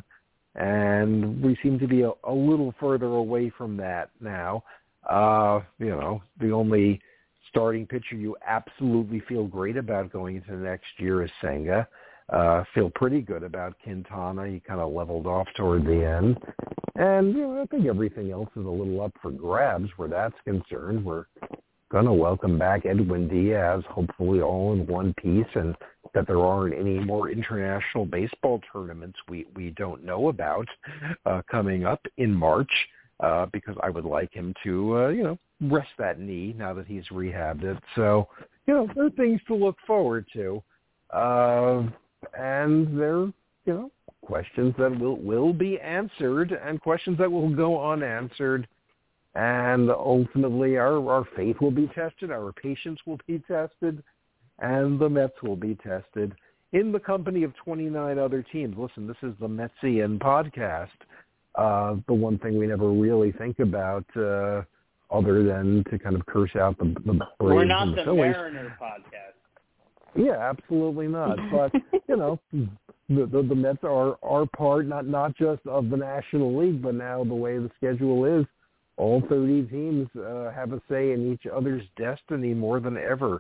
And we seem to be a, a little further away from that now. Uh, you know, the only starting pitcher you absolutely feel great about going into the next year is Senga. Uh, feel pretty good about Quintana. He kind of leveled off toward the end. And, you know, I think everything else is a little up for grabs where that's concerned. We're going to welcome back Edwin Diaz, hopefully all in one piece, and that there aren't any more international baseball tournaments we, we don't know about uh, coming up in March, uh, because I would like him to, uh, you know, rest that knee now that he's rehabbed it. So, you know, there are things to look forward to. Uh, and there are, you know, questions that will, will be answered and questions that will go unanswered. And ultimately our, our faith will be tested, our patience will be tested, and the Mets will be tested in the company of twenty-nine other teams. Listen, this is the Metsian podcast. Uh, the one thing we never really think about, uh, other than to kind of curse out the, the Braves
We're not
and the
the
Phillies.
Mariner podcast.
Yeah, absolutely not. But, you know, the, the, the Mets are, are part, not, not just of the National League, but now the way the schedule is, all thirty teams uh, have a say in each other's destiny more than ever.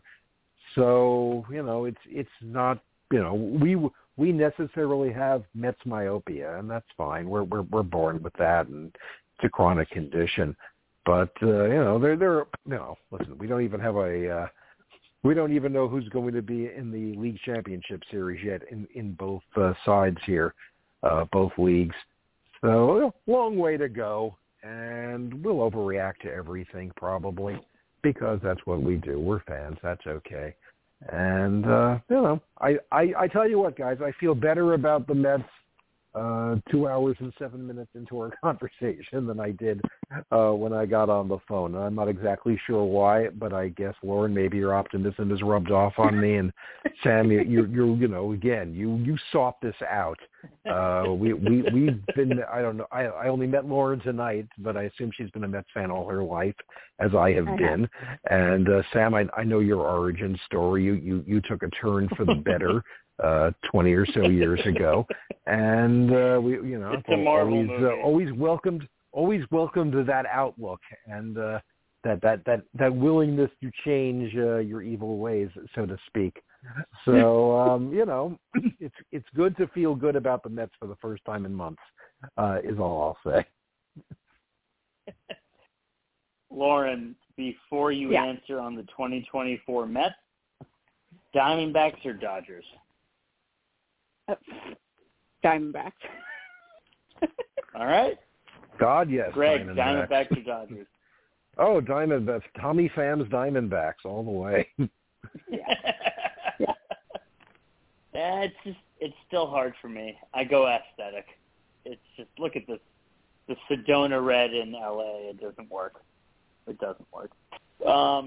So, you know, it's it's not, you know, we we necessarily have Mets myopia, and that's fine. We're we're we're born with that, and it's a chronic condition. But uh, you know, they're they're you know, listen, we don't even have a uh, we don't even know who's going to be in the league championship series yet in in both uh, sides here, uh, both leagues. So, long way to go. And we'll overreact to everything probably because that's what we do. We're fans. That's okay. And, uh, you know, I, I, I tell you what, guys, I feel better about the Mets uh, two hours and seven minutes into our conversation than I did uh, when I got on the phone. I'm not exactly sure why, but I guess, Lauren, maybe your optimism has rubbed off on me. And Sam, you, you, you, you know, again, you, you sought this out. Uh, we, we, we've been, I don't know, I, I only met Lauren tonight, but I assume she's been a Mets fan all her life, as I have
I
been.
have.
And uh, Sam, I, I know your origin story. You, you, you took a turn for the better uh, twenty or so years ago. And, uh, we, you know,
It's a Marvel
always,
movie.
uh, always welcomed, always welcomed that outlook and uh, that, that, that, that willingness to change uh, your evil ways, so to speak. So, um, you know, it's it's good to feel good about the Mets for the first time in months, uh, is all I'll say.
Lauren, before you
Yeah.
answer on the twenty twenty-four Mets, Diamondbacks or Dodgers?
Uh, Diamondbacks.
All right.
God, yes.
Greg,
Diamondbacks.
Diamondbacks or Dodgers?
Oh, Diamondbacks. Tommy Pham's Diamondbacks all the way.
Yeah.
Yeah, it's just it's still hard for me. I go aesthetic. It's just look at this the Sedona red in L A. It doesn't work. It doesn't work. Um,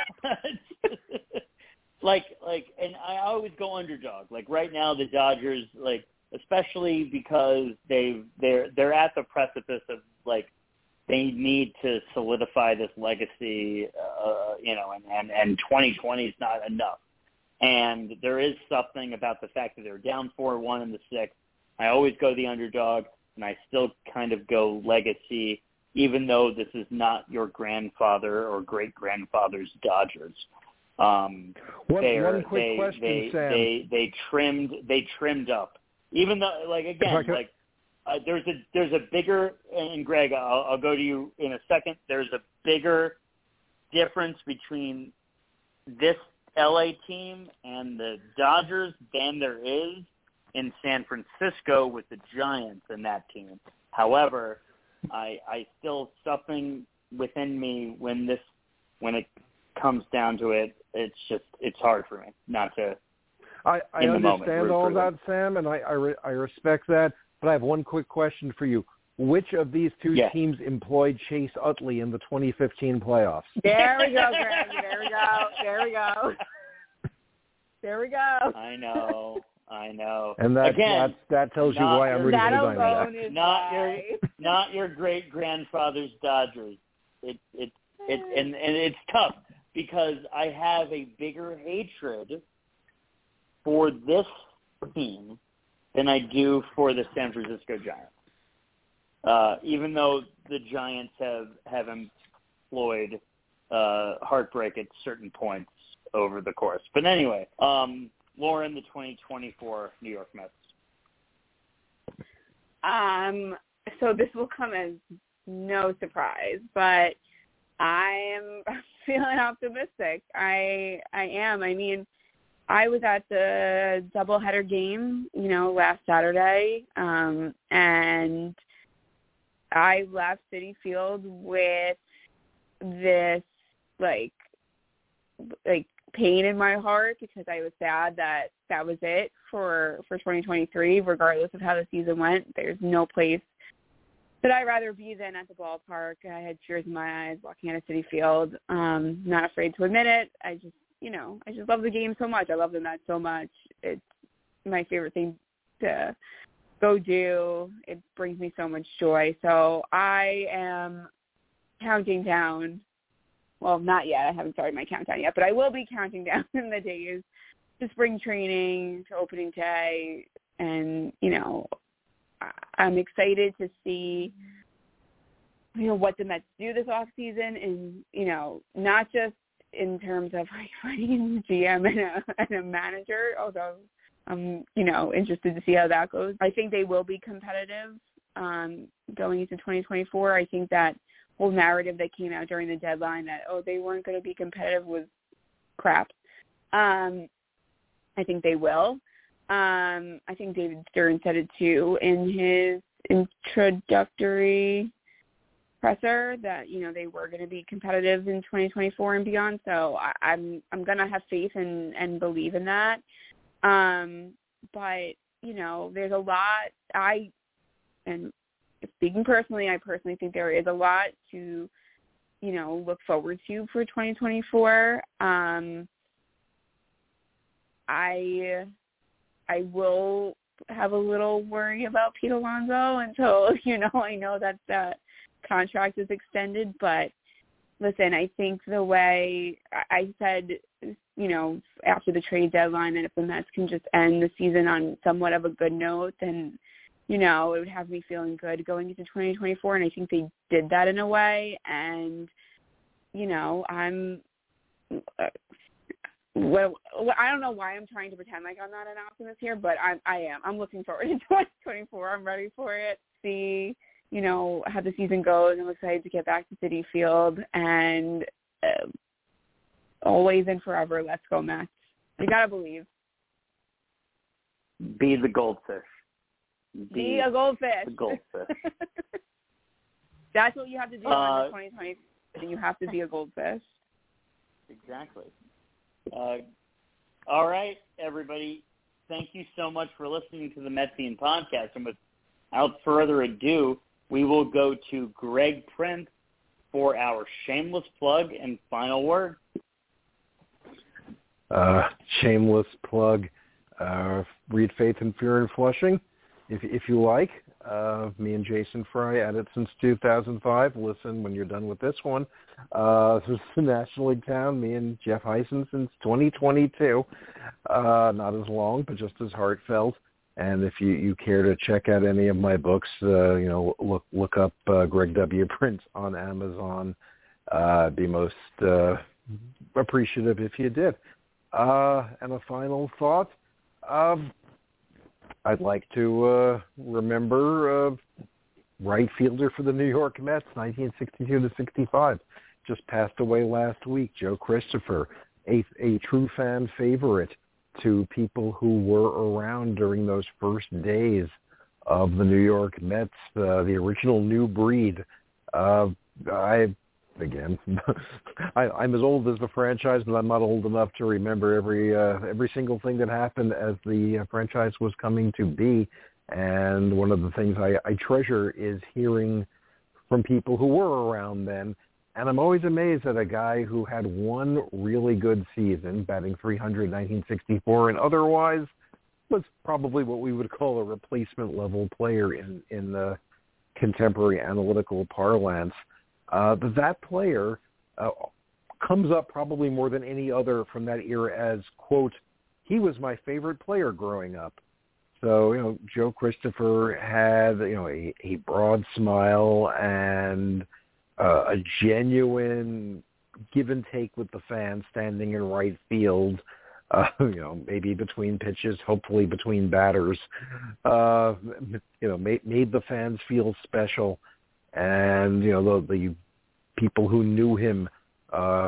like like, and I always go underdog. Like right now, the Dodgers, like especially because they they're they're at the precipice of like they need to solidify this legacy. Uh, you know, and and and twenty twenty is not enough. And there is something about the fact that they're down four one in the sixth. I always go the underdog, and I still kind of go legacy, even though this is not your grandfather or great-grandfather's Dodgers. Um,
One,
they are,
one quick
they,
question,
they,
Sam.
They, they trimmed they trimmed up. Even though, like, again,
could...
like uh, there's a there's a bigger, and Greg, I'll, I'll go to you in a second. There's a bigger difference between this L A team and the Dodgers than there is in San Francisco with the Giants and that team. However, I, I still something within me when this when it comes down to it, it's just it's hard for me not to.
I, I
in the
understand
moment,
all
root for
that,
them.
Sam, and I I, re, I respect that. But I have one quick question for you. Which of these two
yes.
teams employed Chase Utley in the twenty fifteen playoffs?
There we go, Greg. There we go. There we go. There we go.
I know. I know.
And that
Again,
that, that tells you
not
why I'm
your-
rooting
That
for the
alone
Diamondbacks.
is
Not
why.
your not your great grandfather's Dodgers. It it it and, and it's tough because I have a bigger hatred for this team than I do for the San Francisco Giants. Uh, even though the Giants have, have employed uh, heartbreak at certain points over the course. But anyway, um, Lauren, the twenty twenty-four New York Mets.
Um, so this will come as no surprise, but I am feeling optimistic. I I am. I mean, I was at the doubleheader game, you know, last Saturday, um, and I left Citi Field with this like like pain in my heart because I was sad that that was it for for twenty twenty-three, regardless of how the season went. There's no place that I'd rather be than at the ballpark. I had tears in my eyes walking out of Citi Field. Um, not afraid to admit it. I just, you know, I just love the game so much. I love the Mets so much. It's my favorite thing to go do. It brings me so much joy. So I am counting down. Well, not yet. I haven't started my countdown yet, but I will be counting down in the days to spring training, to opening day, and, you know, I'm excited to see, you know, what the Mets do this off season, and, you know, not just in terms of like finding a G M and a, and a manager, although I'm, you know, interested to see how that goes. I think they will be competitive um, going into twenty twenty-four. I think that whole narrative that came out during the deadline that, oh, they weren't going to be competitive was crap. Um, I think they will. Um, I think David Stern said it too in his introductory presser that, you know, they were going to be competitive in twenty twenty-four and beyond. So I, I'm I'm going to have faith and, and believe in that. Um, but, you know, there's a lot. I and speaking personally, I personally think there is a lot to, you know, look forward to for twenty twenty-four. Um, I I will have a little worry about Pete Alonso until, you know, I know that that contract is extended. But listen, I think the way I said, you know, after the trade deadline, that if the Mets can just end the season on somewhat of a good note, then, you know, it would have me feeling good going into twenty twenty-four. And I think they did that in a way. And, you know, I'm uh, well, I don't know why I'm trying to pretend like I'm not an optimist here, but I, I am. I'm looking forward to twenty twenty-four. I'm ready for it. See, you know, how the season goes. I'm excited to get back to Citi Field, and uh, always and forever, let's go Mets. You gotta believe.
Be the goldfish. Be,
Be a goldfish.
The goldfish.
That's what you have to do
uh,
in twenty twenty. You have to be a goldfish.
Exactly. Uh, all right, everybody. Thank you so much for listening to the Metsian podcast. And without further ado, we will go to Greg Prince for our shameless plug and final word.
Uh, shameless plug. Uh, read Faith and Fear in Flushing, if if you like. Uh, me and Jason Fry at it since two thousand five. Listen when you're done with this one. Uh, this is the National League Town. Me and Jeff Heisen since twenty twenty-two. Uh, not as long, but just as heartfelt. And if you, you care to check out any of my books, uh, you know, look look up uh, Greg W. Prince on Amazon. Uh, I'd be most uh, appreciative if you did. Uh, and a final thought. Um, I'd like to uh, remember uh, right fielder for the New York Mets, nineteen sixty-two to sixty-five, just passed away last week. Joe Christopher, a, a true fan favorite to people who were around during those first days of the New York Mets, uh, the original new breed. Uh, I again, I, I'm as old as the franchise, but I'm not old enough to remember every uh, every single thing that happened as the uh, franchise was coming to be. And one of the things I, I treasure is hearing from people who were around then. And I'm always amazed at a guy who had one really good season, batting three hundred in nineteen sixty-four, and otherwise was probably what we would call a replacement level player in, in the contemporary analytical parlance. Uh, but that player uh, comes up probably more than any other from that era as, quote, he was my favorite player growing up. So, you know, Joe Christopher had, you know, a, a broad smile and uh, a genuine give and take with the fans standing in right field, uh, you know, maybe between pitches, hopefully between batters, uh, you know, made, made the fans feel special. And, you know, the, the people who knew him, uh,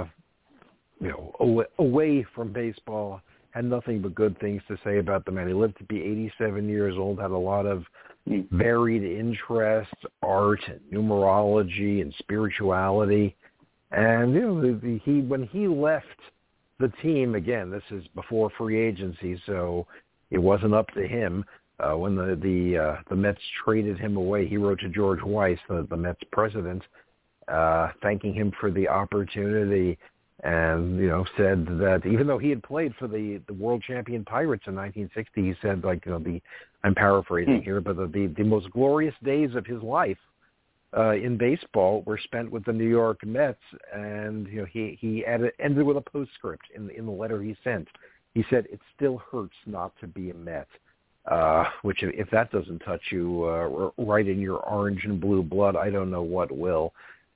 you know, away, away from baseball had nothing but good things to say about the man. He lived to be eighty-seven years old, had a lot of varied interests, art and numerology and spirituality. And, you know, the, the, he when he left the team, again, this is before free agency, so it wasn't up to him. Uh, when the the, uh, the Mets traded him away, he wrote to George Weiss, the, the Mets president, uh, thanking him for the opportunity, and, you know, said that even though he had played for the, the world champion Pirates in nineteen sixty, he said, like, you know, the I'm paraphrasing here, but the, the, the most glorious days of his life uh, in baseball were spent with the New York Mets, and, you know, he, he added, ended with a postscript in, in the letter he sent. He said, it still hurts not to be a Met. Uh, which, if that doesn't touch you uh, right in your orange and blue blood, I don't know what will.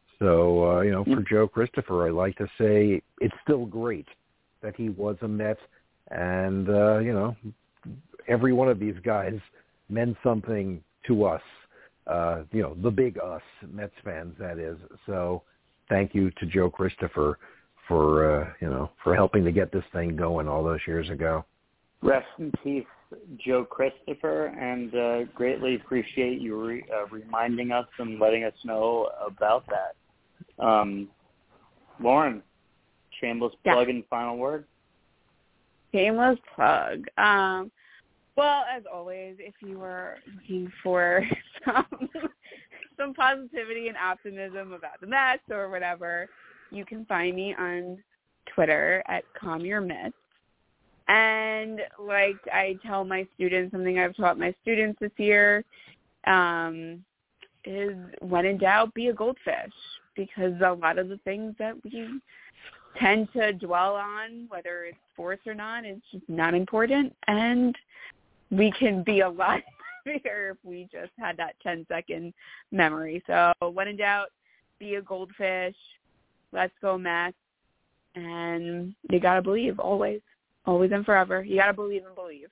So, uh, you know, for Joe Christopher, I like to say it's still great that he was a Met. And, uh, you know, every one of these guys meant something to us, uh, you know, the big us, Mets fans, that is. So thank you to Joe Christopher for, uh, you know, for helping to get this thing going all those years ago.
Rest in peace, Joe Christopher, and uh, greatly appreciate you re- uh, reminding us and letting us know about that. Um, Lauren, shameless plug
yeah.
and final word?
Shameless plug. Um, well, as always, if you are looking for some, some positivity and optimism about the Mets or whatever, you can find me on Twitter at Calm Your Mets. And like I tell my students, something I've taught my students this year um, is when in doubt, be a goldfish, because a lot of the things that we tend to dwell on, whether it's sports or not, it's just not important. And we can be a lot happier if we just had that ten-second memory. So when in doubt, be a goldfish. Let's go Mets. And you got to believe always. Always and forever. You got to believe and believe.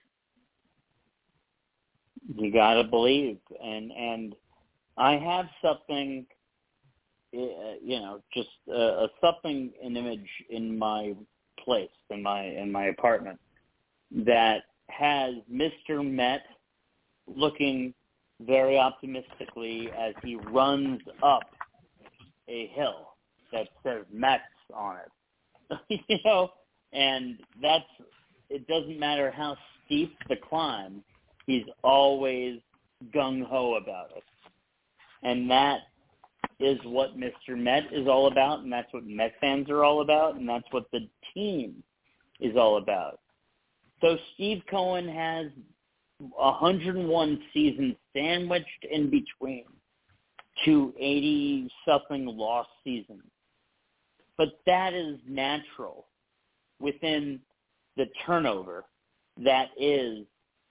You got to believe. And and I have something, uh, you know, just uh, a something, an image in my place, in my in my apartment, that has Mister Met looking very optimistically as he runs up a hill that says Mets on it. You know? And that's, it doesn't matter how steep the climb, he's always gung-ho about it. And that is what Mister Met is all about, and that's what Met fans are all about, and that's what the team is all about. So Steve Cohen has one hundred one seasons sandwiched in between two eighty-something lost seasons. But that is natural within the turnover that is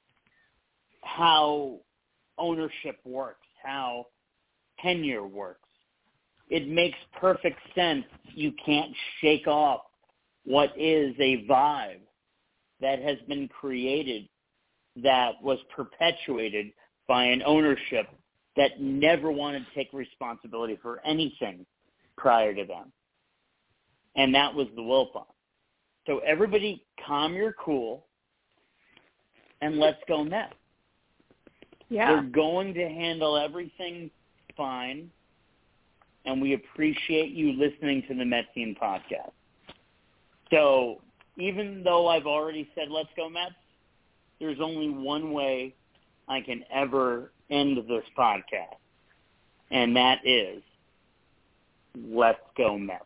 how ownership works, how tenure works. It makes perfect sense. You can't shake off what is a vibe that has been created, that was perpetuated by an ownership that never wanted to take responsibility for anything prior to them. And that was the Wilpon. So everybody calm your cool and let's go Mets.
Yeah.
They're going to handle everything fine. and we appreciate you listening to the Mets Scene podcast. So even though I've already said let's go Mets, there's only one way I can ever end this podcast, and that is let's go Mets.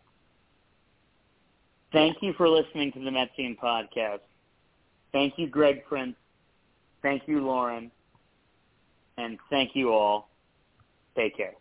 Thank you for listening to the Mets Scene podcast. Thank you, Greg Prince. Thank you, Lauren. And thank you all. Take care.